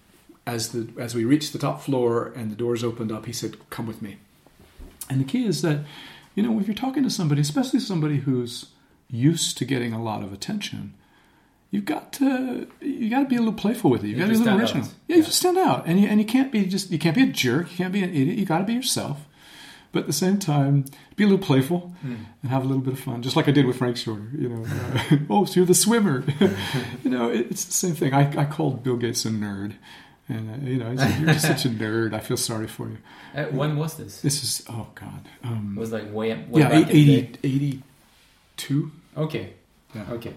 as the as we reached the top floor and the doors opened up, he said, come with me. And the key is that, you know, if you're talking to somebody, especially somebody who's used to getting a lot of attention, you've got to you got to be a little playful with it. You've You got to be a little have to original. stand out. Yeah, you have to stand out, and you and you can't be just you can't be a jerk. You can't be an idiot. You got to be yourself, but at the same time, be a little playful mm. and have a little bit of fun, just like I did with Frank Shorter. You know, uh, oh, so you're the swimmer. You know, it, it's the same thing. I, I called Bill Gates a nerd. And, uh, you know, he said, you're just such a nerd. I feel sorry for you. Uh, when was this? This is, oh, God. Um, It was like way, way yeah, back in the eighty, day. eighty-two. Okay. Yeah. Okay.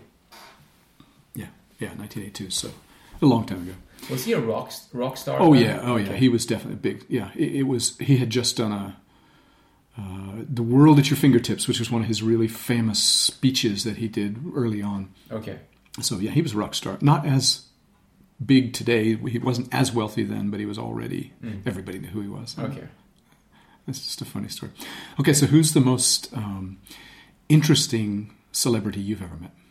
Yeah, yeah, nineteen eighty-two, so a long time ago. Was he a rock rock star? Oh, then? yeah, oh, yeah. Okay. He was definitely big. Yeah, it, it was, he had just done a, uh, The World at Your Fingertips, which was one of his really famous speeches that he did early on. Okay. So, yeah, he was a rock star. Not as big today. He wasn't as wealthy then, but he was already, Mm. everybody knew who he was. Okay. That's just a funny story. Okay, so who's the most um, interesting celebrity you've ever met?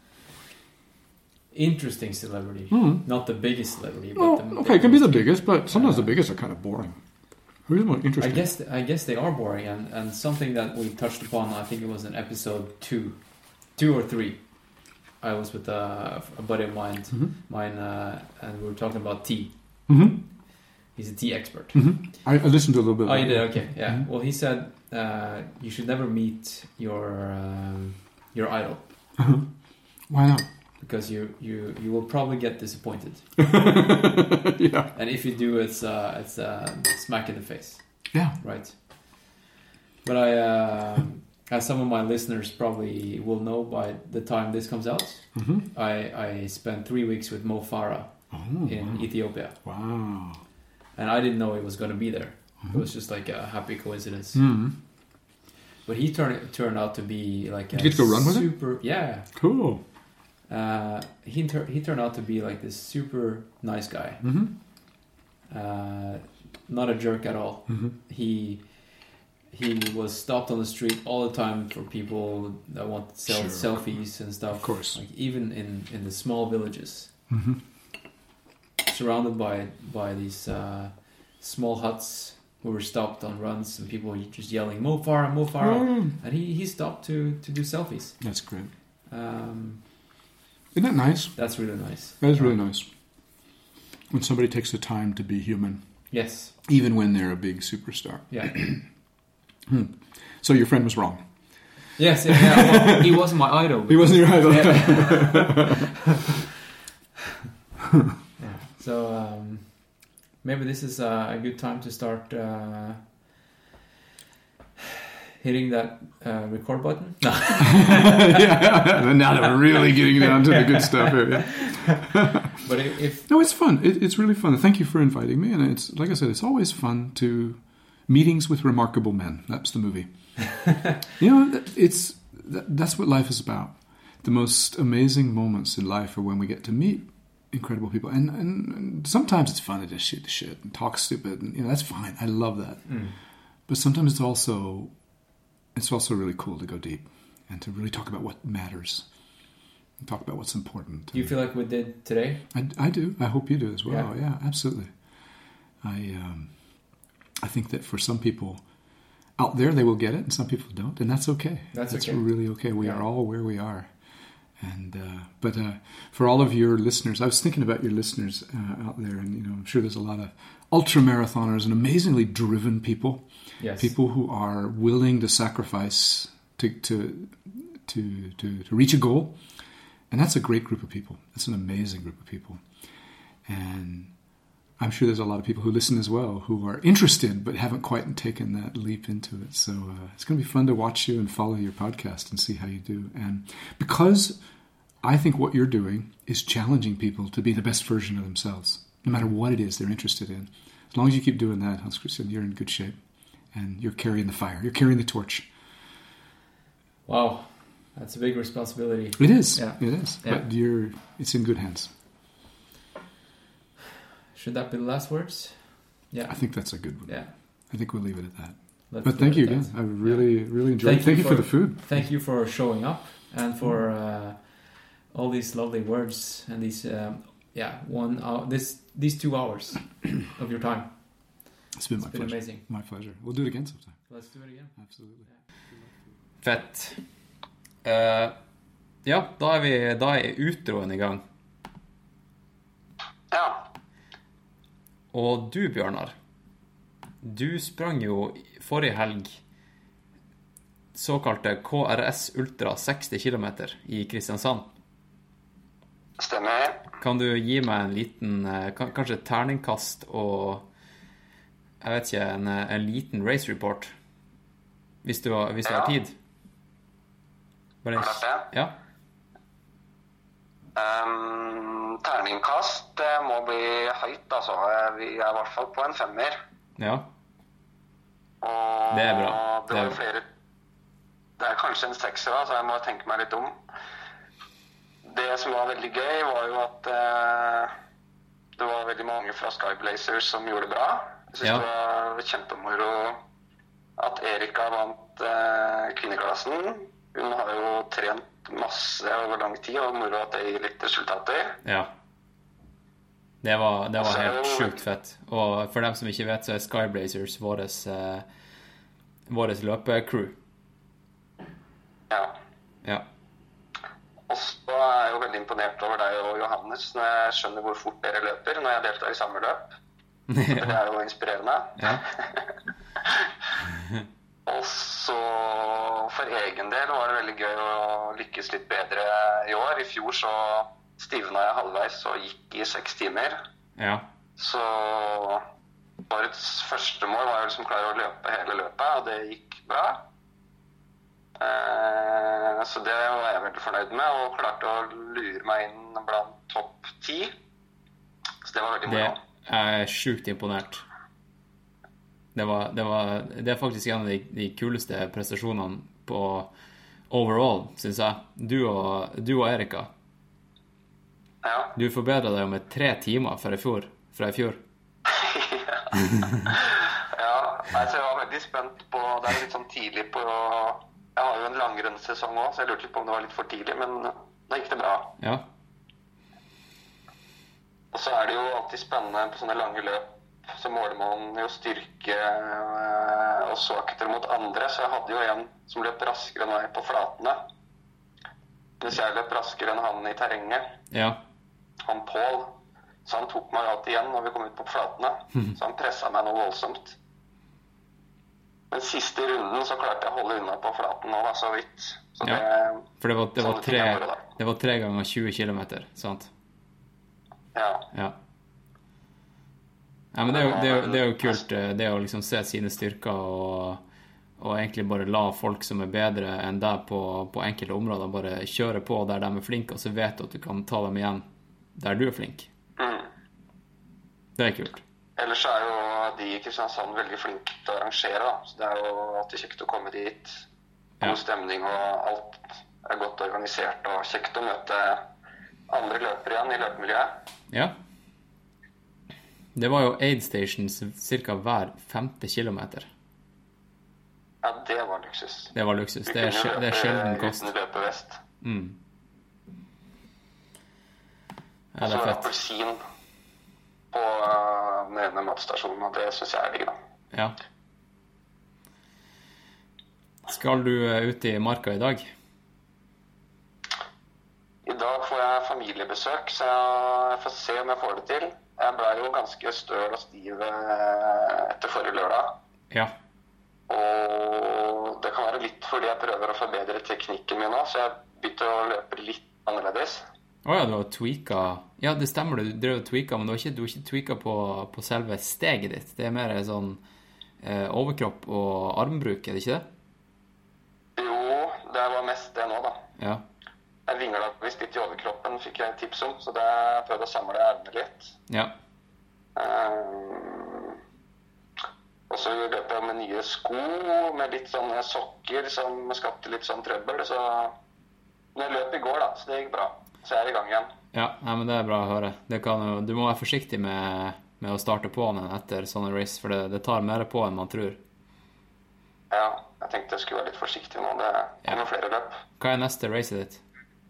Interesting celebrity. Mhm. Not the biggest celebrity, but Oh, the, okay, it can be the most- biggest, but sometimes Uh, the biggest are kind of boring. Who's the most I interesting? guess I guess they are boring, and, and something that we touched upon. I think it was in episode two, two or three. I was with a, a buddy of mine, Mhm. mine, uh, and we were talking about tea. Mm-hmm. He's a tea expert. Mm-hmm. I, I listened to a little bit. Oh, of you that. did? Okay, yeah. Mhm. Well, he said uh, you should never meet your um, your idol Uh-huh. Why not? because you, you, you will probably get disappointed, Yeah. and if you do, it's uh, it's uh, smack in the face, Yeah. right? But I, uh, as some of my listeners probably will know by the time this comes out, Mm-hmm. I I spent three weeks with Mo Farah Oh, in wow. Ethiopia, Wow. and I didn't know he was going to be there. It was just like a happy coincidence. Mm. But he turned turned out to be like a Did you get to go run with him? super, yeah. Cool. Uh, he tur- he turned out to be like this super nice guy, Mm-hmm. uh, not a jerk at all. Mm-hmm. He he was stopped on the street all the time for people that want to sell Sure. selfies and stuff. Of course. like even in, in the small villages, Mm-hmm. surrounded by by these uh, small huts. We were stopped on runs and people were just yelling "Mo Farah, Mo Farah," Oh, and he, he stopped to, to do selfies. that's great. Um, Isn't that nice? that's really nice. That is really nice. When somebody takes the time to be human, Yes. even when they're a big superstar. Yeah. So your friend was wrong. Yes. Yeah, yeah, well, he wasn't my idol. He wasn't your idol. Yeah. So um, maybe this is uh, a good time to start uh, hitting that uh, record button. No. Yeah, now that we're really getting down to the good stuff here. Yeah. But if, if no, it's fun. It, it's really fun. Thank you for inviting me. And it's like I said, it's always fun to meetings with remarkable men. That's the movie. You know, it's that's what life is about. The most amazing moments in life are when we get to meet incredible people, and, and, and sometimes it's fun to just shoot the shit and talk stupid, and you know that's fine. I love that. Mm. But sometimes it's also it's also really cool to go deep and to really talk about what matters and talk about what's important. Do you feel like we did today? I, I do. I hope you do as well. Yeah, yeah absolutely. I um, I think that for some people out there, they will get it, and some people don't, and that's okay. That's, that's okay. really okay. We yeah. are all where we are. And uh, but uh, for all of your listeners, I was thinking about your listeners uh, out there, and you know, I'm sure there's a lot of ultra marathoners and amazingly driven people, yes. people who are willing to sacrifice to to to to to reach a goal, and that's a great group of people. That's an amazing group of people, and I'm sure there's a lot of people who listen as well who are interested but haven't quite taken that leap into it. So uh, it's going to be fun to watch you and follow your podcast and see how you do. And because I think what you're doing is challenging people to be the best version of themselves, no matter what it is they're interested in. As long as you keep doing that, Hans Christian, you're in good shape. And you're carrying the fire. You're carrying the torch. Wow. That's a big responsibility. It is. Yeah. It is. Yeah. But you're, it's in good hands. Should that be the last words? Yeah. I think that's a good one. Yeah. I think we'll leave it at that. Let's but thank you again. That. I really, yeah. really enjoyed thank it. Thank you you for, for the food. Thank you for showing up and for uh, all these lovely words and these, um, yeah, one hour, this these two hours of your time. It's been it's my been pleasure. amazing. My pleasure. We'll do it again sometime. Let's do it again. Absolutely. Yeah. Fett. Uh, ja, da er, vi, da er utroen i gang. Ja. Og du, Bjørnar, du sprang jo forrige helg såkalte K R S Ultra seksti kilometer i Kristiansand. Stemmer. Kan du gi meg en liten, kanskje et terningkast og, jeg vet ikke, en, en liten race report? Hvis du, hvis du ja. har tid. Bare, Klart det. ja. Um, terningkast, det må bli høyt, altså. Vi er i hvert fall på en femmer. Ja. Og det er bra. Det, det, er flere, det er kanskje en sekser, så jeg må tenke meg litt om. Det som var veldig gøy var jo at uh, det var veldig mange fra Sky Blazers som gjorde det bra. Jeg synes ja. det var kjempemoro at Erika vant uh, kvinneklassen. Hun har jo trent masse over lang tid, og moro at det gir litt resultater. Ja. Det var, det var helt sjukt fett. Og for dem som ikke vet, så er Sky Blazers våres, eh, våres løpecrew. Ja. Ja. Og så er jeg jo veldig imponert over deg og Johannes når jeg skjønner hvor fort dere løper når jeg deltar i samme løp. Det er jo inspirerende. Ja. Og så for egen del var det veldig gøy å lykkes litt bedre i år. I fjor så stivna jeg halvveis og gikk i seks timer. Ja. Så årets første mål var jo liksom klare å løpe hele løpet, og det gikk bra. Eh, så det var jeg veldig fornøyd med, og klarte å lure meg inn blant topp ti. Så det var veldig moro. Det er sjukt imponert. Det, var, det, var, det er faktisk en av de, de kuleste prestasjonene på overall, synes jeg. Du og, du og Erika. Ja. Du forbedret deg med tre timer fra i fjor. Fra i fjor. ja, ja altså jeg var veldig spent på, det er litt sånn tidlig på, jeg har jo en langrennsesong også, så jeg lurte på om det var litt for tidlig, men da gikk det bra. Ja. Og så er det jo alltid spennende på sånne lange løp, så måler man jo styrke og svakheter mot andre, så jeg hadde jo en som løp raskere enn meg på flatene. Hvis jeg løp raskere enn han i terrenget, ja. Han Paul, så han tok meg alltid igjen når vi kom ut på flatene, så han presset meg noe voldsomt. Men siste runden så klarte jeg å holde unna på flaten nå, da, så vidt. Så ja. det, For det var, det, var tre, måre, det var tre ganger tjue kilometer, sant? Ja. Ja. Ja, men det er, jo, det, er jo, det er jo kult, det å liksom se sine styrker og, og egentlig bare la folk som er bedre enn deg på, på enkelte områder, bare kjøre på der de er flinke, og så vet du at du kan ta dem igjen der du er flink. Mm. Det er kult. Ellers er jo de i Kristiansand veldig flinke til å arrangere, da. Så det er jo alltid kjekt å komme dit. God Ja. stemning, og alt er godt organisert, og kjekt å møte andre løpere igjen i løpemiljøet. Ja. Det var jo aid stations cirka hver femte kilometer. Ja, det var luksus. Det var luksus. Vi Det er, kunne sj- det er løpe sjelden kost. uten løpevest. Mm. Ja, Og det så er var det fett. appelsin på uh, den ene matstasjonen, og det synes jeg er digg, da. Ja. Skal du eh, ut i marka i dag? I dag får jeg familiebesøk, så jeg får se om jeg får det til. Jeg ble jo ganske støl og stiv eh, etter forrige lørdag. Ja. Og det kan være litt fordi jeg prøver å forbedre teknikken min nå, så jeg begynte å løpe litt annerledes. Åja, du har tweaka. Ja, det stemmer, du drev og tweaka, men du har ikke, du har ikke tweaka på, på selve steget ditt. Det er mer sånn eh, overkropp og armbruk, er det ikke det? Jo, det var mest det nå, da. Ja. Jeg vinglet visst litt i overkroppen, fikk jeg tips om, så det jeg prøvde å samle ermene litt. Ja. Um, og så løper jeg med nye sko, med litt sånne sokker som skapte litt sånn trøbbel, så men jeg løp i går, da, så det gikk bra. Så jeg er i gang igjen. Ja, nei, men det er bra å høre. Det kan jo, du må være forsiktig med, med å starte på den etter sånne race, for det, det tar mer på enn man tror. Ja, jeg tenkte jeg skulle være litt forsiktig nå. Det kommer Ja. flere løp. Hva er neste racet ditt?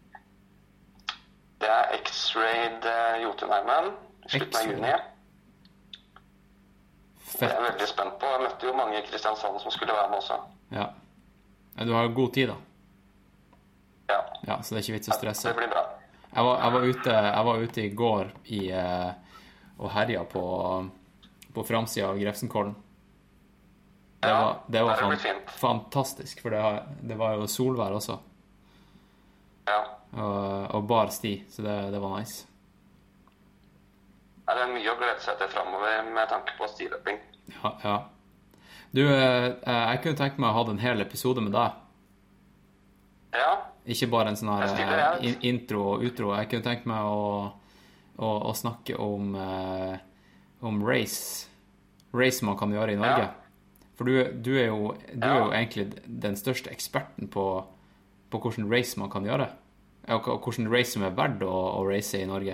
Det er X-Raid eh, Jotunheimen i slutten av X-Raid. juni. Det Fett. er jeg veldig spent på. Jeg møtte jo mange i Kristiansand som skulle være med også. Ja. Ja, du har god tid, da. Ja, Ja, så det er ikke vits å stresse. det blir bra. Jeg var, jeg var, ute, jeg var ute i går i, eh, og herja på, på framsida av Grefsenkollen. Det Ja, var, det var det fan, blir fint. fantastisk, for det, har- det var jo solvær også, Ja. og, og bar sti, så det, det var nice. Ja, det er mye å glede seg til fremover med tanke på stiløping. Ja, ja. Du, eh, jeg kunne tenkt meg å ha en hel episode med deg. Ja, Ikke bare en sånn her Jeg stiller, eh, jeg. in- intro og utro. Jeg kunne tenkt meg å, å, å snakke om, eh, om race. Race man kan gjøre i Norge. Ja. For du, du, er jo, du er Ja. jo egentlig den største eksperten på, på hvordan race man kan gjøre. Og hva- hvordan race som er verdt å, å race i Norge.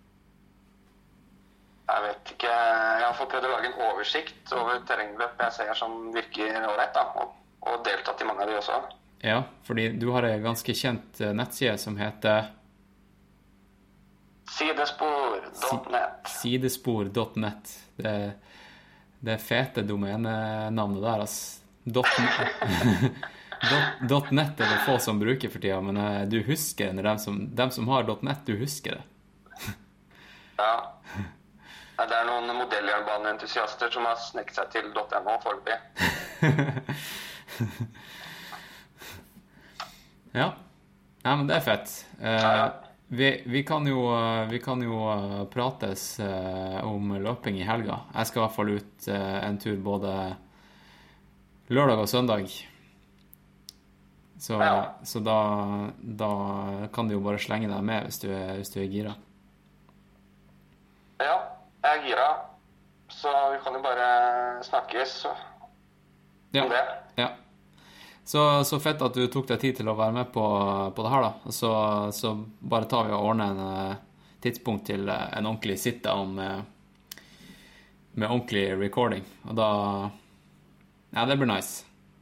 jeg vet ikke. Jeg har fått prøvd å lage en oversikt over terrengløp jeg ser som virker ålreit, da. Og, og deltatt i mange av de også. Ja, fordi du har en ganske kjent eh, nettside som heter Sidespor punktum net. sidespor punktum net. Det, det er fete domenenavnet der, ass. Dot, dot, dot .net er det få som bruker for tida, men eh, du husker det. Dem som, dem som har .net, du husker det. Ja. Ja, det er noen modelljernbaneentusiaster som har snekt seg til .no foreløpig. Ja. Nei, men det er fett. Eh, vi, vi kan jo, eh, vi kan jo eh, prates eh, om løping i helga. Jeg skal i hvert fall ut eh, en tur både lørdag og søndag. Så, Ja. så da, da kan du jo bare slenge deg med hvis du er, hvis du er gira. Ja, jeg er gira. Så vi kan jo bare snakkes Ja. om det. Ja. Så, så fett at du tok deg tid til å være med på, på det her, da. Så, så bare tar vi og ordner en eh, tidspunkt til eh, en ordentlig sit-down med, med ordentlig recording. Og da Ja, det blir nice.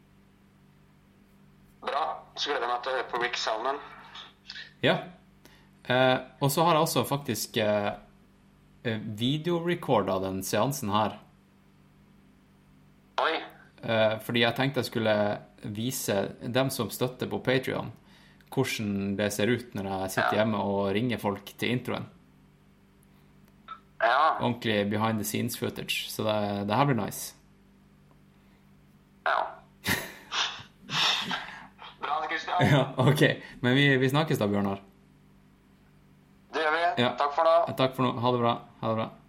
Bra. Så gleder jeg meg til å høre på Rick Salmon. Ja. Eh, og så har jeg også faktisk eh, videorecorda den seansen her. Oi. Eh, fordi jeg tenkte jeg skulle vise dem som støtter på Patreon hvordan det ser ut når jeg sitter Ja. hjemme og ringer folk til introen. Ja. Ordentlig behind the scenes footage. Så det, det her blir nice. Ja. Bra, Kristian. Ja, ok. Men vi, vi snakkes da, Bjørnar. Det gjør vi. Ja. Takk for nå. Takk for nå. Ha det bra. Ha det bra.